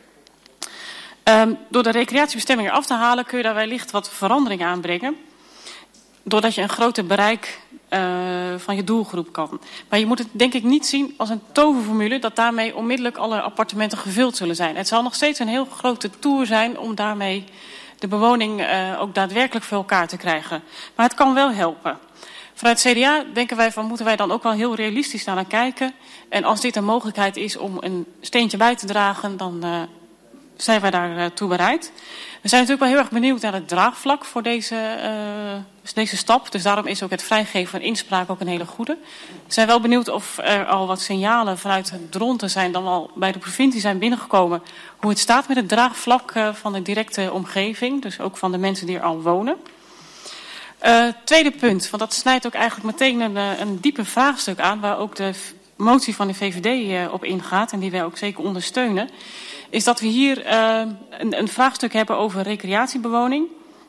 Um, door de recreatiebestemming eraf te halen kun je daar wellicht wat verandering aanbrengen. Doordat je een groter bereik uh, van je doelgroep kan. Maar je moet het denk ik niet zien als een toverformule dat daarmee onmiddellijk alle appartementen gevuld zullen zijn. Het zal nog steeds een heel grote toer zijn om daarmee de bewoning uh, ook daadwerkelijk voor elkaar te krijgen. Maar het kan wel helpen. Vanuit het C D A denken wij van moeten wij dan ook wel heel realistisch naar kijken. En als dit een mogelijkheid is om een steentje bij te dragen, dan uh, zijn wij daartoe bereid. We zijn natuurlijk wel heel erg benieuwd naar het draagvlak voor deze, uh, deze stap. Dus daarom is ook het vrijgeven van inspraak ook een hele goede. We zijn wel benieuwd of er al wat signalen vanuit het Dronten zijn dan al bij de provincie zijn binnengekomen. Hoe het staat met het draagvlak uh, van de directe omgeving. Dus ook van de mensen die er al wonen. Uh, tweede punt, want dat snijdt ook eigenlijk meteen een, een diepe vraagstuk aan. Waar ook de motie van de V V D uh, op ingaat en die wij ook zeker ondersteunen. Is dat we hier uh, een, een vraagstuk hebben over recreatiebewoning.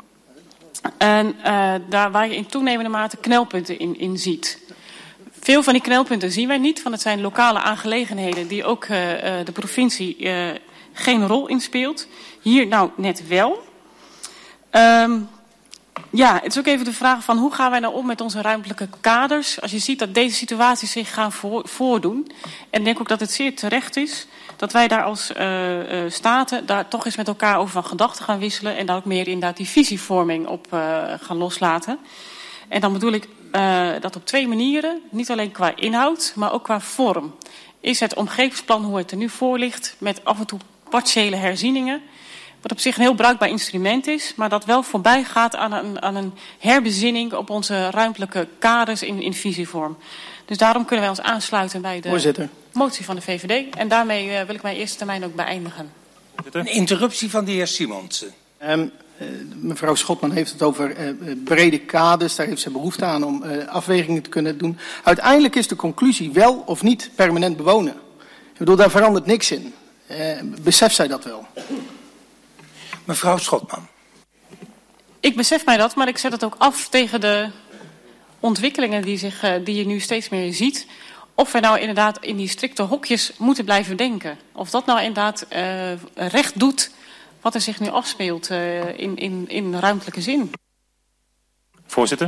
En uh, daar waar je in toenemende mate knelpunten in, in ziet. Veel van die knelpunten zien wij niet, want het zijn lokale aangelegenheden die ook uh, de provincie uh, geen rol in speelt. Hier nou net wel. Um, ja, het is ook even de vraag van hoe gaan wij nou om met onze ruimtelijke kaders. Als je ziet dat deze situaties zich gaan voor, voordoen. En ik denk ook dat het zeer terecht is dat wij daar als uh, uh, staten daar toch eens met elkaar over van gedachten gaan wisselen. En daar ook meer inderdaad die visievorming op uh, gaan loslaten. En dan bedoel ik uh, dat op twee manieren, niet alleen qua inhoud, maar ook qua vorm. Is het omgevingsplan hoe het er nu voor ligt, met af en toe partiële herzieningen. Wat op zich een heel bruikbaar instrument is, maar dat wel voorbij gaat aan een, aan een herbezinning op onze ruimtelijke kaders in, in visievorm. Dus daarom kunnen wij ons aansluiten bij de Voorzitter. motie van de V V D. En daarmee uh, wil ik mijn eerste termijn ook beëindigen. Een interruptie van de heer Simonsen. Um, uh, mevrouw Schotman heeft het over uh, brede kaders. Daar heeft ze behoefte aan om uh, afwegingen te kunnen doen. Uiteindelijk is de conclusie wel of niet permanent bewonen. Ik bedoel, daar verandert niks in. Uh, beseft zij dat wel? Mevrouw Schotman. Ik besef mij dat, maar ik zet het ook af tegen de ontwikkelingen die, zich, uh, die je nu steeds meer ziet. Of we nou inderdaad in die strikte hokjes moeten blijven denken. Of dat nou inderdaad uh, recht doet wat er zich nu afspeelt uh, in, in, in ruimtelijke zin. Voorzitter.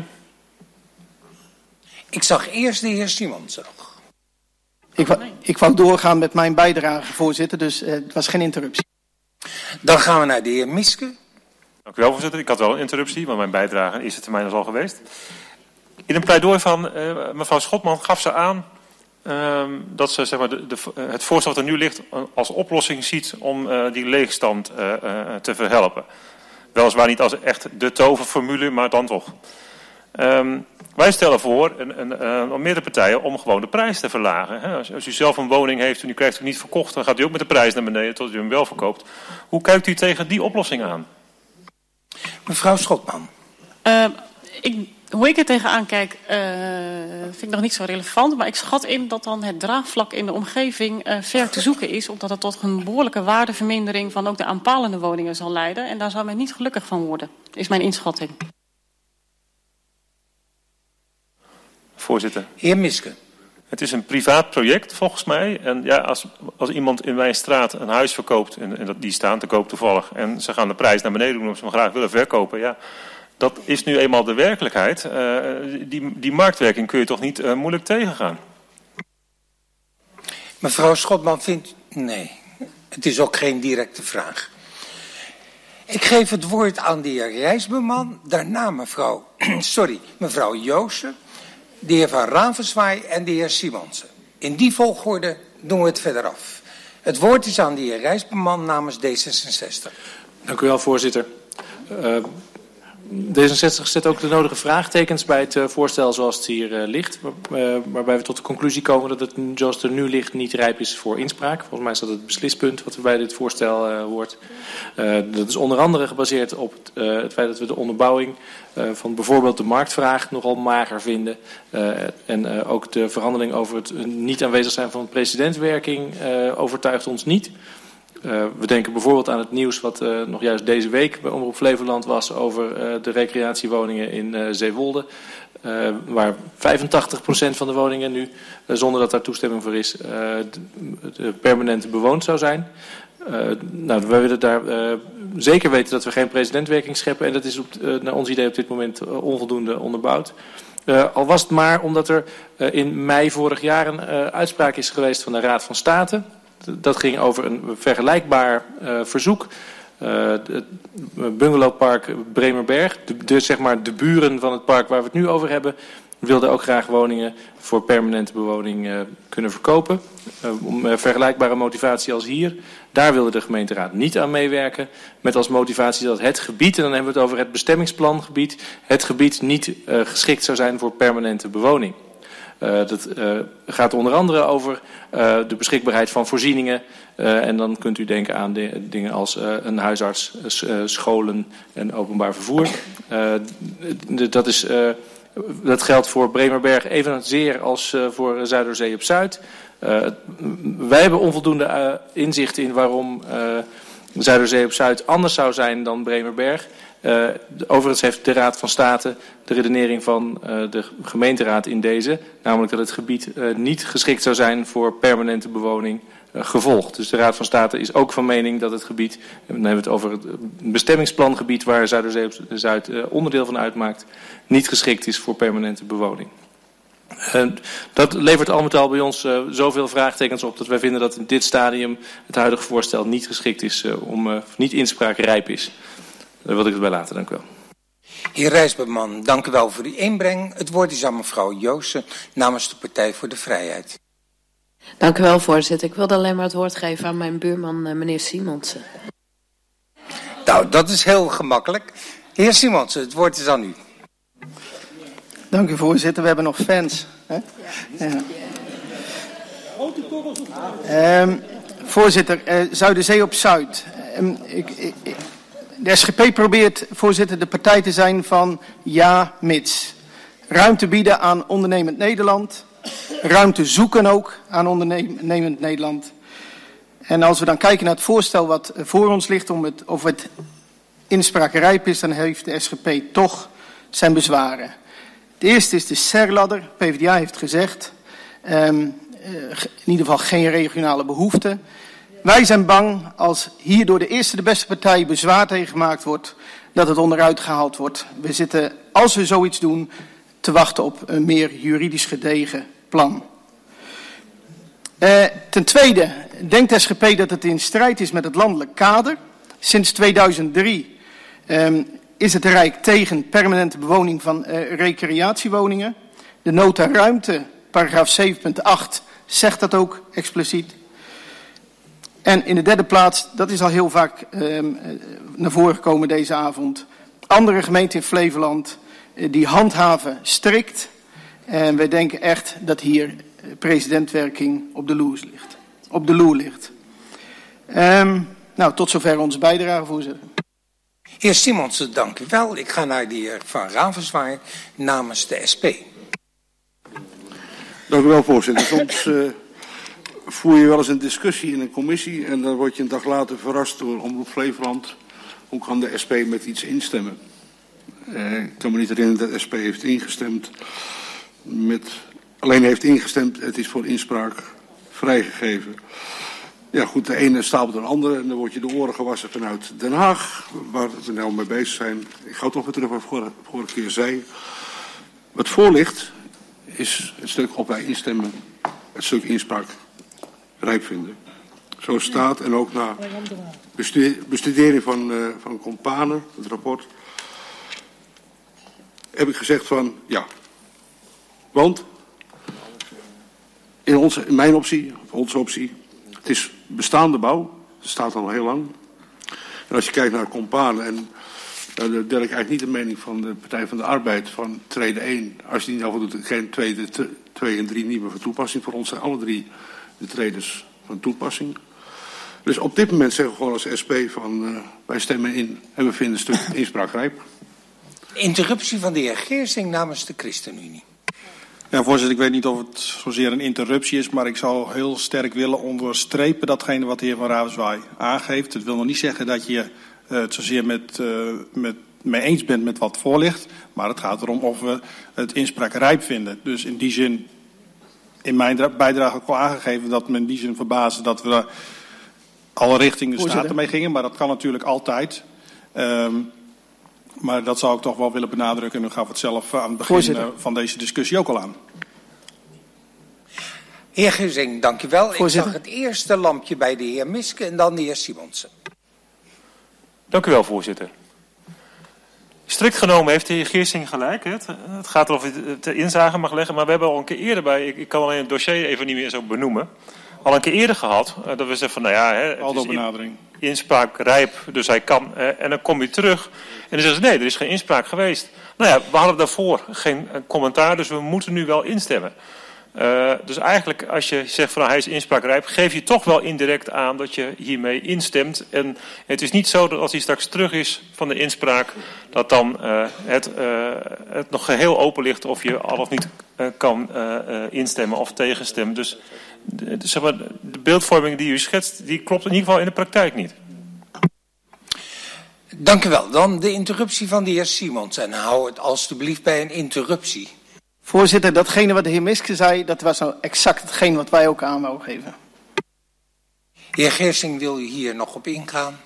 Ik zag eerst de heer Simonsen. Ik, wou, ik wou doorgaan met mijn bijdrage, voorzitter, dus uh, het was geen interruptie. Dan gaan we naar de heer Miske. Dank u wel, voorzitter. Ik had wel een interruptie, maar mijn bijdrage in eerste termijn is al geweest. In een pleidooi van uh, mevrouw Schotman gaf ze aan uh, dat ze zeg maar, de, de, het voorstel wat er nu ligt als oplossing ziet om uh, die leegstand uh, uh, te verhelpen. Weliswaar niet als echt de toverformule, maar dan toch. Um, wij stellen voor, een, een, een, een meerdere partijen, om gewoon de prijs te verlagen. He, als, als u zelf een woning heeft en u krijgt hem niet verkocht, dan gaat u ook met de prijs naar beneden tot u hem wel verkoopt. Hoe kijkt u tegen die oplossing aan? Mevrouw Schotman. Uh, ik, hoe ik er tegenaan kijk, uh, vind ik nog niet zo relevant. Maar ik schat in dat dan het draagvlak in de omgeving uh, ver te zoeken is. Omdat het tot een behoorlijke waardevermindering van ook de aanpalende woningen zal leiden. En daar zou men niet gelukkig van worden, is mijn inschatting. Voorzitter. Heer Miske. Het is een privaat project volgens mij. En ja, als, als iemand in mijn straat een huis verkoopt, en, en dat, die staan te koop toevallig, en ze gaan de prijs naar beneden doen omdat ze hem graag willen verkopen, ja, dat is nu eenmaal de werkelijkheid. Uh, die, die marktwerking kun je toch niet uh, moeilijk tegengaan? Mevrouw Schotman vindt... Nee, het is ook geen directe vraag. Ik geef het woord aan de heer Rijsberman, daarna mevrouw, sorry, mevrouw Joosen, de heer Van Ravenswaay en de heer Simonsen. In die volgorde doen we het verder af. Het woord is aan de heer Rijsberman namens D zesenzestig. Dank u wel, voorzitter. Uh, D zesenzestig zet ook de nodige vraagtekens bij het uh, voorstel zoals het hier uh, ligt. Uh, waarbij we tot de conclusie komen dat het zoals het er nu ligt niet rijp is voor inspraak. Volgens mij is dat het beslispunt wat er bij dit voorstel uh, hoort. Uh, dat is onder andere gebaseerd op het, uh, het feit dat we de onderbouwing uh, van bijvoorbeeld de marktvraag nogal mager vinden. Uh, en uh, ook de verhandeling over het uh, niet aanwezig zijn van precedentwerking uh, overtuigt ons niet. Uh, we denken bijvoorbeeld aan het nieuws wat uh, nog juist deze week bij Omroep Flevoland was over uh, de recreatiewoningen in uh, Zeewolde. Uh, waar vijfentachtig procent van de woningen nu, uh, zonder dat daar toestemming voor is, uh, de, de permanent bewoond zou zijn. Uh, nou, wij willen daar uh, zeker weten dat we geen precedentwerking scheppen. En dat is op, uh, naar ons idee op dit moment uh, onvoldoende onderbouwd. Uh, al was het maar omdat er uh, in mei vorig jaar een uh, uitspraak is geweest van de Raad van State. Dat ging over een vergelijkbaar uh, verzoek. Uh, het bungalowpark Bremerberg, de, de, zeg maar de buren van het park waar we het nu over hebben, wilden ook graag woningen voor permanente bewoning uh, kunnen verkopen. Uh, om uh, vergelijkbare motivatie als hier. Daar wilde de gemeenteraad niet aan meewerken. Met als motivatie dat het gebied, en dan hebben we het over het bestemmingsplangebied, het gebied niet uh, geschikt zou zijn voor permanente bewoning. Uh, dat uh, gaat onder andere over uh, de beschikbaarheid van voorzieningen. Uh, en dan kunt u denken aan de, dingen als uh, een huisarts, uh, scholen en openbaar vervoer. Uh, de, dat, is, uh, dat geldt voor Bremerberg evenzeer als uh, voor Zuiderzee op Zuid. Uh, wij hebben onvoldoende uh, inzicht in waarom uh, Zuiderzee op Zuid anders zou zijn dan Bremerberg. Uh, overigens heeft de Raad van State de redenering van uh, de gemeenteraad in deze, namelijk dat het gebied uh, niet geschikt zou zijn voor permanente bewoning, uh, gevolgd. Dus de Raad van State is ook van mening dat het gebied, en dan hebben we het over het bestemmingsplangebied waar Zuiderzee op Zuid uh, onderdeel van uitmaakt, niet geschikt is voor permanente bewoning. Uh, dat levert al met al bij ons uh, zoveel vraagtekens op dat wij vinden dat in dit stadium het huidige voorstel niet geschikt is uh, om uh, niet inspraakrijp is. Daar wil ik het bij laten, dank u wel. Heer Rijsberman, dank u wel voor uw inbreng. Het woord is aan mevrouw Joosen namens de Partij voor de Vrijheid. Dank u wel, voorzitter. Ik wilde alleen maar het woord geven aan mijn buurman, meneer Simonsen. Nou, dat is heel gemakkelijk. Heer Simonsen, het woord is aan u. Dank u, voorzitter. We hebben nog fans. Hè? Ja. Ja. Um, voorzitter, uh, Zuiderzee op Zuid. Um, ik... ik, ik De S G P probeert, voorzitter, de partij te zijn van ja, mits. Ruimte bieden aan ondernemend Nederland. Ruimte zoeken ook aan ondernemend Nederland. En als we dan kijken naar het voorstel wat voor ons ligt, om het, of het inspraakrijp is, dan heeft de S G P toch zijn bezwaren. Het eerste is de S E R-ladder. P v d A heeft gezegd, um, in ieder geval geen regionale behoefte. Wij zijn bang als hier door de eerste de beste partij bezwaar tegen gemaakt wordt, dat het onderuit gehaald wordt. We zitten, als we zoiets doen, te wachten op een meer juridisch gedegen plan. Uh, ten tweede denkt de S G P dat het in strijd is met het landelijk kader. Sinds tweeduizend drie um, is het Rijk tegen permanente bewoning van uh, recreatiewoningen. De nota ruimte, paragraaf zeven punt acht, zegt dat ook expliciet. En in de derde plaats, dat is al heel vaak um, naar voren gekomen deze avond, andere gemeenten in Flevoland uh, die handhaven strikt. En wij denken echt dat hier precedentwerking op de loer ligt. Op de loer ligt. Um, nou, tot zover onze bijdrage, voorzitter. Heer Simonsen, dank u wel. Ik ga naar de heer Van Ravenswaay namens de S P. Dank u wel, voorzitter. Soms uh, voer je wel eens een discussie in een commissie en dan word je een dag later verrast door Omroep Flevoland. Hoe kan de S P met iets instemmen? Uh, ik kan me niet herinneren dat de S P heeft ingestemd met alleen heeft ingestemd, het is voor inspraak vrijgegeven. Ja goed, de ene stapelt de andere en dan word je de oren gewassen vanuit Den Haag, waar we nou mee bezig zijn. Ik ga toch weer terug wat ik vorige, vorige keer zei. Wat voor ligt is het stuk op wij instemmen, het stuk inspraak rijp vinden. Zo staat en ook na bestudering van, uh, van Companen, het rapport, heb ik gezegd van ja. Want in, onze, in mijn optie, of onze optie, het is bestaande bouw, het staat al heel lang. En als je kijkt naar Companen, en uh, daar deel ik eigenlijk niet de mening van de Partij van de Arbeid van trede één. Als je die nou voldoet, geen tweede, twee en drie niet meer van toepassing. Voor ons zijn alle drie de tredes van toepassing. Dus op dit moment zeggen we gewoon als S P van uh, wij stemmen in en we vinden een stuk inspraak rijp. Interruptie van de heer Geersing namens de ChristenUnie. Ja, voorzitter, ik weet niet of het zozeer een interruptie is, maar ik zou heel sterk willen onderstrepen datgene wat de heer Van Ravenswaaij aangeeft. Het wil nog niet zeggen dat je uh, het zozeer met, uh, met mee eens bent met wat voor ligt, maar het gaat erom of we het inspraak rijp vinden. Dus in die zin, in mijn bijdrage ook al aangegeven dat me in die zin verbaasde dat we alle richting de Staten mee gingen, maar dat kan natuurlijk altijd. Um, maar dat zou ik toch wel willen benadrukken. En u gaf het zelf aan het begin Voorzitter. van deze discussie ook al aan. Heer Geersing, dank u wel. Voorzitter. Ik zag het eerste lampje bij de heer Miske en dan de heer Simonsen. Dank u wel, voorzitter. Strikt genomen heeft de heer Geersing gelijk. Hè. Het, het gaat erof het de inzage mag leggen. Maar we hebben al een keer eerder bij, ik, ik kan alleen het dossier even niet meer zo benoemen, al een keer eerder gehad. Uh, dat we zeggen van, nou ja, hè, het is in, inspraak rijp, dus hij kan. Uh, en dan kom je terug en dan zeggen ze, nee, er is geen inspraak geweest. Nou ja, we hadden daarvoor geen uh, commentaar, dus we moeten nu wel instemmen. Uh, dus eigenlijk, als je zegt van nou, hij is inspraakrijp, geef je toch wel indirect aan dat je hiermee instemt. En het is niet zo dat als hij straks terug is van de inspraak, dat dan uh, het, uh, het nog geheel open ligt of je al of niet uh, kan uh, uh, instemmen of tegenstemmen. Dus de, de, zeg maar, de beeldvorming die u schetst, die klopt in ieder geval in de praktijk niet. Dank u wel. Dan de interruptie van de heer Simons. En hou het alstublieft bij een interruptie. Voorzitter, datgene wat de heer Miske zei, dat was nou exact hetgeen wat wij ook aan wou geven. Heer Geersing, wil u hier nog op ingaan?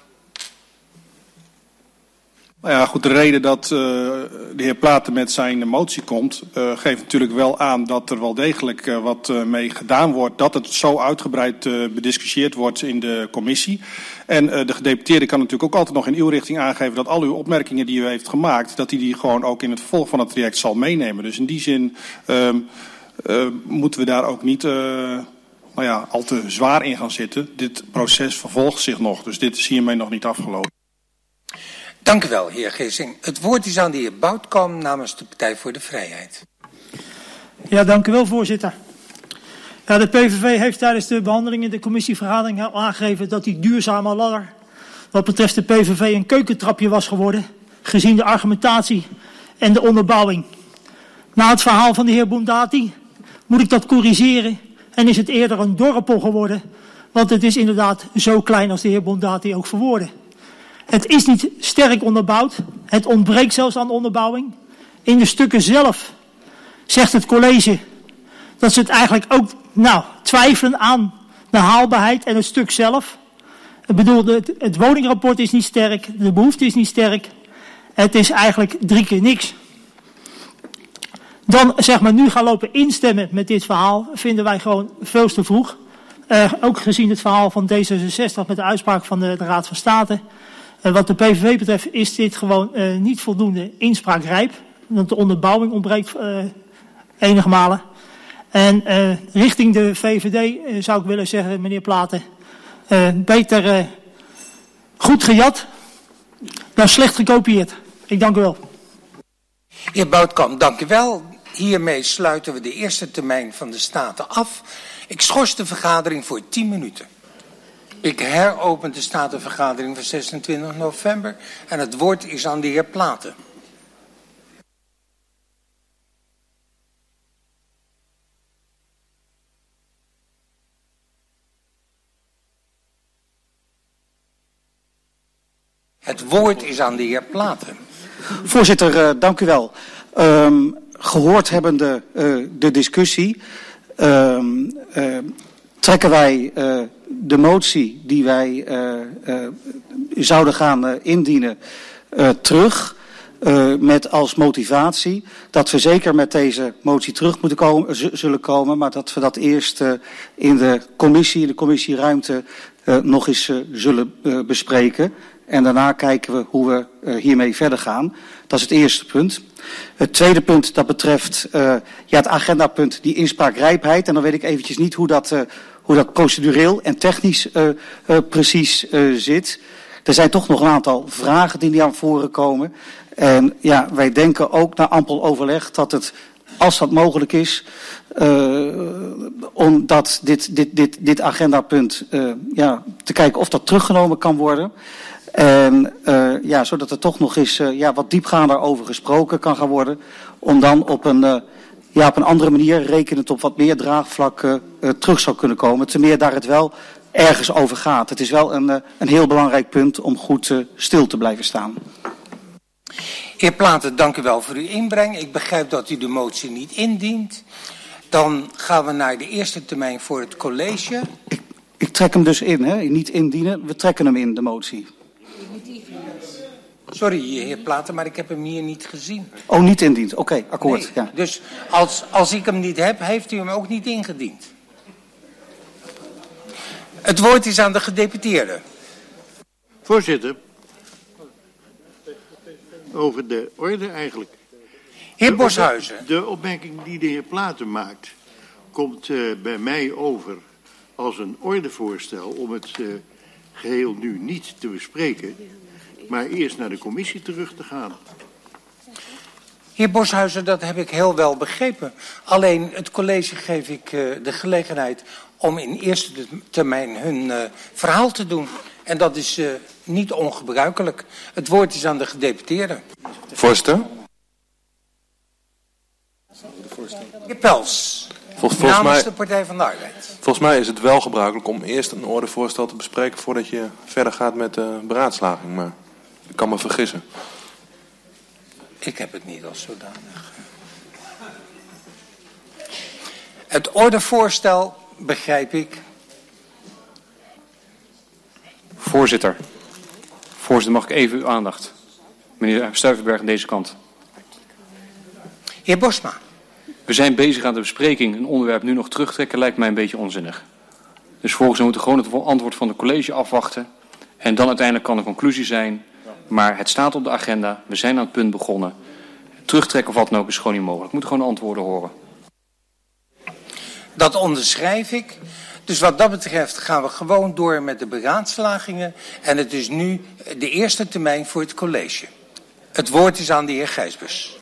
Nou ja, goed, de reden dat uh, de heer Platen met zijn motie komt, uh, geeft natuurlijk wel aan dat er wel degelijk uh, wat uh, mee gedaan wordt, dat het zo uitgebreid uh, bediscussieerd wordt in de commissie. En uh, de gedeputeerde kan natuurlijk ook altijd nog in uw richting aangeven dat al uw opmerkingen die u heeft gemaakt, dat hij die gewoon ook in het vervolg van het traject zal meenemen. Dus in die zin uh, uh, moeten we daar ook niet uh, nou ja, al te zwaar in gaan zitten. Dit proces vervolgt zich nog, dus dit is hiermee nog niet afgelopen. Dank u wel, heer Geersing. Het woord is aan de heer Boutkamp namens de Partij voor de Vrijheid. Ja, dank u wel, voorzitter. Ja, de P V V heeft tijdens de behandeling in de commissievergadering al aangegeven dat die duurzame ladder wat betreft de P V V een keukentrapje was geworden, gezien de argumentatie en de onderbouwing. Na het verhaal van de heer Boendati moet ik dat corrigeren en is het eerder een dorpel geworden, want het is inderdaad zo klein als de heer Boendati ook verwoordde. Het is niet sterk onderbouwd. Het ontbreekt zelfs aan onderbouwing. In de stukken zelf zegt het college dat ze het eigenlijk ook nou, twijfelen aan de haalbaarheid en het stuk zelf. Ik bedoel, het, het woningrapport is niet sterk, de behoefte is niet sterk. Het is eigenlijk drie keer niks. Dan zeg maar nu gaan lopen instemmen met dit verhaal vinden wij gewoon veel te vroeg. Uh, ook gezien het verhaal van D zesenzestig met de uitspraak van de, de Raad van State. Uh, wat de P V V betreft is dit gewoon uh, niet voldoende inspraakrijp. Want de onderbouwing ontbreekt uh, enige malen. En uh, richting de V V D uh, zou ik willen zeggen, meneer Platen, uh, beter uh, goed gejat dan slecht gekopieerd. Ik dank u wel. Heer Boutkamp, dank u wel. Hiermee sluiten we de eerste termijn van de Staten af. Ik schors de vergadering voor tien minuten. Ik heropen de Statenvergadering van zesentwintig november en het woord is aan de heer Platen. Het woord is aan de heer Platen. Voorzitter, uh, dank u wel. Um, gehoord hebbende uh, de discussie, uh, uh, trekken wij uh, de motie die wij uh, uh, zouden gaan uh, indienen uh, terug. Uh, met als motivatie dat we zeker met deze motie terug moeten komen, z- zullen komen, maar dat we dat eerst uh, in de commissie, in de commissieruimte, uh, nog eens uh, zullen uh, bespreken. En daarna kijken we hoe we uh, hiermee verder gaan. Dat is het eerste punt. Het tweede punt, dat betreft uh, ja, het agendapunt, die inspraakrijpheid. En dan weet ik eventjes niet hoe dat, uh, hoe dat procedureel en technisch uh, uh, precies uh, zit. Er zijn toch nog een aantal vragen die niet aan voren komen. En ja, wij denken ook na ampel overleg dat het, als dat mogelijk is, uh, omdat dit, dit, dit, dit agendapunt, uh, ja, te kijken of dat teruggenomen kan worden. En uh, ja, zodat er toch nog eens uh, ja, wat diepgaander over gesproken kan gaan worden. Om dan op een, uh, ja, op een andere manier, rekenend op wat meer draagvlak, uh, uh, terug zou kunnen komen. Ten meer daar het wel ergens over gaat. Het is wel een, uh, een heel belangrijk punt om goed uh, stil te blijven staan. Heer Platen, dank u wel voor uw inbreng. Ik begrijp dat u de motie niet indient. Dan gaan we naar de eerste termijn voor het college. Ik, ik trek hem dus in, hè? Niet indienen. We trekken hem in, de motie. Sorry, heer Platen, maar ik heb hem hier niet gezien. Oh, niet indiend. Oké, okay, akkoord. Nee, ja. Dus als, als ik hem niet heb, heeft u hem ook niet ingediend. Het woord is aan de gedeputeerde. Voorzitter. Over de orde eigenlijk. Heer Boshuizen. De, de opmerking die de heer Platen maakt, komt uh, bij mij over als een ordevoorstel om het uh, geheel nu niet te bespreken, maar eerst naar de commissie terug te gaan. Heer Boshuizen, dat heb ik heel wel begrepen. Alleen het college geef ik uh, de gelegenheid om in eerste termijn hun uh, verhaal te doen. En dat is uh, niet ongebruikelijk. Het woord is aan de gedeputeerde. Voorzitter. Heer Pels, Vol, volgens namens mij, de Partij van de Arbeid. Volgens mij is het wel gebruikelijk om eerst een ordevoorstel te bespreken voordat je verder gaat met de beraadslaging. Maar ik kan me vergissen. Ik heb het niet als zodanig. Het ordevoorstel begrijp ik. Voorzitter. Voorzitter, mag ik even uw aandacht? Meneer Stuyverberg aan deze kant. Heer Bosma. We zijn bezig aan de bespreking. Een onderwerp nu nog terugtrekken lijkt mij een beetje onzinnig. Dus volgens mij moeten we gewoon het antwoord van het college afwachten. En dan uiteindelijk kan de conclusie zijn. Maar het staat op de agenda. We zijn aan het punt begonnen. Terugtrekken of wat dan ook is gewoon niet mogelijk. We moeten gewoon de antwoorden horen. Dat onderschrijf ik. Dus wat dat betreft gaan we gewoon door met de beraadslagingen. En het is nu de eerste termijn voor het college. Het woord is aan de heer Gijsbers.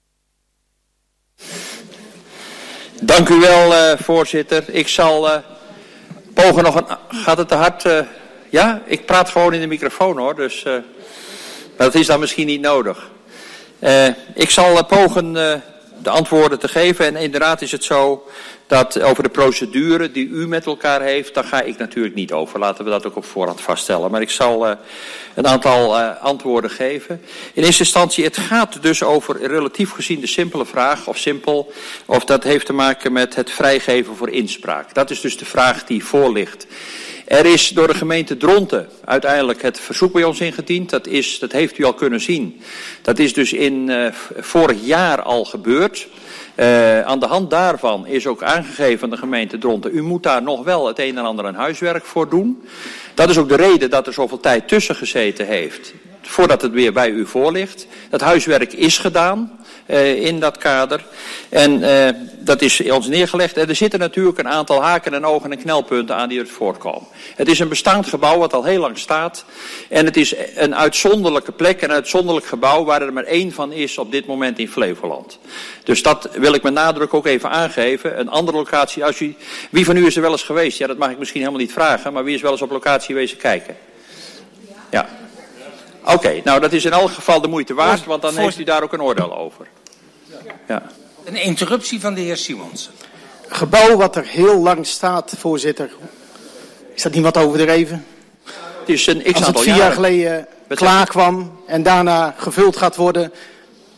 Dank u wel, uh, voorzitter. Ik zal uh, pogen nog een... Gaat het te hard? Uh, ja, ik praat gewoon in de microfoon hoor. Dus, uh, maar dat is dan misschien niet nodig. Uh, ik zal uh, pogen uh, de antwoorden te geven. En inderdaad is het zo dat over de procedure die u met elkaar heeft, daar ga ik natuurlijk niet over. Laten we dat ook op voorhand vaststellen. Maar ik zal uh, een aantal uh, antwoorden geven. In eerste instantie, het gaat dus over relatief gezien de simpele vraag, of simpel, of dat heeft te maken met het vrijgeven voor inspraak. Dat is dus de vraag die voor ligt. Er is door de gemeente Dronten uiteindelijk het verzoek bij ons ingediend. Dat, is, dat heeft u al kunnen zien. Dat is dus in uh, vorig jaar al gebeurd. Uh, aan de hand daarvan is ook aangegeven aan de gemeente Dronten. U moet daar nog wel het een en ander aan huiswerk voor doen. Dat is ook de reden dat er zoveel tijd tussen gezeten heeft. Voordat het weer bij u voor ligt. Dat huiswerk is gedaan. Uh, in dat kader. En uh, dat is ons neergelegd. En er zitten natuurlijk een aantal haken en ogen en knelpunten aan die uit voortkomen. Het is een bestaand gebouw wat al heel lang staat. En het is een uitzonderlijke plek, een uitzonderlijk gebouw waar er maar één van is op dit moment in Flevoland. Dus dat wil ik met nadruk ook even aangeven. Een andere locatie, als u, wie van u is er wel eens geweest? Ja, dat mag ik misschien helemaal niet vragen, maar wie is wel eens op locatie wezen kijken? Ja. Oké, okay, nou dat is in elk geval de moeite waard, want dan heeft u daar ook een oordeel over. Ja. Een interruptie van de heer Simonsen. Gebouw wat er heel lang staat, voorzitter. Is dat niet wat overdreven? Het is een x Als het vier jaar geleden klaar kwam en daarna gevuld gaat worden,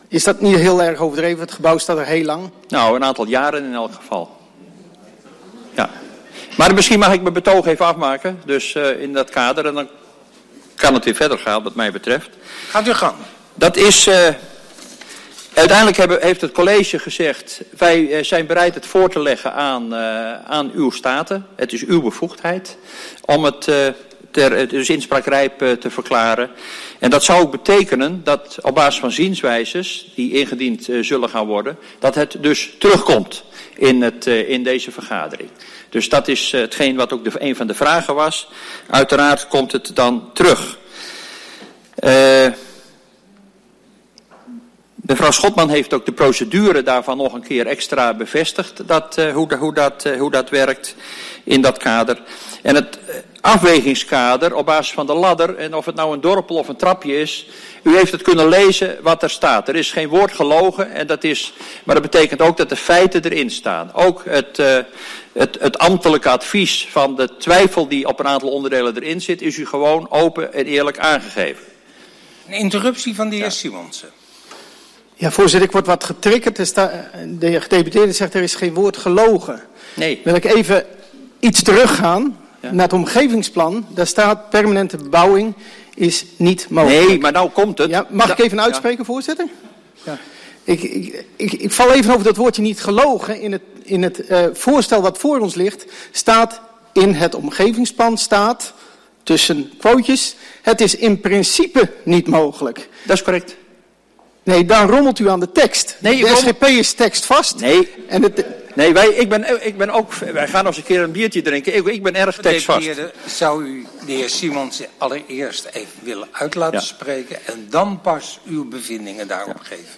Is dat niet heel erg overdreven? Het gebouw staat er heel lang. Nou, een aantal jaren in elk geval. Ja. Maar misschien mag ik mijn betoog even afmaken. Dus uh, in dat kader. En dan kan het weer verder gaan wat mij betreft. Gaat u gang. Dat is... Uh, uiteindelijk hebben, heeft het college gezegd... wij uh, zijn bereid het voor te leggen aan, uh, aan uw staten. Het is uw bevoegdheid om het... Uh, ter, dus inspraakrijp uh, te verklaren. En dat zou ook betekenen dat op basis van zienswijzes die ingediend uh, zullen gaan worden, dat het dus terugkomt in, het, uh, in deze vergadering. Dus dat is uh, hetgeen wat ook de, een van de vragen was. Uiteraard komt het dan terug. Uh, Mevrouw Schotman heeft ook de procedure daarvan nog een keer extra bevestigd, dat, uh, hoe, hoe, dat, uh, hoe dat werkt in dat kader. En het afwegingskader op basis van de ladder, en of het nou een dorpel of een trapje is, u heeft het kunnen lezen wat er staat. Er is geen woord gelogen, en dat is, maar dat betekent ook dat de feiten erin staan. Ook het, uh, het, het ambtelijke advies van de twijfel die op een aantal onderdelen erin zit, is u gewoon open en eerlijk aangegeven. Een interruptie van de heer ja. Simonsen. Ja, voorzitter, ik word wat getriggerd. De heer gedeputeerde zegt er is geen woord gelogen. Nee. Wil ik even iets teruggaan ja. naar het omgevingsplan. Daar staat permanente bebouwing is niet mogelijk. Nee, maar nou komt het. Ja, mag da- ik even uitspreken, ja. voorzitter? Ja. Ik, ik, ik, ik val even over dat woordje niet gelogen. In het, in het uh, voorstel wat voor ons ligt, staat in het omgevingsplan, staat tussen quotejes, het is in principe niet mogelijk. Dat is correct. Nee, dan rommelt u aan de tekst. Nee, de S G P is tekstvast. Nee, en het... nee wij, ik, ben, ik ben ook... Wij gaan nog eens een keer een biertje drinken. Ik, ik ben erg tekstvast. Zou u de heer Simonsen allereerst even willen uit laten ja. spreken en dan pas uw bevindingen daarop ja. geven?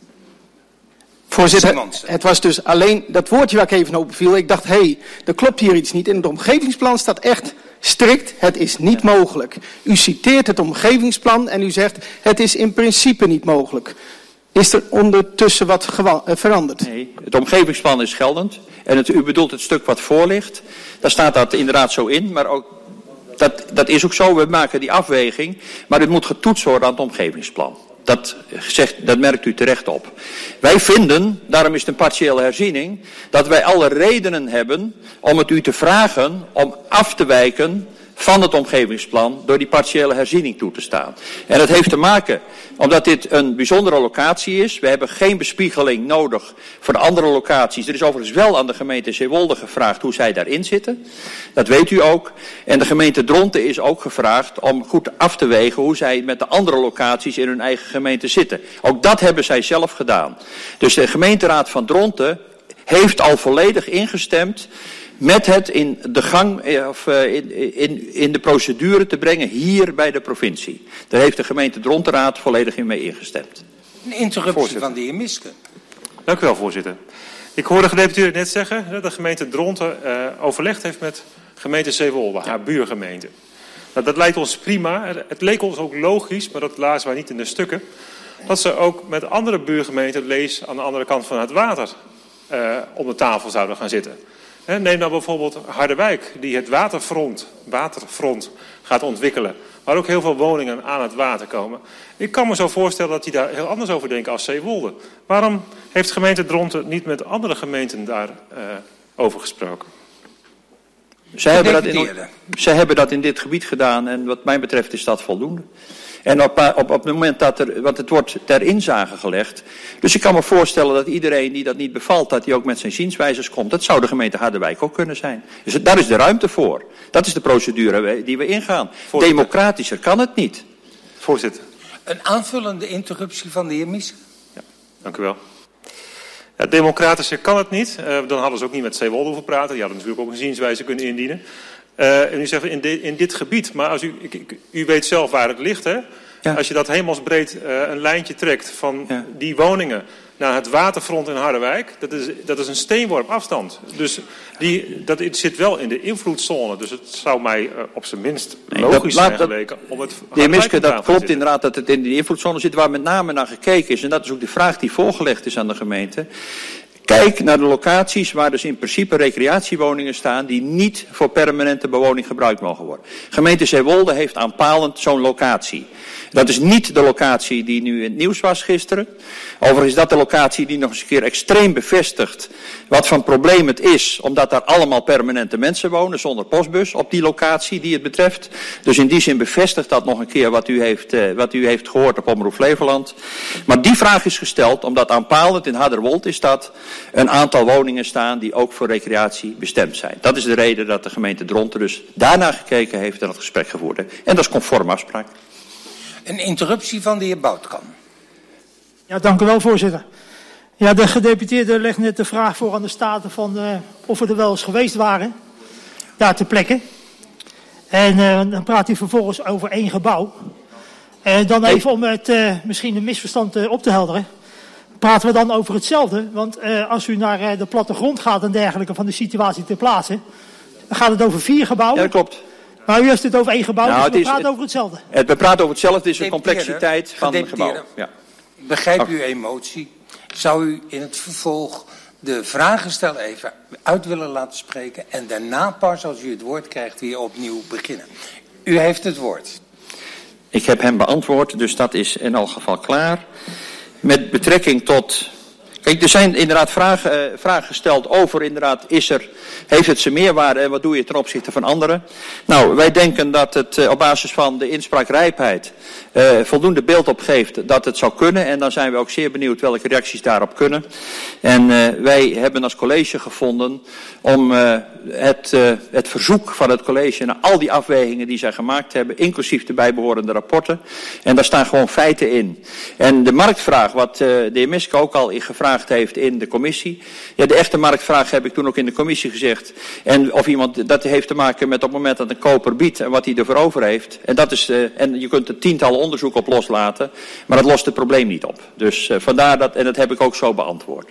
Voorzitter, Simonsen. Het was dus alleen dat woordje waar ik even op viel. Ik dacht, hé, hey, er klopt hier iets niet. In het omgevingsplan staat echt strikt, het is niet ja. mogelijk. U citeert het omgevingsplan en u zegt, het is in principe niet mogelijk. Is er ondertussen wat gewa- uh, veranderd? Nee, het omgevingsplan is geldend. En het, u bedoelt het stuk wat voor ligt. Daar staat dat inderdaad zo in, maar ook, dat, dat is ook zo. We maken die afweging, maar het moet getoetst worden aan het omgevingsplan. Dat, zegt, dat merkt u terecht op. Wij vinden, daarom is het een partiële herziening, dat wij alle redenen hebben om het u te vragen om af te wijken van het omgevingsplan door die partiële herziening toe te staan. En dat heeft te maken omdat dit een bijzondere locatie is. We hebben geen bespiegeling nodig voor de andere locaties. Er is overigens wel aan de gemeente Zeewolde gevraagd hoe zij daarin zitten. Dat weet u ook. En de gemeente Dronten is ook gevraagd om goed af te wegen hoe zij met de andere locaties in hun eigen gemeente zitten. Ook dat hebben zij zelf gedaan. Dus de gemeenteraad van Dronten heeft al volledig ingestemd met het in de gang of in, in, in de procedure te brengen hier bij de provincie. Daar heeft de gemeente Drontenraad volledig in mee ingestemd. Een interruptie voorzitter. Van de heer Miske. Dank u wel, voorzitter. Ik hoorde de gedeputeerde net zeggen dat de gemeente Dronten uh, overlegd heeft met gemeente Zeewolde, haar buurgemeente. Nou, dat lijkt ons prima. Het leek ons ook logisch, maar dat lazen wij niet in de stukken, dat ze ook met andere buurgemeenten, lees aan de andere kant van het water, uh, om de tafel zouden gaan zitten. He, neem nou bijvoorbeeld Harderwijk, die het waterfront, waterfront gaat ontwikkelen, waar ook heel veel woningen aan het water komen. Ik kan me zo voorstellen dat die daar heel anders over denken als Zeewolde. Waarom heeft gemeente Dronten niet met andere gemeenten daarover uh, over gesproken? Zij hebben, dat in, zij hebben dat in dit gebied gedaan en wat mij betreft is dat voldoende. En op, op, op het moment dat er, want het wordt ter inzage gelegd. Dus ik kan me voorstellen dat iedereen die dat niet bevalt, dat hij ook met zijn zienswijzes komt. Dat zou de gemeente Harderwijk ook kunnen zijn. Dus daar is de ruimte voor. Dat is de procedure die we ingaan. Voorzitter. Democratischer kan het niet. Voorzitter. Een aanvullende interruptie van de heer Miske. Ja, dank u wel. Ja, democratischer kan het niet. Uh, dan hadden ze ook niet met Zeewolde hoeven praten. Die hadden natuurlijk ook een zienswijze kunnen indienen. Uh, en u zegt in, de, in dit gebied, maar als u, ik, u weet zelf waar het ligt, hè? Ja. Als je dat hemelsbreed uh, een lijntje trekt van ja. die woningen naar het waterfront in Harderwijk, dat is, dat is een steenworp afstand. Dus die, dat het zit wel in de invloedszone. Dus het zou mij uh, op zijn minst logisch nee, dat, zijn dat, geleken om het de heer Miske, dat klopt inderdaad dat het in die invloedszone zit waar met name naar gekeken is. En dat is ook de vraag die voorgelegd is aan de gemeente. Kijk naar de locaties waar dus in principe recreatiewoningen staan die niet voor permanente bewoning gebruikt mogen worden. Gemeente Zeewolde heeft aanpalend zo'n locatie. Dat is niet de locatie die nu in het nieuws was gisteren. Overigens is dat de locatie die nog eens een keer extreem bevestigt wat voor een probleem het is, omdat daar allemaal permanente mensen wonen zonder postbus op die locatie die het betreft. Dus in die zin bevestigt dat nog een keer wat u heeft, uh, wat u heeft gehoord op Omroep Flevoland. Maar die vraag is gesteld omdat aanpalend in Harderwold is dat een aantal woningen staan die ook voor recreatie bestemd zijn. Dat is de reden dat de gemeente Dronten dus daarna gekeken heeft en het gesprek gevoerd heeft. En dat is conform afspraak. Een interruptie van de heer Boutkamp. Ja, dank u wel, voorzitter. Ja, de gedeputeerde legt net de vraag voor aan de Staten van uh, of we er wel eens geweest waren. Daar ter plekke. En uh, dan praat hij vervolgens over één gebouw. En dan even om het uh, misschien een misverstand uh, op te helderen. Praten we dan over hetzelfde? Want uh, als u naar uh, de plattegrond gaat en dergelijke van de situatie ter plaatse, dan gaat het over vier gebouwen. Ja, dat klopt. Maar u heeft het over één gebouw, nou, dus we is, praten het, over hetzelfde. Het, we praten over hetzelfde, het is de complexiteit van het gebouw. Ja. Ik begrijp uw emotie. Zou u in het vervolg de vragensteller even uit willen laten spreken en daarna pas, als u het woord krijgt, weer opnieuw beginnen? U heeft het woord. Ik heb hem beantwoord, dus dat is in elk geval klaar. Met betrekking tot... Kijk, er zijn inderdaad vragen, uh, vragen gesteld over, inderdaad, is er, heeft het zijn meerwaarde en wat doe je ten opzichte van anderen? Nou, wij denken dat het uh, op basis van de inspraakrijpheid uh, voldoende beeld opgeeft dat het zou kunnen. En dan zijn we ook zeer benieuwd welke reacties daarop kunnen. En uh, wij hebben als college gevonden om uh, het, uh, het verzoek van het college naar al die afwegingen die zij gemaakt hebben, inclusief de bijbehorende rapporten. En daar staan gewoon feiten in. En de marktvraag, wat uh, de heer Miske ook al in gevraagd heeft in de commissie. Ja, de echte marktvraag heb ik toen ook in de commissie gezegd. En of iemand, dat heeft te maken met op het moment dat een koper biedt en wat hij ervoor over heeft. En dat is, uh, en je kunt er tientallen onderzoeken op loslaten, maar dat lost het probleem niet op. Dus uh, vandaar dat, en dat heb ik ook zo beantwoord.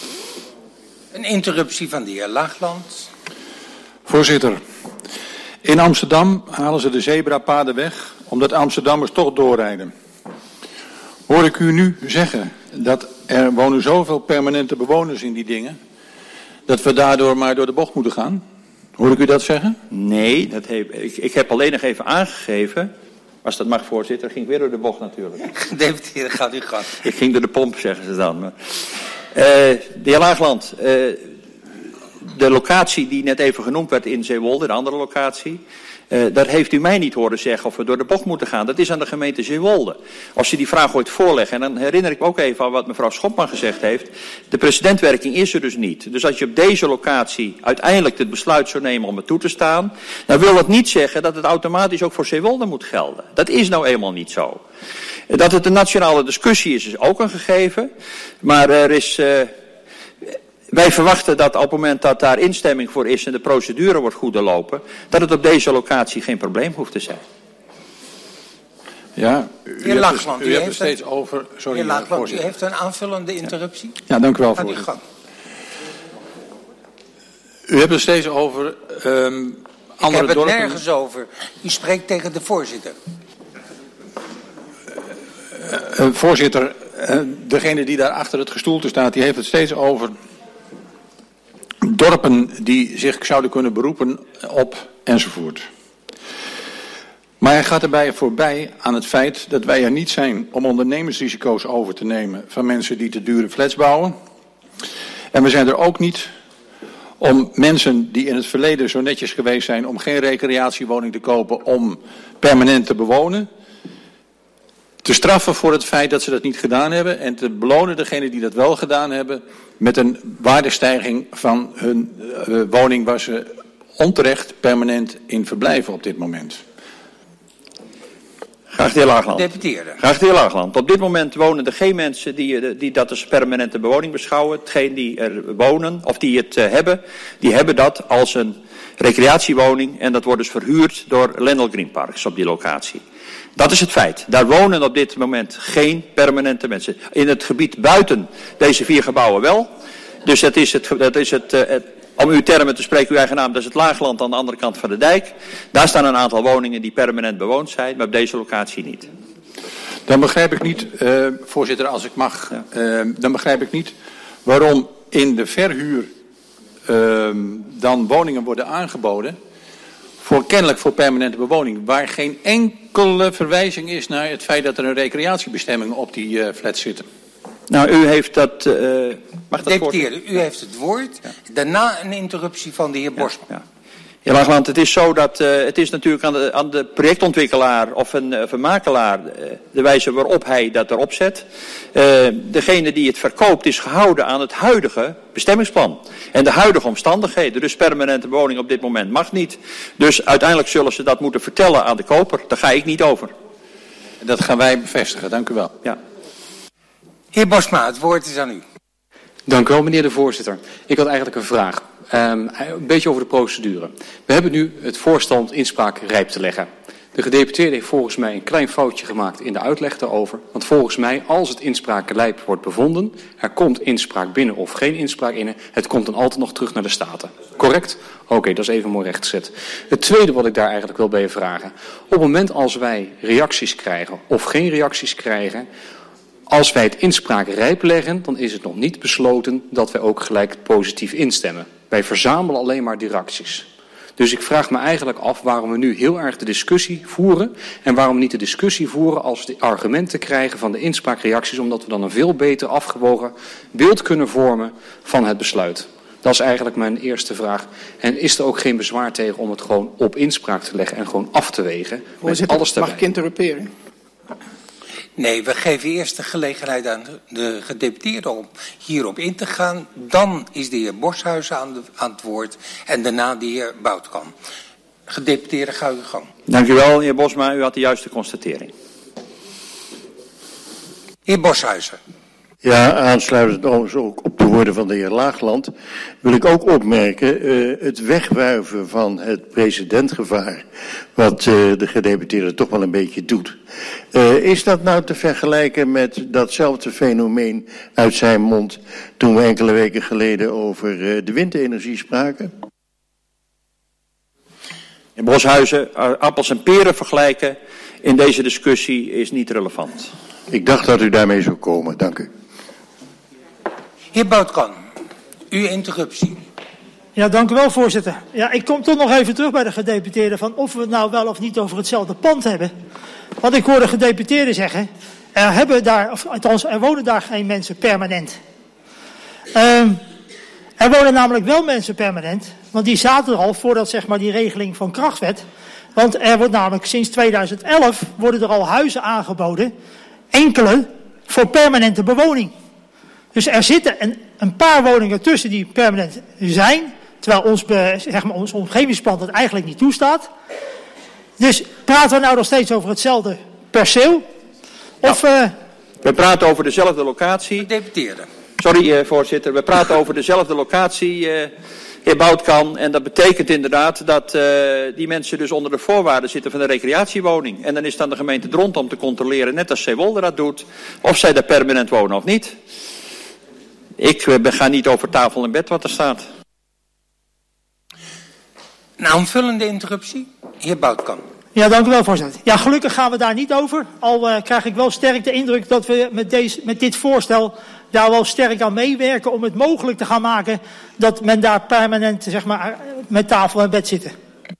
Een interruptie van de heer Laagland. Voorzitter, in Amsterdam halen ze de zebrapaden weg, omdat Amsterdammers toch doorrijden. Hoor ik u nu zeggen dat er wonen zoveel permanente bewoners in die dingen, dat we daardoor maar door de bocht moeten gaan? Hoor ik u dat zeggen? Nee, dat heb, ik, ik heb alleen nog even aangegeven, als dat mag voorzitter, ging ik weer door de bocht natuurlijk. Deputeerde, gaat u gang. Ik ging door de pomp, zeggen ze dan. Maar, uh, de heer Laagland, uh, de locatie die net even genoemd werd in Zeewolde, de andere locatie, Uh, daar heeft u mij niet horen zeggen of we door de bocht moeten gaan. Dat is aan de gemeente Zeewolde. Als je die vraag ooit voorlegt, en dan herinner ik me ook even aan wat mevrouw Schopman gezegd heeft. De precedentwerking is er dus niet. Dus als je op deze locatie uiteindelijk het besluit zou nemen om het toe te staan, dan wil dat niet zeggen dat het automatisch ook voor Zeewolde moet gelden. Dat is nou eenmaal niet zo. Dat het een nationale discussie is, is ook een gegeven. Maar er is... Uh, Wij verwachten dat op het moment dat daar instemming voor is en de procedure wordt goed doorlopen, dat het op deze locatie geen probleem hoeft te zijn. Ja, u, heer Laagland, u, u hebt het steeds over... Sorry, heer Laagland, u heeft een aanvullende interruptie? Ja, dank u wel, Gaat u voorzitter. gang. U hebt het steeds over um, andere dorpen... Ik heb het dorpen. nergens over. U spreekt tegen de voorzitter. Uh, uh, voorzitter, uh, degene die daar achter het gestoelte staat, die heeft het steeds over dorpen die zich zouden kunnen beroepen op enzovoort. Maar hij gaat erbij voorbij aan het feit dat wij er niet zijn om ondernemersrisico's over te nemen van mensen die te dure flats bouwen. En we zijn er ook niet om mensen die in het verleden zo netjes geweest zijn om geen recreatiewoning te kopen, om permanent te bewonen, te straffen voor het feit dat ze dat niet gedaan hebben en te belonen degenen die dat wel gedaan hebben met een waardestijging van hun uh, woning waar ze onterecht permanent in verblijven op dit moment. Graag de heer Laagland. Deputeerde. Graag de heer Laagland. Op dit moment wonen er geen mensen die, die dat als permanente bewoning beschouwen. Hetgeen die er wonen, of die het uh, hebben, die hebben dat als een recreatiewoning en dat wordt dus verhuurd door Lendl Green Parks op die locatie. Dat is het feit. Daar wonen op dit moment geen permanente mensen. In het gebied buiten deze vier gebouwen wel. Dus dat is het, dat is het, uh, het om uw termen te spreken, uw eigen naam, dat is het Laagland aan de andere kant van de dijk. Daar staan een aantal woningen die permanent bewoond zijn, maar op deze locatie niet. Dan begrijp ik niet, uh, voorzitter, als ik mag, uh, dan begrijp ik niet waarom in de verhuur uh, dan woningen worden aangeboden, voor kennelijk voor permanente bewoning, waar geen enkele verwijzing is naar het feit dat er een recreatiebestemming op die uh, flats zitten. Nou, u heeft dat... Uh, mag dat Deputeerde, u heeft het woord. Ja. Daarna een interruptie van de heer Bosman. Ja, ja. Ja, Laagland, het is zo dat uh, het is natuurlijk aan de, aan de projectontwikkelaar of een, of een makelaar uh, de wijze waarop hij dat erop zet. Uh, degene die het verkoopt is gehouden aan het huidige bestemmingsplan. En de huidige omstandigheden. Dus permanente bewoning op dit moment mag niet. Dus uiteindelijk zullen ze dat moeten vertellen aan de koper. Daar ga ik niet over. Dat gaan wij bevestigen. Dank u wel. Ja. Heer Bosma, het woord is aan u. Dank u wel, meneer de voorzitter. Ik had eigenlijk een vraag. Um, een beetje over de procedure. We hebben nu het voorstel om inspraak rijp te leggen. De gedeputeerde heeft volgens mij een klein foutje gemaakt in de uitleg daarover. Want volgens mij, als het inspraak rijp wordt bevonden, er komt inspraak binnen of geen inspraak in, het komt dan altijd nog terug naar de Staten. Correct? Oké, okay, dat is even mooi rechtgezet. Het tweede wat ik daar eigenlijk wil bij je vragen. Op het moment als wij reacties krijgen of geen reacties krijgen, als wij het inspraak rijp leggen, dan is het nog niet besloten dat wij ook gelijk positief instemmen. Wij verzamelen alleen maar die reacties. Dus ik vraag me eigenlijk af waarom we nu heel erg de discussie voeren en waarom we niet de discussie voeren als we de argumenten krijgen van de inspraakreacties, omdat we dan een veel beter afgewogen beeld kunnen vormen van het besluit. Dat is eigenlijk mijn eerste vraag. En is er ook geen bezwaar tegen om het gewoon op inspraak te leggen en gewoon af te wegen met alles erbij? Mag ik interruperen? Nee, we geven eerst de gelegenheid aan de gedeputeerde om hierop in te gaan. Dan is de heer Borshuizen aan, de, aan het woord en daarna de heer Boutkamp. Gedeputeerde, ga uw gang. Dank u wel, heer Bosma. U had de juiste constatering. Heer Borshuizen. Ja, aansluitend ook op de woorden van de heer Laagland, wil ik ook opmerken uh, het wegwuiven van het precedentgevaar, wat uh, de gedeputeerde toch wel een beetje doet. Uh, is dat nou te vergelijken met datzelfde fenomeen uit zijn mond toen we enkele weken geleden over uh, de windenergie spraken? In Boshuizen, appels en peren vergelijken in deze discussie is niet relevant. Ik dacht dat u daarmee zou komen. Dank u. Heer Boutkamp, uw interruptie. Ja, dank u wel, voorzitter. Ja, ik kom toch nog even terug bij de gedeputeerde van of we het nou wel of niet over hetzelfde pand hebben. Want ik hoorde gedeputeerden zeggen, er hebben daar, of althans, er wonen daar geen mensen permanent. Um, er wonen namelijk wel mensen permanent, want die zaten er al voordat zeg maar die regeling van kracht werd. Want er wordt namelijk sinds tweeduizend elf worden er al huizen aangeboden, enkele voor permanente bewoning. Dus er zitten een, een paar woningen tussen die permanent zijn, terwijl ons, be, zeg maar, ons omgevingsplan dat eigenlijk niet toestaat. Dus praten we nou nog steeds over hetzelfde perceel? Of, ja. uh... We praten over dezelfde locatie. Deputeerde. Sorry, uh, voorzitter. We praten over dezelfde locatie, uh, heer Boutkamp. En dat betekent inderdaad dat uh, die mensen dus onder de voorwaarden zitten van een recreatiewoning. En dan is het aan de gemeente Dront om te controleren, net als Zeewolde dat doet, of zij daar permanent wonen of niet. Ik uh, ga niet over tafel en bed wat er staat. Een aanvullende interruptie, heer Boutkamp. Ja, dank u wel, voorzitter. Ja, gelukkig gaan we daar niet over. Al uh, krijg ik wel sterk de indruk dat we met, deze, met dit voorstel daar wel sterk aan meewerken om het mogelijk te gaan maken dat men daar permanent, zeg maar, met tafel en bed zitten.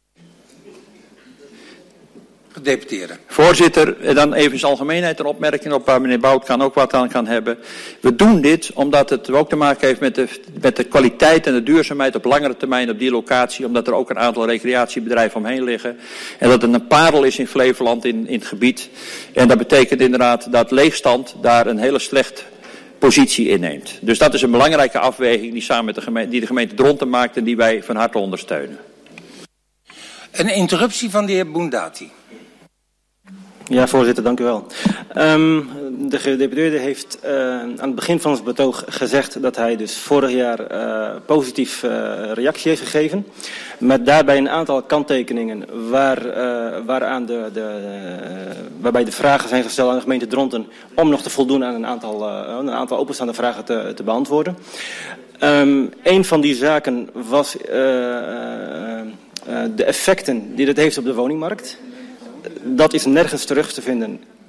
Gedeputeerde. Voorzitter, dan even in algemeenheid een opmerking op waar meneer Boutkamp ook wat aan kan hebben. We doen dit omdat het ook te maken heeft met de, met de kwaliteit en de duurzaamheid op langere termijn op die locatie. Omdat er ook een aantal recreatiebedrijven omheen liggen. En dat het een parel is in Flevoland in, in het gebied. En dat betekent inderdaad dat leegstand daar een hele slecht positie inneemt. Dus dat is een belangrijke afweging die, samen met de gemeente, die de gemeente Dronten maakt en die wij van harte ondersteunen. Een interruptie van de heer Boendati. Ja, voorzitter, dank u wel. Um, de gedeputeerde heeft uh, aan het begin van het betoog gezegd dat hij dus vorig jaar uh, positief uh, reactie heeft gegeven. Met daarbij een aantal kanttekeningen waar, uh, waaraan de, de, uh, waarbij de vragen zijn gesteld aan de gemeente Dronten om nog te voldoen aan een aantal, uh, een aantal openstaande vragen te, te beantwoorden. Um, een van die zaken was uh, uh, uh, de effecten die dit heeft op de woningmarkt. Dat is nergens terug te vinden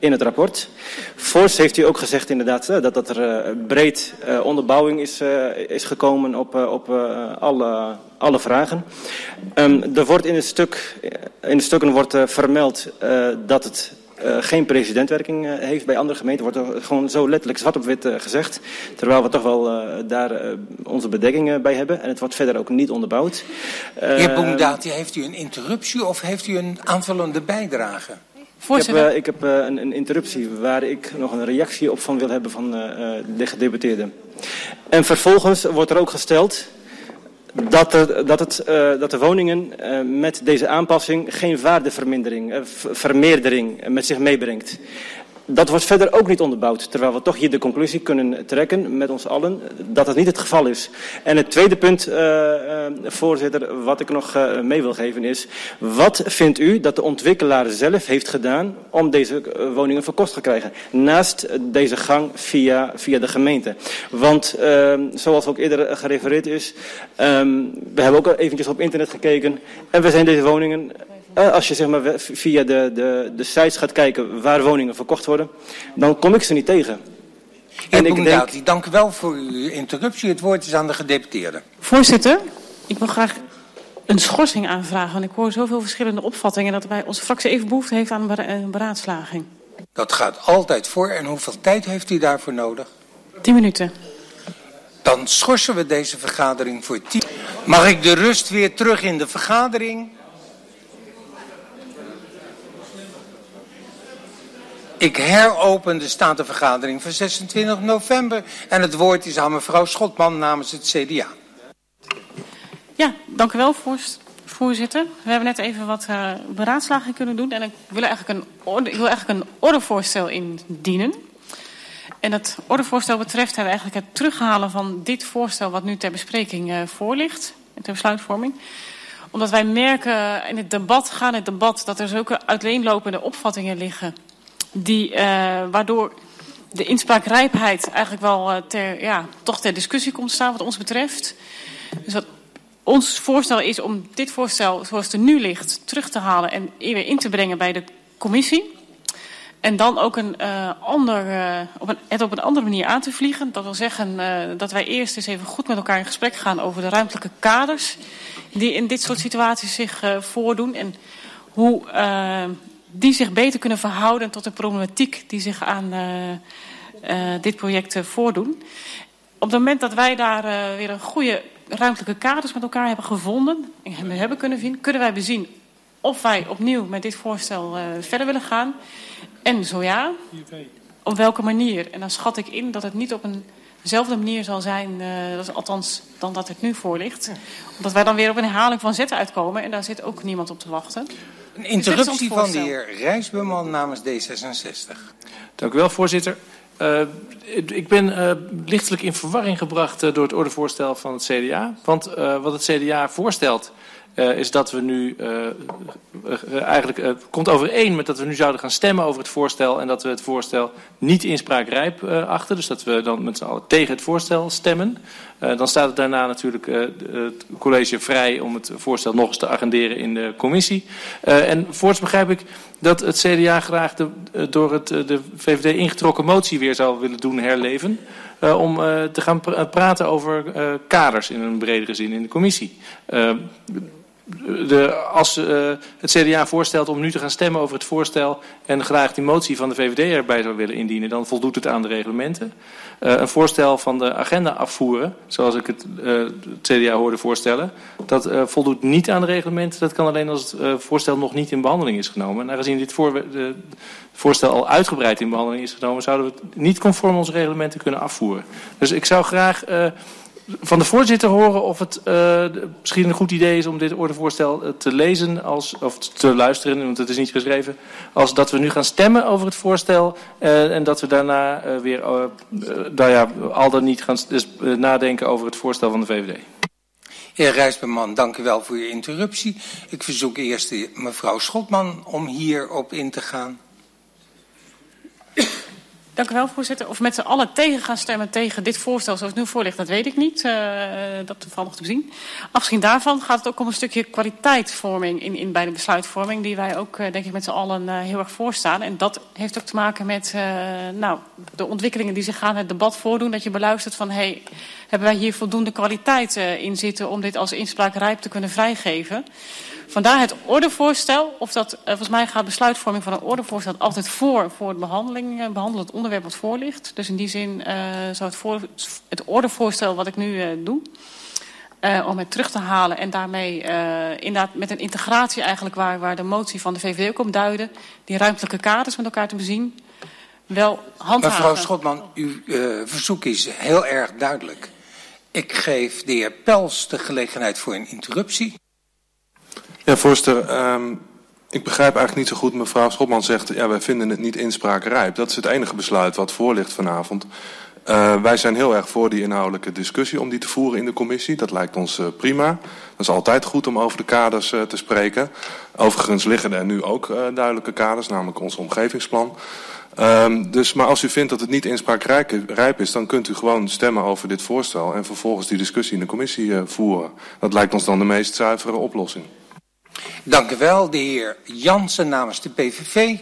in het rapport. Voorts heeft u ook gezegd inderdaad uh, dat, dat er uh, breed uh, onderbouwing is, uh, is gekomen op, uh, op uh, alle, alle vragen. Um, er wordt in, het stuk, in de stukken wordt uh, vermeld uh, dat het uh, geen precedentwerking uh, heeft bij andere gemeenten. Wordt er gewoon zo letterlijk zwart op wit uh, gezegd. Terwijl we toch wel uh, daar uh, onze bedenkingen bij hebben. En het wordt verder ook niet onderbouwd. Uh, Heer Boendati, heeft u een interruptie of heeft u een aanvullende bijdrage? Ik heb, uh, ik heb uh, een, een interruptie waar ik nog een reactie op van wil hebben van uh, de gedeputeerde. En vervolgens wordt er ook gesteld dat, er, dat, het, uh, dat de woningen uh, met deze aanpassing geen waardevermindering, uh, vermeerdering met zich meebrengt. Dat wordt verder ook niet onderbouwd, terwijl we toch hier de conclusie kunnen trekken met ons allen dat het niet het geval is. En het tweede punt, uh, uh, voorzitter, wat ik nog uh, mee wil geven is, wat vindt u dat de ontwikkelaar zelf heeft gedaan om deze uh, woningen verkocht te krijgen? Naast uh, deze gang via, via de gemeente. Want uh, zoals ook eerder gerefereerd is, um, we hebben ook eventjes op internet gekeken en we zijn deze woningen... Als je zeg maar via de, de, de sites gaat kijken waar woningen verkocht worden, dan kom ik ze niet tegen. En ik denk... Dank u wel voor uw interruptie. Het woord is aan de gedeputeerde. Voorzitter, ik wil graag een schorsing aanvragen. Want ik hoor zoveel verschillende opvattingen dat wij onze fractie even behoefte heeft aan een beraadslaging. Dat gaat altijd voor. En hoeveel tijd heeft u daarvoor nodig? Tien minuten. Dan schorsen we deze vergadering voor tien. Mag ik de rust weer terug in de vergadering? Ik heropen de statenvergadering van zesentwintig november en het woord is aan mevrouw Schotman namens het C D A. Ja, dank u wel, voorzitter. We hebben net even wat uh, beraadslaging kunnen doen en ik wil eigenlijk een, orde, ik wil eigenlijk een ordevoorstel indienen. En het ordevoorstel betreft hebben we eigenlijk het terughalen van dit voorstel wat nu ter bespreking uh, voor ligt, ter besluitvorming. Omdat wij merken in het debat, gaan het debat, dat er zulke uiteenlopende opvattingen liggen. Die, uh, waardoor de inspraakrijpheid eigenlijk wel uh, ter, ja, toch ter discussie komt staan wat ons betreft. Dus wat ons voorstel is om dit voorstel zoals het er nu ligt terug te halen en weer in te brengen bij de commissie. En dan ook een, uh, ander, uh, op een, het op een andere manier aan te vliegen. Dat wil zeggen uh, dat wij eerst eens even goed met elkaar in gesprek gaan over de ruimtelijke kaders die in dit soort situaties zich uh, voordoen. En hoe... Uh, die zich beter kunnen verhouden tot de problematiek die zich aan uh, uh, dit project uh, voordoen. Op het moment dat wij daar uh, weer een goede ruimtelijke kaders met elkaar hebben gevonden en hebben kunnen vinden, kunnen wij bezien of wij opnieuw met dit voorstel uh, verder willen gaan. En zo ja, op welke manier. En dan schat ik in dat het niet op eenzelfde manier zal zijn, uh, dat is althans dan dat het nu voor ligt. Omdat wij dan weer op een herhaling van zetten uitkomen en daar zit ook niemand op te wachten. Een interruptie van de heer Rijsbeman namens D zesenzestig. Dank u wel, voorzitter. Uh, ik ben uh, lichtelijk in verwarring gebracht uh, door het ordevoorstel van het C D A. Want uh, wat het C D A voorstelt uh, is dat we nu uh, uh, eigenlijk uh, komt overeen met dat we nu zouden gaan stemmen over het voorstel en dat we het voorstel niet inspraakrijp uh, achten. Dus dat we dan met z'n allen tegen het voorstel stemmen. Uh, dan staat het daarna natuurlijk uh, het college vrij om het voorstel nog eens te agenderen in de commissie. Uh, en voorts begrijp ik dat het C D A graag de, uh, door het, uh, de V V D ingetrokken motie weer zou willen doen herleven. Uh, om uh, te gaan pra praten over uh, kaders in een bredere zin in de commissie. Uh, De, als uh, het C D A voorstelt om nu te gaan stemmen over het voorstel en graag die motie van de V V D erbij zou willen indienen, dan voldoet het aan de reglementen. Uh, een voorstel van de agenda afvoeren, zoals ik het, uh, het C D A hoorde voorstellen, dat uh, voldoet niet aan de reglementen. Dat kan alleen als het uh, voorstel nog niet in behandeling is genomen. En aangezien dit voor, de, voorstel al uitgebreid in behandeling is genomen, zouden we het niet conform onze reglementen kunnen afvoeren. Dus ik zou graag Uh, van de voorzitter horen of het uh, misschien een goed idee is om dit ordevoorstel uh, te lezen als, of te luisteren, want het is niet geschreven, als dat we nu gaan stemmen over het voorstel uh, en dat we daarna uh, weer uh, uh, nou ja, al dan niet gaan dus, uh, nadenken over het voorstel van de V V D. Heer Rijsberman, dank u wel voor uw interruptie. Ik verzoek eerst de, mevrouw Schotman om hierop in te gaan. Dank Dank u wel, voorzitter. Of met z'n allen tegen gaan stemmen tegen dit voorstel zoals het nu voor ligt, dat weet ik niet. Uh, dat valt nog te bezien. Afgezien daarvan gaat het ook om een stukje kwaliteitsvorming in, in bij de besluitvorming, die wij ook, uh, denk ik, met z'n allen uh, heel erg voorstaan. En dat heeft ook te maken met uh, nou, de ontwikkelingen die zich gaan het debat voordoen. Dat je beluistert van, hey, hebben wij hier voldoende kwaliteit uh, in zitten om dit als inspraakrijp te kunnen vrijgeven? Vandaar het ordevoorstel, of dat, uh, volgens mij gaat besluitvorming van een ordevoorstel altijd voor, voor de behandeling, uh, behandelen het onderwerp wat voor ligt. Dus in die zin uh, zou het, voor, het ordevoorstel wat ik nu uh, doe, uh, om het terug te halen en daarmee uh, inderdaad met een integratie eigenlijk waar, waar de motie van de V V D ook op duidde, die ruimtelijke kaders met elkaar te bezien, wel handhaven. Mevrouw Schotman, uw uh, verzoek is heel erg duidelijk. Ik geef de heer Pels de gelegenheid voor een interruptie. Ja, voorzitter, um, ik begrijp eigenlijk niet zo goed. Mevrouw Schotman zegt, ja, wij vinden het niet inspraakrijp. Dat is het enige besluit wat voor ligt vanavond. Uh, wij zijn heel erg voor die inhoudelijke discussie om die te voeren in de commissie. Dat lijkt ons uh, prima. Dat is altijd goed om over de kaders uh, te spreken. Overigens liggen er nu ook uh, duidelijke kaders, namelijk ons omgevingsplan. Um, dus, maar als u vindt dat het niet inspraakrijp is, dan kunt u gewoon stemmen over dit voorstel en vervolgens die discussie in de commissie uh, voeren. Dat lijkt ons dan de meest zuivere oplossing. Dank u wel, de heer Jansen namens de P V V.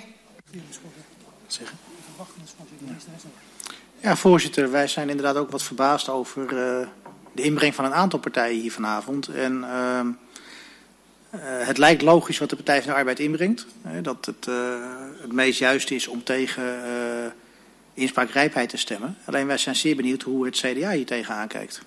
Ja, voorzitter, wij zijn inderdaad ook wat verbaasd over uh, de inbreng van een aantal partijen hier vanavond. En uh, uh, het lijkt logisch wat de Partij van de Arbeid inbrengt. Uh, dat het uh, het meest juist is om tegen uh, inspraakrijpheid te stemmen. Alleen wij zijn zeer benieuwd hoe het C D A hier tegenaan kijkt.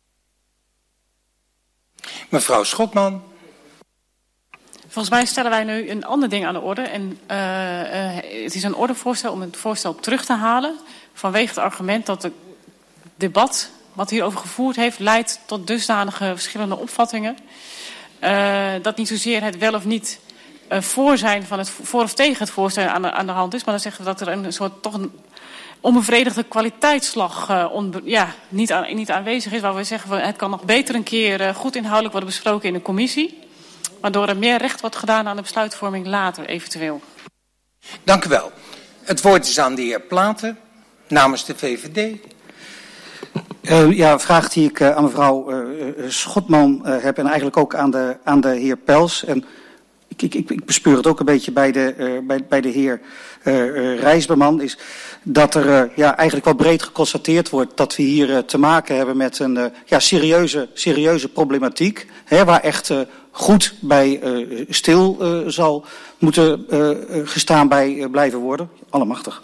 Mevrouw Schotman. Volgens mij stellen wij nu een ander ding aan de orde. En uh, uh, het is een ordevoorstel om het voorstel terug te halen. Vanwege het argument dat het debat wat hierover gevoerd heeft leidt tot dusdanige verschillende opvattingen. Uh, dat niet zozeer het wel of niet uh, voor zijn van het voor of tegen het voorstel aan de, aan de hand is. Maar dan zeggen we dat er een soort toch een onbevredigde kwaliteitsslag uh, onbe, ja, niet, aan, niet aanwezig is. Waar we zeggen van het kan nog beter een keer uh, goed inhoudelijk worden besproken in de commissie. Waardoor er meer recht wordt gedaan aan de besluitvorming later eventueel. Dank u wel. Het woord is aan de heer Platen namens de V V D. Uh, ja, een vraag die ik uh, aan mevrouw uh, Schotman uh, heb en eigenlijk ook aan de, aan de heer Pels. En ik, ik, ik bespeur het ook een beetje bij de, uh, bij, bij de heer uh, uh, Rijsberman. Is dat er uh, ja, eigenlijk wel breed geconstateerd wordt dat we hier uh, te maken hebben met een uh, ja, serieuze, serieuze problematiek. Hè, waar echt uh, goed bij uh, stil uh, zal moeten uh, gestaan bij uh, blijven worden. Allemachtig.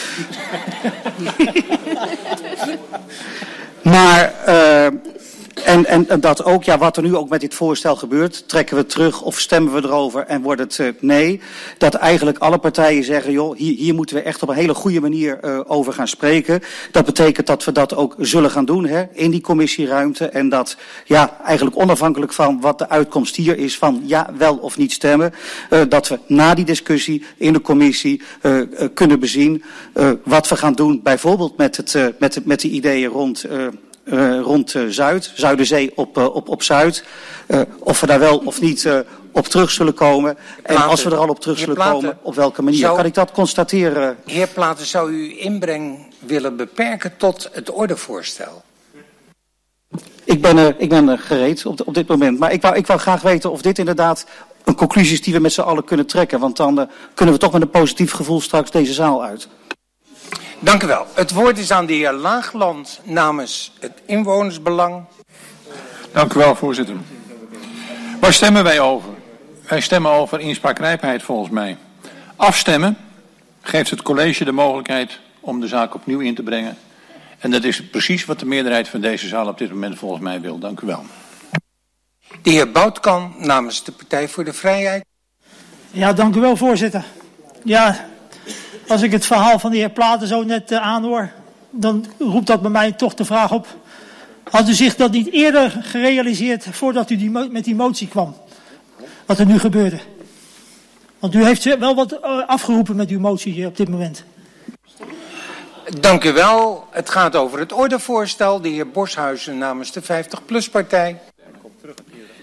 Maar uh, en, en, en dat ook, ja, wat er nu ook met dit voorstel gebeurt, trekken we terug of stemmen we erover en wordt het uh, nee. Dat eigenlijk alle partijen zeggen, joh, hier, hier moeten we echt op een hele goede manier uh, over gaan spreken. Dat betekent dat we dat ook zullen gaan doen, hè, in die commissieruimte. En dat, ja, eigenlijk onafhankelijk van wat de uitkomst hier is van ja, wel of niet stemmen, uh, dat we na die discussie in de commissie uh, uh, kunnen bezien uh, wat we gaan doen, bijvoorbeeld met, het, uh, met, het, met de ideeën rond uh, Uh, rond uh, Zuid, Zuiderzee op, uh, op, op Zuid. Uh, of we daar wel of niet uh, op terug zullen komen. Platen. En als we er al op terug zullen Platen, komen, op welke manier? Zou, kan ik dat constateren? Heer Platen, zou u uw inbreng willen beperken tot het ordevoorstel? Ik ben, uh, ik ben uh, gereed op, de, op dit moment. Maar ik wou, ik wou graag weten of dit inderdaad een conclusie is die we met z'n allen kunnen trekken. Want dan uh, kunnen we toch met een positief gevoel straks deze zaal uit. Dank u wel. Het woord is aan de heer Laagland namens het inwonersbelang. Dank u wel, voorzitter. Waar stemmen wij over? Wij stemmen over inspraakrijpheid volgens mij. Afstemmen geeft het college de mogelijkheid om de zaak opnieuw in te brengen. En dat is precies wat de meerderheid van deze zaal op dit moment volgens mij wil. Dank u wel. De heer Boutkan namens de Partij voor de Vrijheid. Ja, dank u wel, voorzitter. Ja, als ik het verhaal van de heer Platen zo net uh, aanhoor, dan roept dat bij mij toch de vraag op. Had u zich dat niet eerder gerealiseerd voordat u die met die motie kwam? Wat er nu gebeurde? Want u heeft wel wat uh, afgeroepen met uw motie op dit moment. Dank u wel. Het gaat over het ordevoorstel. De heer Borshuizen namens de vijftig plus partij.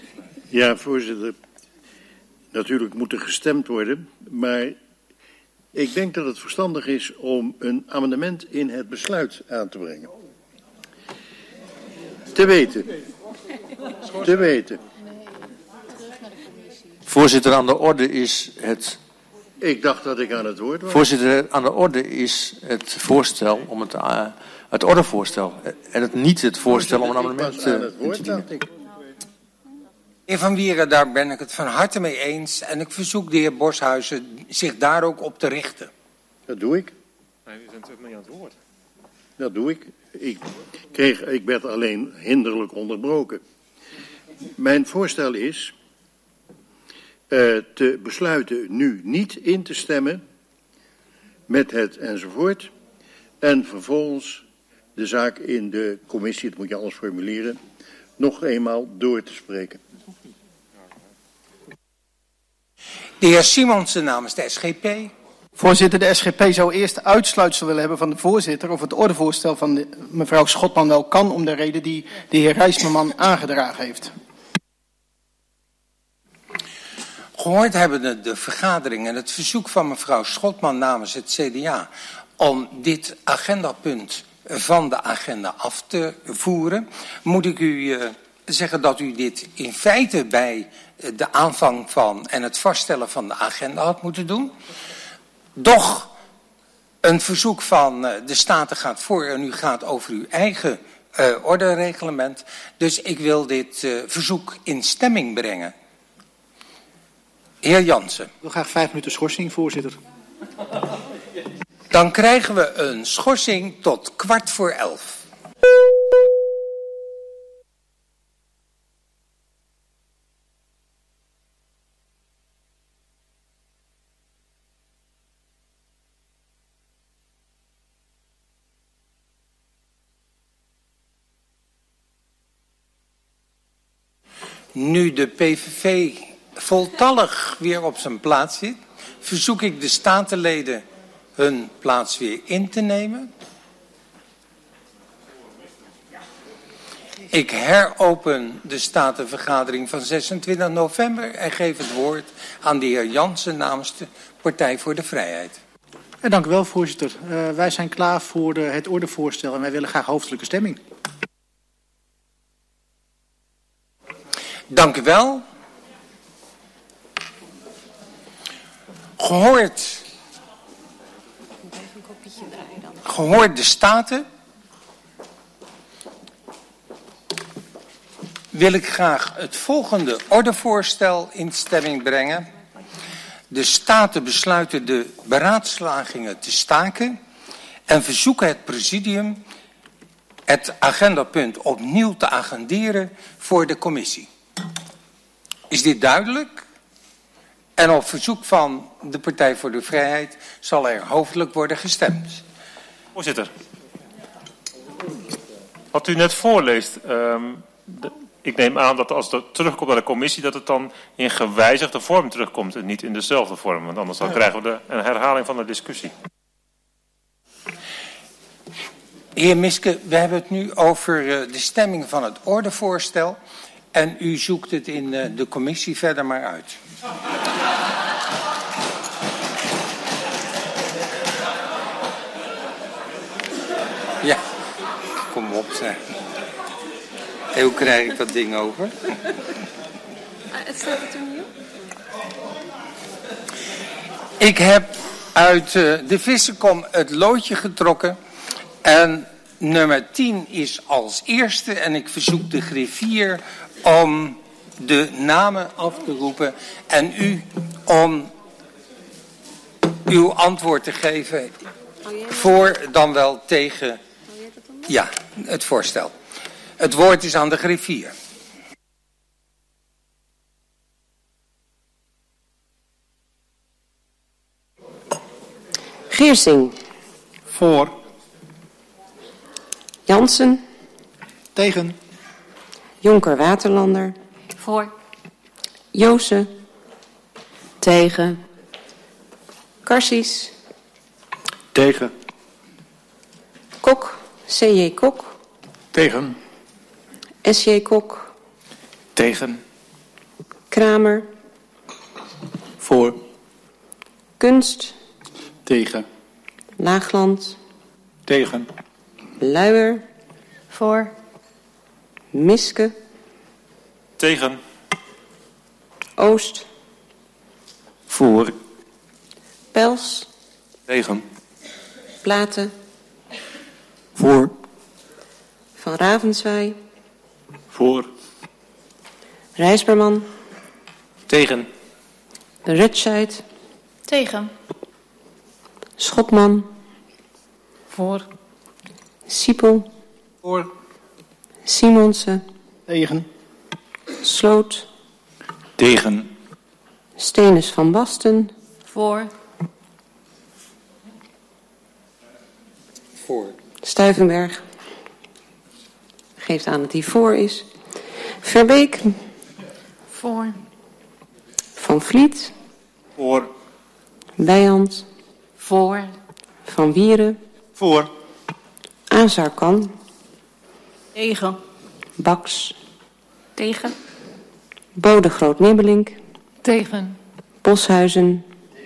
Ja, voorzitter. Natuurlijk moet er gestemd worden, maar Ik denk dat het verstandig is om een amendement in het besluit aan te brengen. Te weten. Te weten. Voorzitter, aan de orde is het... Ik dacht dat ik aan het woord was. Voorzitter, aan de orde is het voorstel om het, uh, het ordevoorstel. En het niet het voorstel om een amendement uh, in te dienen. Heer Van Wieren, daar ben ik het van harte mee eens. En ik verzoek de heer Boshuizen zich daar ook op te richten. Dat doe ik. Nee, we zijn natuurlijk mee aan het woord. Dat doe ik. Ik, kreeg, ik werd alleen hinderlijk onderbroken. Mijn voorstel is uh, te besluiten nu niet in te stemmen met het enzovoort. En vervolgens de zaak in de commissie, dat moet je anders formuleren, nog eenmaal door te spreken. De heer Simonsen namens de S G P. Voorzitter, de S G P zou eerst uitsluitsel willen hebben van de voorzitter of het ordevoorstel van de, mevrouw Schotman wel kan om de reden die de heer Rijsman aangedragen heeft. Gehoord hebben de, de vergadering en het verzoek van mevrouw Schotman namens het C D A om dit agendapunt van de agenda af te voeren, moet ik u uh, zeggen dat u dit in feite bij de aanvang van en het vaststellen van de agenda had moeten doen. Doch een verzoek van uh, de Staten gaat voor en u gaat over uw eigen uh, ordereglement. Dus ik wil dit uh, verzoek in stemming brengen. Heer Jansen. Ik wil graag vijf minuten schorsing, voorzitter. Dan krijgen we een schorsing tot kwart voor elf. Nu de P V V voltallig weer op zijn plaats zit, verzoek ik de statenleden hun plaats weer in te nemen. Ik heropen de statenvergadering van zesentwintig november en geef het woord aan de heer Jansen namens de Partij voor de Vrijheid. Ja, dank u wel, voorzitter. Uh, wij zijn klaar voor de, het ordevoorstel en wij willen graag hoofdelijke stemming. Dank u wel. Gehoord, gehoord de Staten, wil ik graag het volgende ordevoorstel in stemming brengen. De Staten besluiten de beraadslagingen te staken en verzoeken het presidium het agendapunt opnieuw te agenderen voor de commissie. Is dit duidelijk? En op verzoek van de Partij voor de Vrijheid zal er hoofdelijk worden gestemd. Voorzitter, wat u net voorleest, um, de, ik neem aan dat als het terugkomt naar de commissie, dat het dan in gewijzigde vorm terugkomt en niet in dezelfde vorm. Want anders dan ja. krijgen we de, een herhaling van de discussie. Heer Miske, we hebben het nu over uh, de stemming van het ordevoorstel. En u zoekt het in uh, de commissie verder maar uit. Ja, kom op zeg. En hoe krijg ik dat ding over? Het staat er toen niet op. Ik heb uit uh, de Vissenkom het loodje getrokken. En nummer tien is als eerste. En ik verzoek de griffier om de namen af te roepen. En u om uw antwoord te geven voor dan wel tegen ja, het voorstel. Het woord is aan de griffier. Geersing. Voor. Jansen. Tegen. Jonker Waterlander. Voor. Joosen. Tegen. Karsies. Tegen. Kok. C J Kok. Tegen. S J Kok. Tegen. Kramer. Voor. Kunst. Tegen. Laagland. Tegen. Luijer. Voor. Miske. Tegen. Oost. Voor. Pels. Tegen. Platen. Voor. Van Ravenswaay. Voor. Rijsberman. Tegen. Rutscheid. Tegen. Schotman. Voor. Siepel. Voor. Simonsen. Tegen. Sloot. Tegen. Stenis van Basten. Voor. Voor. Stuyvenberg. Geeft aan dat hij voor is. Verbeek. Voor. Van Vliet. Voor. Wijand. Voor. Van Wieren. Voor. Azarkan. Tegen. Baks. Tegen. Bode Groot-Nibbelink. Tegen. Boshuizen.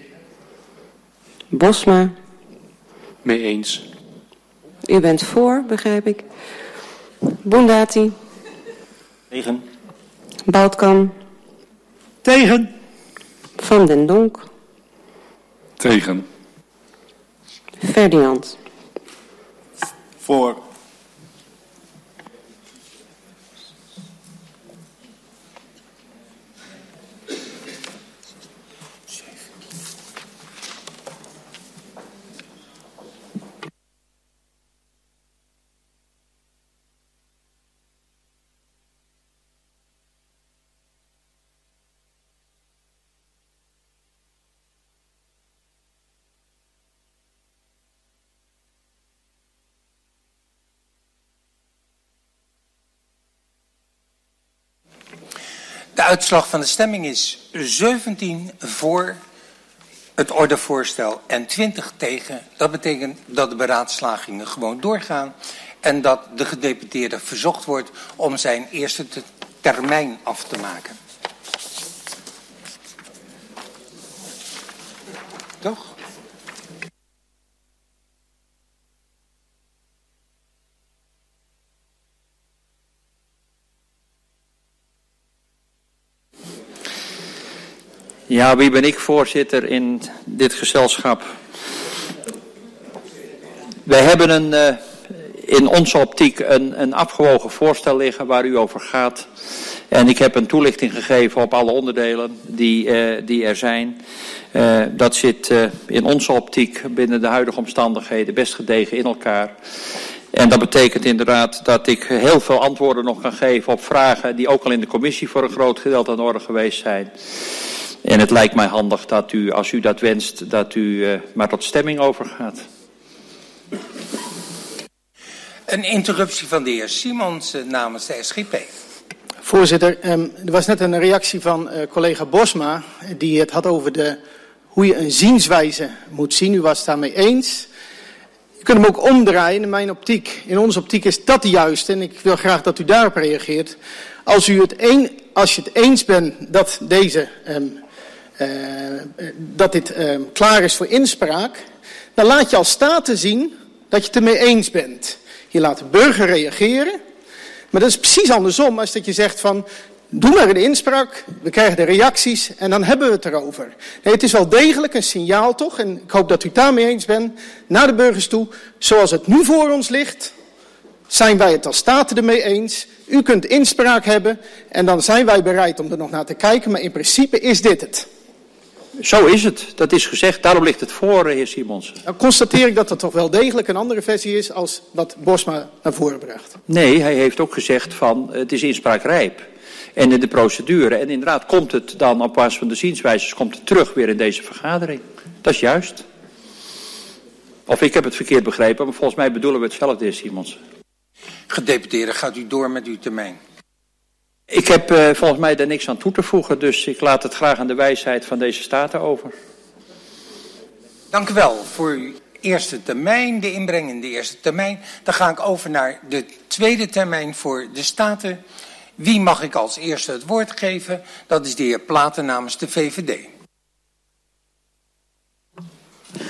Bosma. Mee eens. U bent voor, begrijp ik. Boendati. Tegen. Boutkan. Tegen. Van den Donk. Tegen. Ferdinand. Voor. De uitslag van de stemming is zeventien voor het ordevoorstel en twintig tegen. Dat betekent dat de beraadslagingen gewoon doorgaan en dat de gedeputeerde verzocht wordt om zijn eerste termijn af te maken. Toch? Ja, wie ben ik voorzitter in dit gezelschap? Wij hebben een, uh, in onze optiek een, een afgewogen voorstel liggen waar u over gaat. En ik heb een toelichting gegeven op alle onderdelen die, uh, die er zijn. Uh, dat zit uh, in onze optiek binnen de huidige omstandigheden best gedegen in elkaar. En dat betekent inderdaad dat ik heel veel antwoorden nog kan geven op vragen die ook al in de commissie voor een groot gedeelte aan de orde geweest zijn. En het lijkt mij handig dat u, als u dat wenst, dat u uh, maar tot stemming overgaat. Een interruptie van de heer Simons uh, namens de S G P. Voorzitter, um, er was net een reactie van uh, collega Bosma, die het had over de, hoe je een zienswijze moet zien. U was het daarmee eens. Je kunt hem ook omdraaien in mijn optiek. In onze optiek is dat de juiste en ik wil graag dat u daarop reageert. Als, u het een, als je het eens bent dat, deze, um, uh, dat dit um, klaar is voor inspraak, dan laat je als staten zien dat je het ermee eens bent. Je laat de burger reageren. Maar dat is precies andersom als dat je zegt van, doe maar de inspraak, we krijgen de reacties en dan hebben we het erover. Nee, het is wel degelijk een signaal toch, en ik hoop dat u het daarmee eens bent, naar de burgers toe. Zoals het nu voor ons ligt, zijn wij het als staten ermee eens. U kunt inspraak hebben en dan zijn wij bereid om er nog naar te kijken, maar in principe is dit het. Zo is het, dat is gezegd, daarom ligt het voor, heer Simons. Dan constateer ik dat het toch wel degelijk een andere versie is als wat Bosma naar voren bracht. Nee, hij heeft ook gezegd van het is inspraakrijp. En in de procedure, en inderdaad komt het dan op basis van de zienswijzes, komt het terug weer in deze vergadering. Dat is juist. Of ik heb het verkeerd begrepen, maar volgens mij bedoelen we hetzelfde, heer Simons. Gedeputeerde, gaat u door met uw termijn. Ik heb uh, volgens mij daar niks aan toe te voegen, dus ik laat het graag aan de wijsheid van deze staten over. Dank u wel voor uw eerste termijn, de inbreng in de eerste termijn. Dan ga ik over naar de tweede termijn voor de staten. Wie mag ik als eerste het woord geven? Dat is de heer Platen namens de V V D.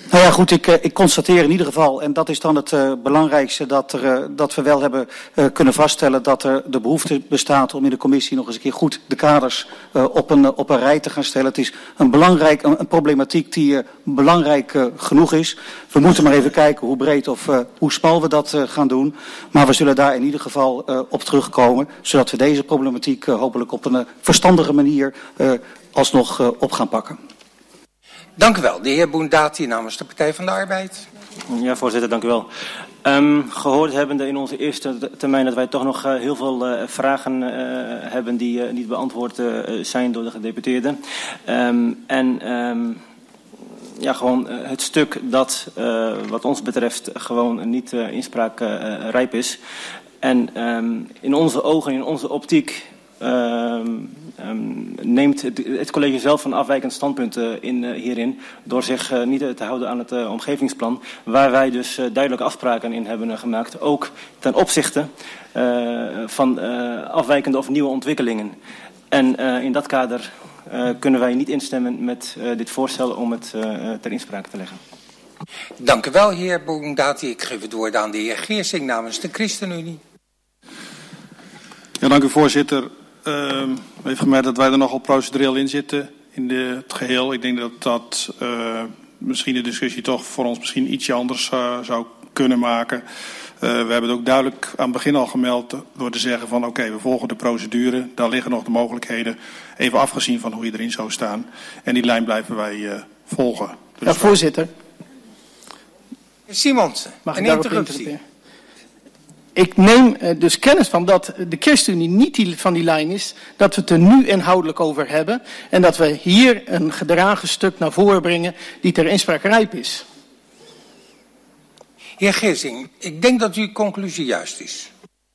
Nou ja, goed, ik, ik constateer in ieder geval, en dat is dan het uh, belangrijkste, dat, er, uh, dat we wel hebben uh, kunnen vaststellen dat er de behoefte bestaat om in de commissie nog eens een keer goed de kaders uh, op, een, uh, op een rij te gaan stellen. Het is een, belangrijk, een, een problematiek die uh, belangrijk uh, genoeg is. We moeten maar even kijken hoe breed of uh, hoe smal we dat uh, gaan doen. Maar we zullen daar in ieder geval uh, op terugkomen, zodat we deze problematiek uh, hopelijk op een uh, verstandige manier uh, alsnog uh, op gaan pakken. Dank u wel. De heer Boendati namens de Partij van de Arbeid. Ja, voorzitter, dank u wel. Um, gehoord hebbende in onze eerste termijn dat wij toch nog uh, heel veel uh, vragen uh, hebben die uh, niet beantwoord uh, zijn door de gedeputeerden. Um, en um, ja, gewoon uh, het stuk dat uh, wat ons betreft gewoon niet uh, inspraak uh, rijp is. En um, in onze ogen, in onze optiek, Um, um, neemt het, het college zelf een afwijkend standpunt uh, in, uh, hierin door zich uh, niet te houden aan het uh, omgevingsplan, waar wij dus uh, duidelijke afspraken in hebben uh, gemaakt, ook ten opzichte uh, van uh, afwijkende of nieuwe ontwikkelingen. En uh, in dat kader uh, kunnen wij niet instemmen met uh, dit voorstel om het uh, ter inspraak te leggen. Dank u wel, heer Boendati. Ik geef het woord aan de heer Geersing namens de ChristenUnie. Ja, dank u, voorzitter. Uh, even gemerkt dat wij er nogal procedureel in zitten in de, het geheel. Ik denk dat dat uh, misschien de discussie toch voor ons misschien ietsje anders uh, zou kunnen maken. Uh, we hebben het ook duidelijk aan het begin al gemeld door te zeggen van oké, okay, we volgen de procedure. Daar liggen nog de mogelijkheden, even afgezien van hoe je erin zou staan. En die lijn blijven wij uh, volgen. Dus ja, voorzitter. Simonsen, mag een ik daarop interruptie. interrupteren? Ik neem uh, dus kennis van dat de ChristenUnie niet die, van die lijn is, dat we het er nu inhoudelijk over hebben en dat we hier een gedragen stuk naar voren brengen die ter inspraak rijp is. Heer Geersing, ik denk dat uw conclusie juist is.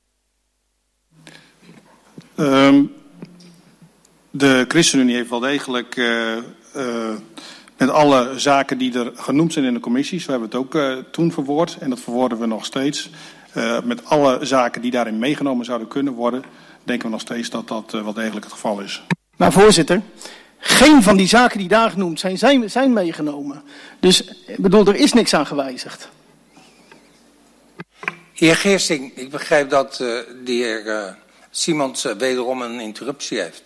Um, de ChristenUnie heeft wel degelijk uh, uh, met alle zaken die er genoemd zijn in de commissies, we hebben het ook uh, toen verwoord en dat verwoorden we nog steeds. Uh, met alle zaken die daarin meegenomen zouden kunnen worden, denken we nog steeds dat dat uh, wel degelijk het geval is. Maar voorzitter, geen van die zaken die daar genoemd zijn, zijn, zijn meegenomen. Dus ik bedoel, er is niks aan gewijzigd. Heer Geersing, ik begrijp dat uh, de heer uh, Simons uh, wederom een interruptie heeft.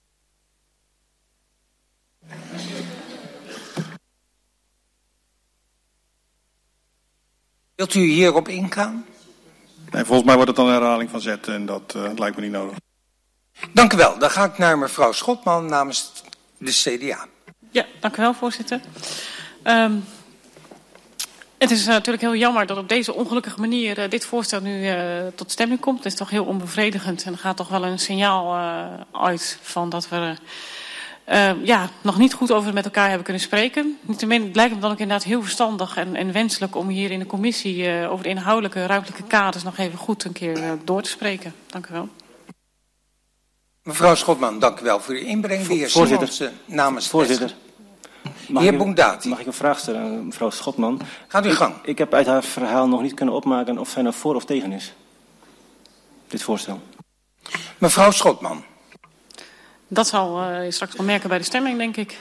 Wilt u hierop ingaan? Nee, volgens mij wordt het dan een herhaling van zetten en dat uh, lijkt me niet nodig. Dank u wel. Dan ga ik naar mevrouw Schotman namens de C D A. Ja, dank u wel, voorzitter. Um, het is uh, natuurlijk heel jammer dat op deze ongelukkige manier uh, dit voorstel nu uh, tot stemming komt. Het is toch heel onbevredigend en er gaat toch wel een signaal uh, uit van dat we uh, ja, nog niet goed over met elkaar hebben kunnen spreken. Niettemin lijkt me dan ook inderdaad heel verstandig en, en wenselijk om hier in de commissie uh, over de inhoudelijke, ruimtelijke kaders nog even goed een keer uh, door te spreken. Dank u wel. Mevrouw Schotman, dank u wel voor uw inbreng. De heer Simonsen namens Voorzitter. De heer Boendati. Mag ik een vraag stellen aan mevrouw Schotman? Gaat u gang. Ik, ik heb uit haar verhaal nog niet kunnen opmaken of zij nou voor of tegen is. Dit voorstel. Mevrouw Schotman. Dat zal uh, je straks wel merken bij de stemming, denk ik.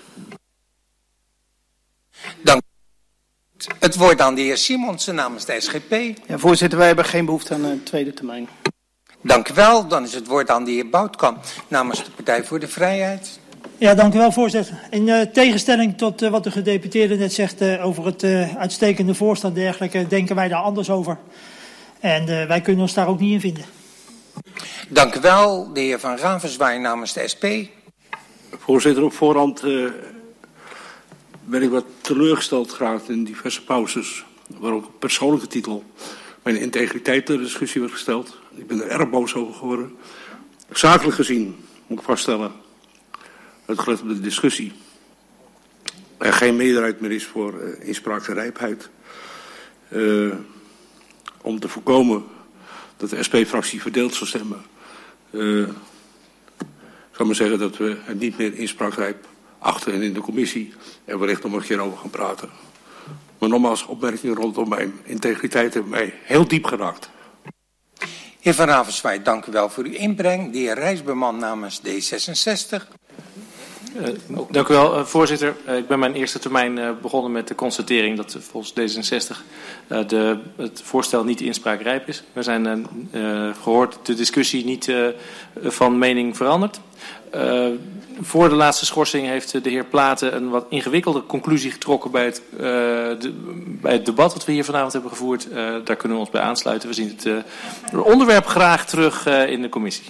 Dank. Het woord aan de heer Simonsen namens de S G P. Ja, voorzitter, wij hebben geen behoefte aan een tweede termijn. Dank u wel. Dan is het woord aan de heer Boutkamp namens de Partij voor de Vrijheid. Ja, dank u wel, voorzitter. In uh, tegenstelling tot uh, wat de gedeputeerde net zegt uh, over het uh, uitstekende voorstel en dergelijke, denken wij daar anders over. En uh, wij kunnen ons daar ook niet in vinden. Dank u wel. De heer Van Ravenswaay namens de S P. Voorzitter, op voorhand uh, ben ik wat teleurgesteld geraakt in diverse pauzes, waar ook op persoonlijke titel mijn integriteit ter discussie werd gesteld. Ik ben er erg boos over geworden. Zakelijk gezien moet ik vaststellen, uitgelet op de discussie, er geen meerderheid meer is voor uh, inspraak en rijpheid. Uh, om te voorkomen dat de S P-fractie verdeeld zou stemmen, uh, zou maar zeggen dat we het niet meer inspraakrijp achter en in de commissie en wellicht nog een keer over gaan praten. Maar nogmaals, opmerkingen rondom mijn integriteit hebben mij heel diep geraakt. Heer Van Ravenswaay, dank u wel voor uw inbreng. De heer Rijsberman namens D zesenzestig. Uh, dank u wel, uh, voorzitter. Uh, ik ben mijn eerste termijn uh, begonnen met de constatering dat uh, volgens D zesenzestig uh, de, het voorstel niet inspraakrijp is. We zijn uh, uh, gehoord de discussie niet uh, van mening veranderd. Uh, voor de laatste schorsing heeft uh, de heer Platen een wat ingewikkelde conclusie getrokken bij het, uh, de, bij het debat dat we hier vanavond hebben gevoerd. Uh, daar kunnen we ons bij aansluiten. We zien het uh, onderwerp graag terug uh, in de commissie.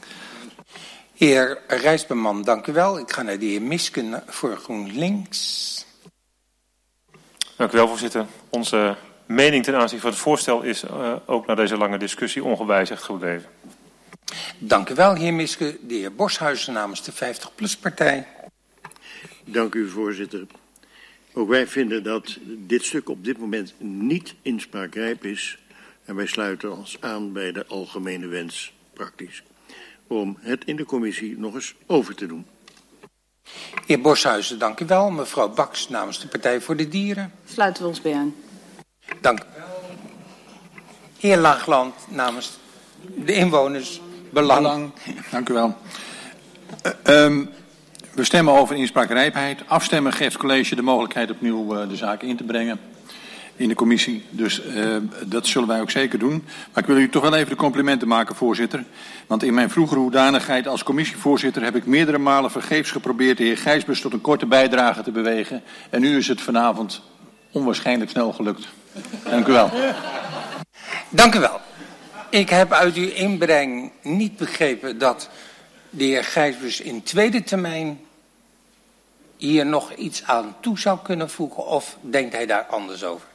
Heer Rijsberman, dank u wel. Ik ga naar de heer Misken voor GroenLinks. Dank u wel, voorzitter. Onze mening ten aanzien van het voorstel is uh, ook na deze lange discussie ongewijzigd gebleven. Dank u wel, heer Miske. De heer Borshuizen namens de vijftig plus partij. Dank u, voorzitter. Ook wij vinden dat dit stuk op dit moment niet inspraakrijp is. En wij sluiten ons aan bij de algemene wens praktisch. Om het in de commissie nog eens over te doen. Heer Borshuizen, dank u wel. Mevrouw Baks namens de Partij voor de Dieren. Sluiten we ons bij aan. Dank u wel. Heer Laagland namens de inwoners. Belang. Belang. Dank u wel. Uh, um, we stemmen over inspraakrijpheid. Afstemmen geeft het college de mogelijkheid opnieuw uh, de zaak in te brengen in de commissie. Dus uh, dat zullen wij ook zeker doen. Maar ik wil u toch wel even de complimenten maken, voorzitter. Want in mijn vroegere hoedanigheid als commissievoorzitter heb ik meerdere malen vergeefs geprobeerd de heer Gijsbers tot een korte bijdrage te bewegen. En nu is het vanavond onwaarschijnlijk snel gelukt. Dank u wel. Dank u wel. Ik heb uit uw inbreng niet begrepen dat de heer Gijsbers in tweede termijn hier nog iets aan toe zou kunnen voegen, of denkt hij daar anders over?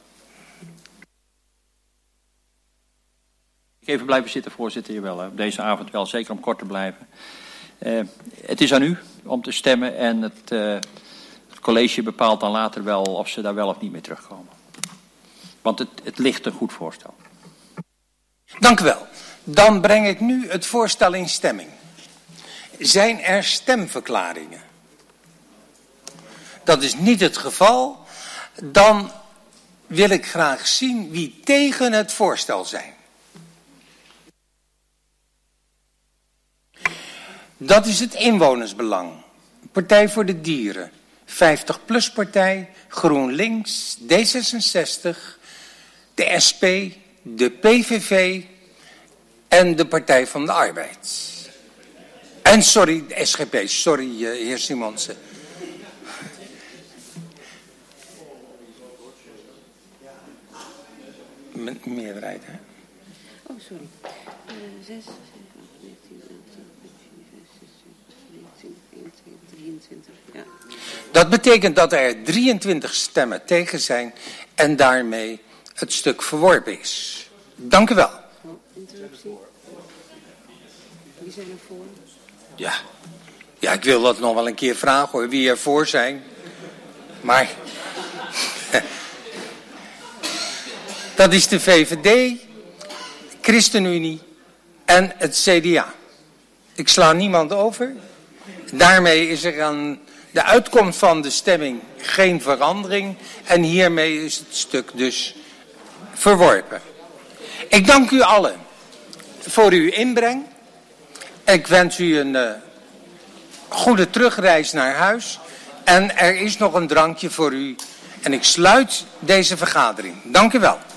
Even blijven zitten, voorzitter, jawel, hè. Deze avond wel, zeker om kort te blijven. Uh, het is aan u om te stemmen en het, uh, het college bepaalt dan later wel of ze daar wel of niet mee terugkomen. Want het, het ligt een goed voorstel. Dank u wel. Dan breng ik nu het voorstel in stemming. Zijn er stemverklaringen? Dat is niet het geval. Dan wil ik graag zien wie tegen het voorstel zijn. Dat is het inwonersbelang. Partij voor de Dieren. vijftig plus partij. GroenLinks. D zesenzestig. De S P. De P V V. En de Partij van de Arbeid. En sorry, de S G P. Sorry, heer Simonsen. Met meerderheid, hè? Oh, sorry. Uh, zes, zeven, acht, negentien, tweeëntwintig, drieëntwintig, ja. Dat betekent dat er drieëntwintig stemmen tegen zijn en daarmee het stuk verworpen is. Dank u wel. Oh, interruptie. Wie zijn er voor? Ja. Ja, ik wil dat nog wel een keer vragen hoor, wie er voor zijn. Maar dat is de V V D, ChristenUnie en het C D A. Ik sla niemand over. Daarmee is er aan de uitkomst van de stemming geen verandering. En hiermee is het stuk dus verworpen. Ik dank u allen voor uw inbreng. Ik wens u een uh, goede terugreis naar huis. En er is nog een drankje voor u. En ik sluit deze vergadering. Dank u wel.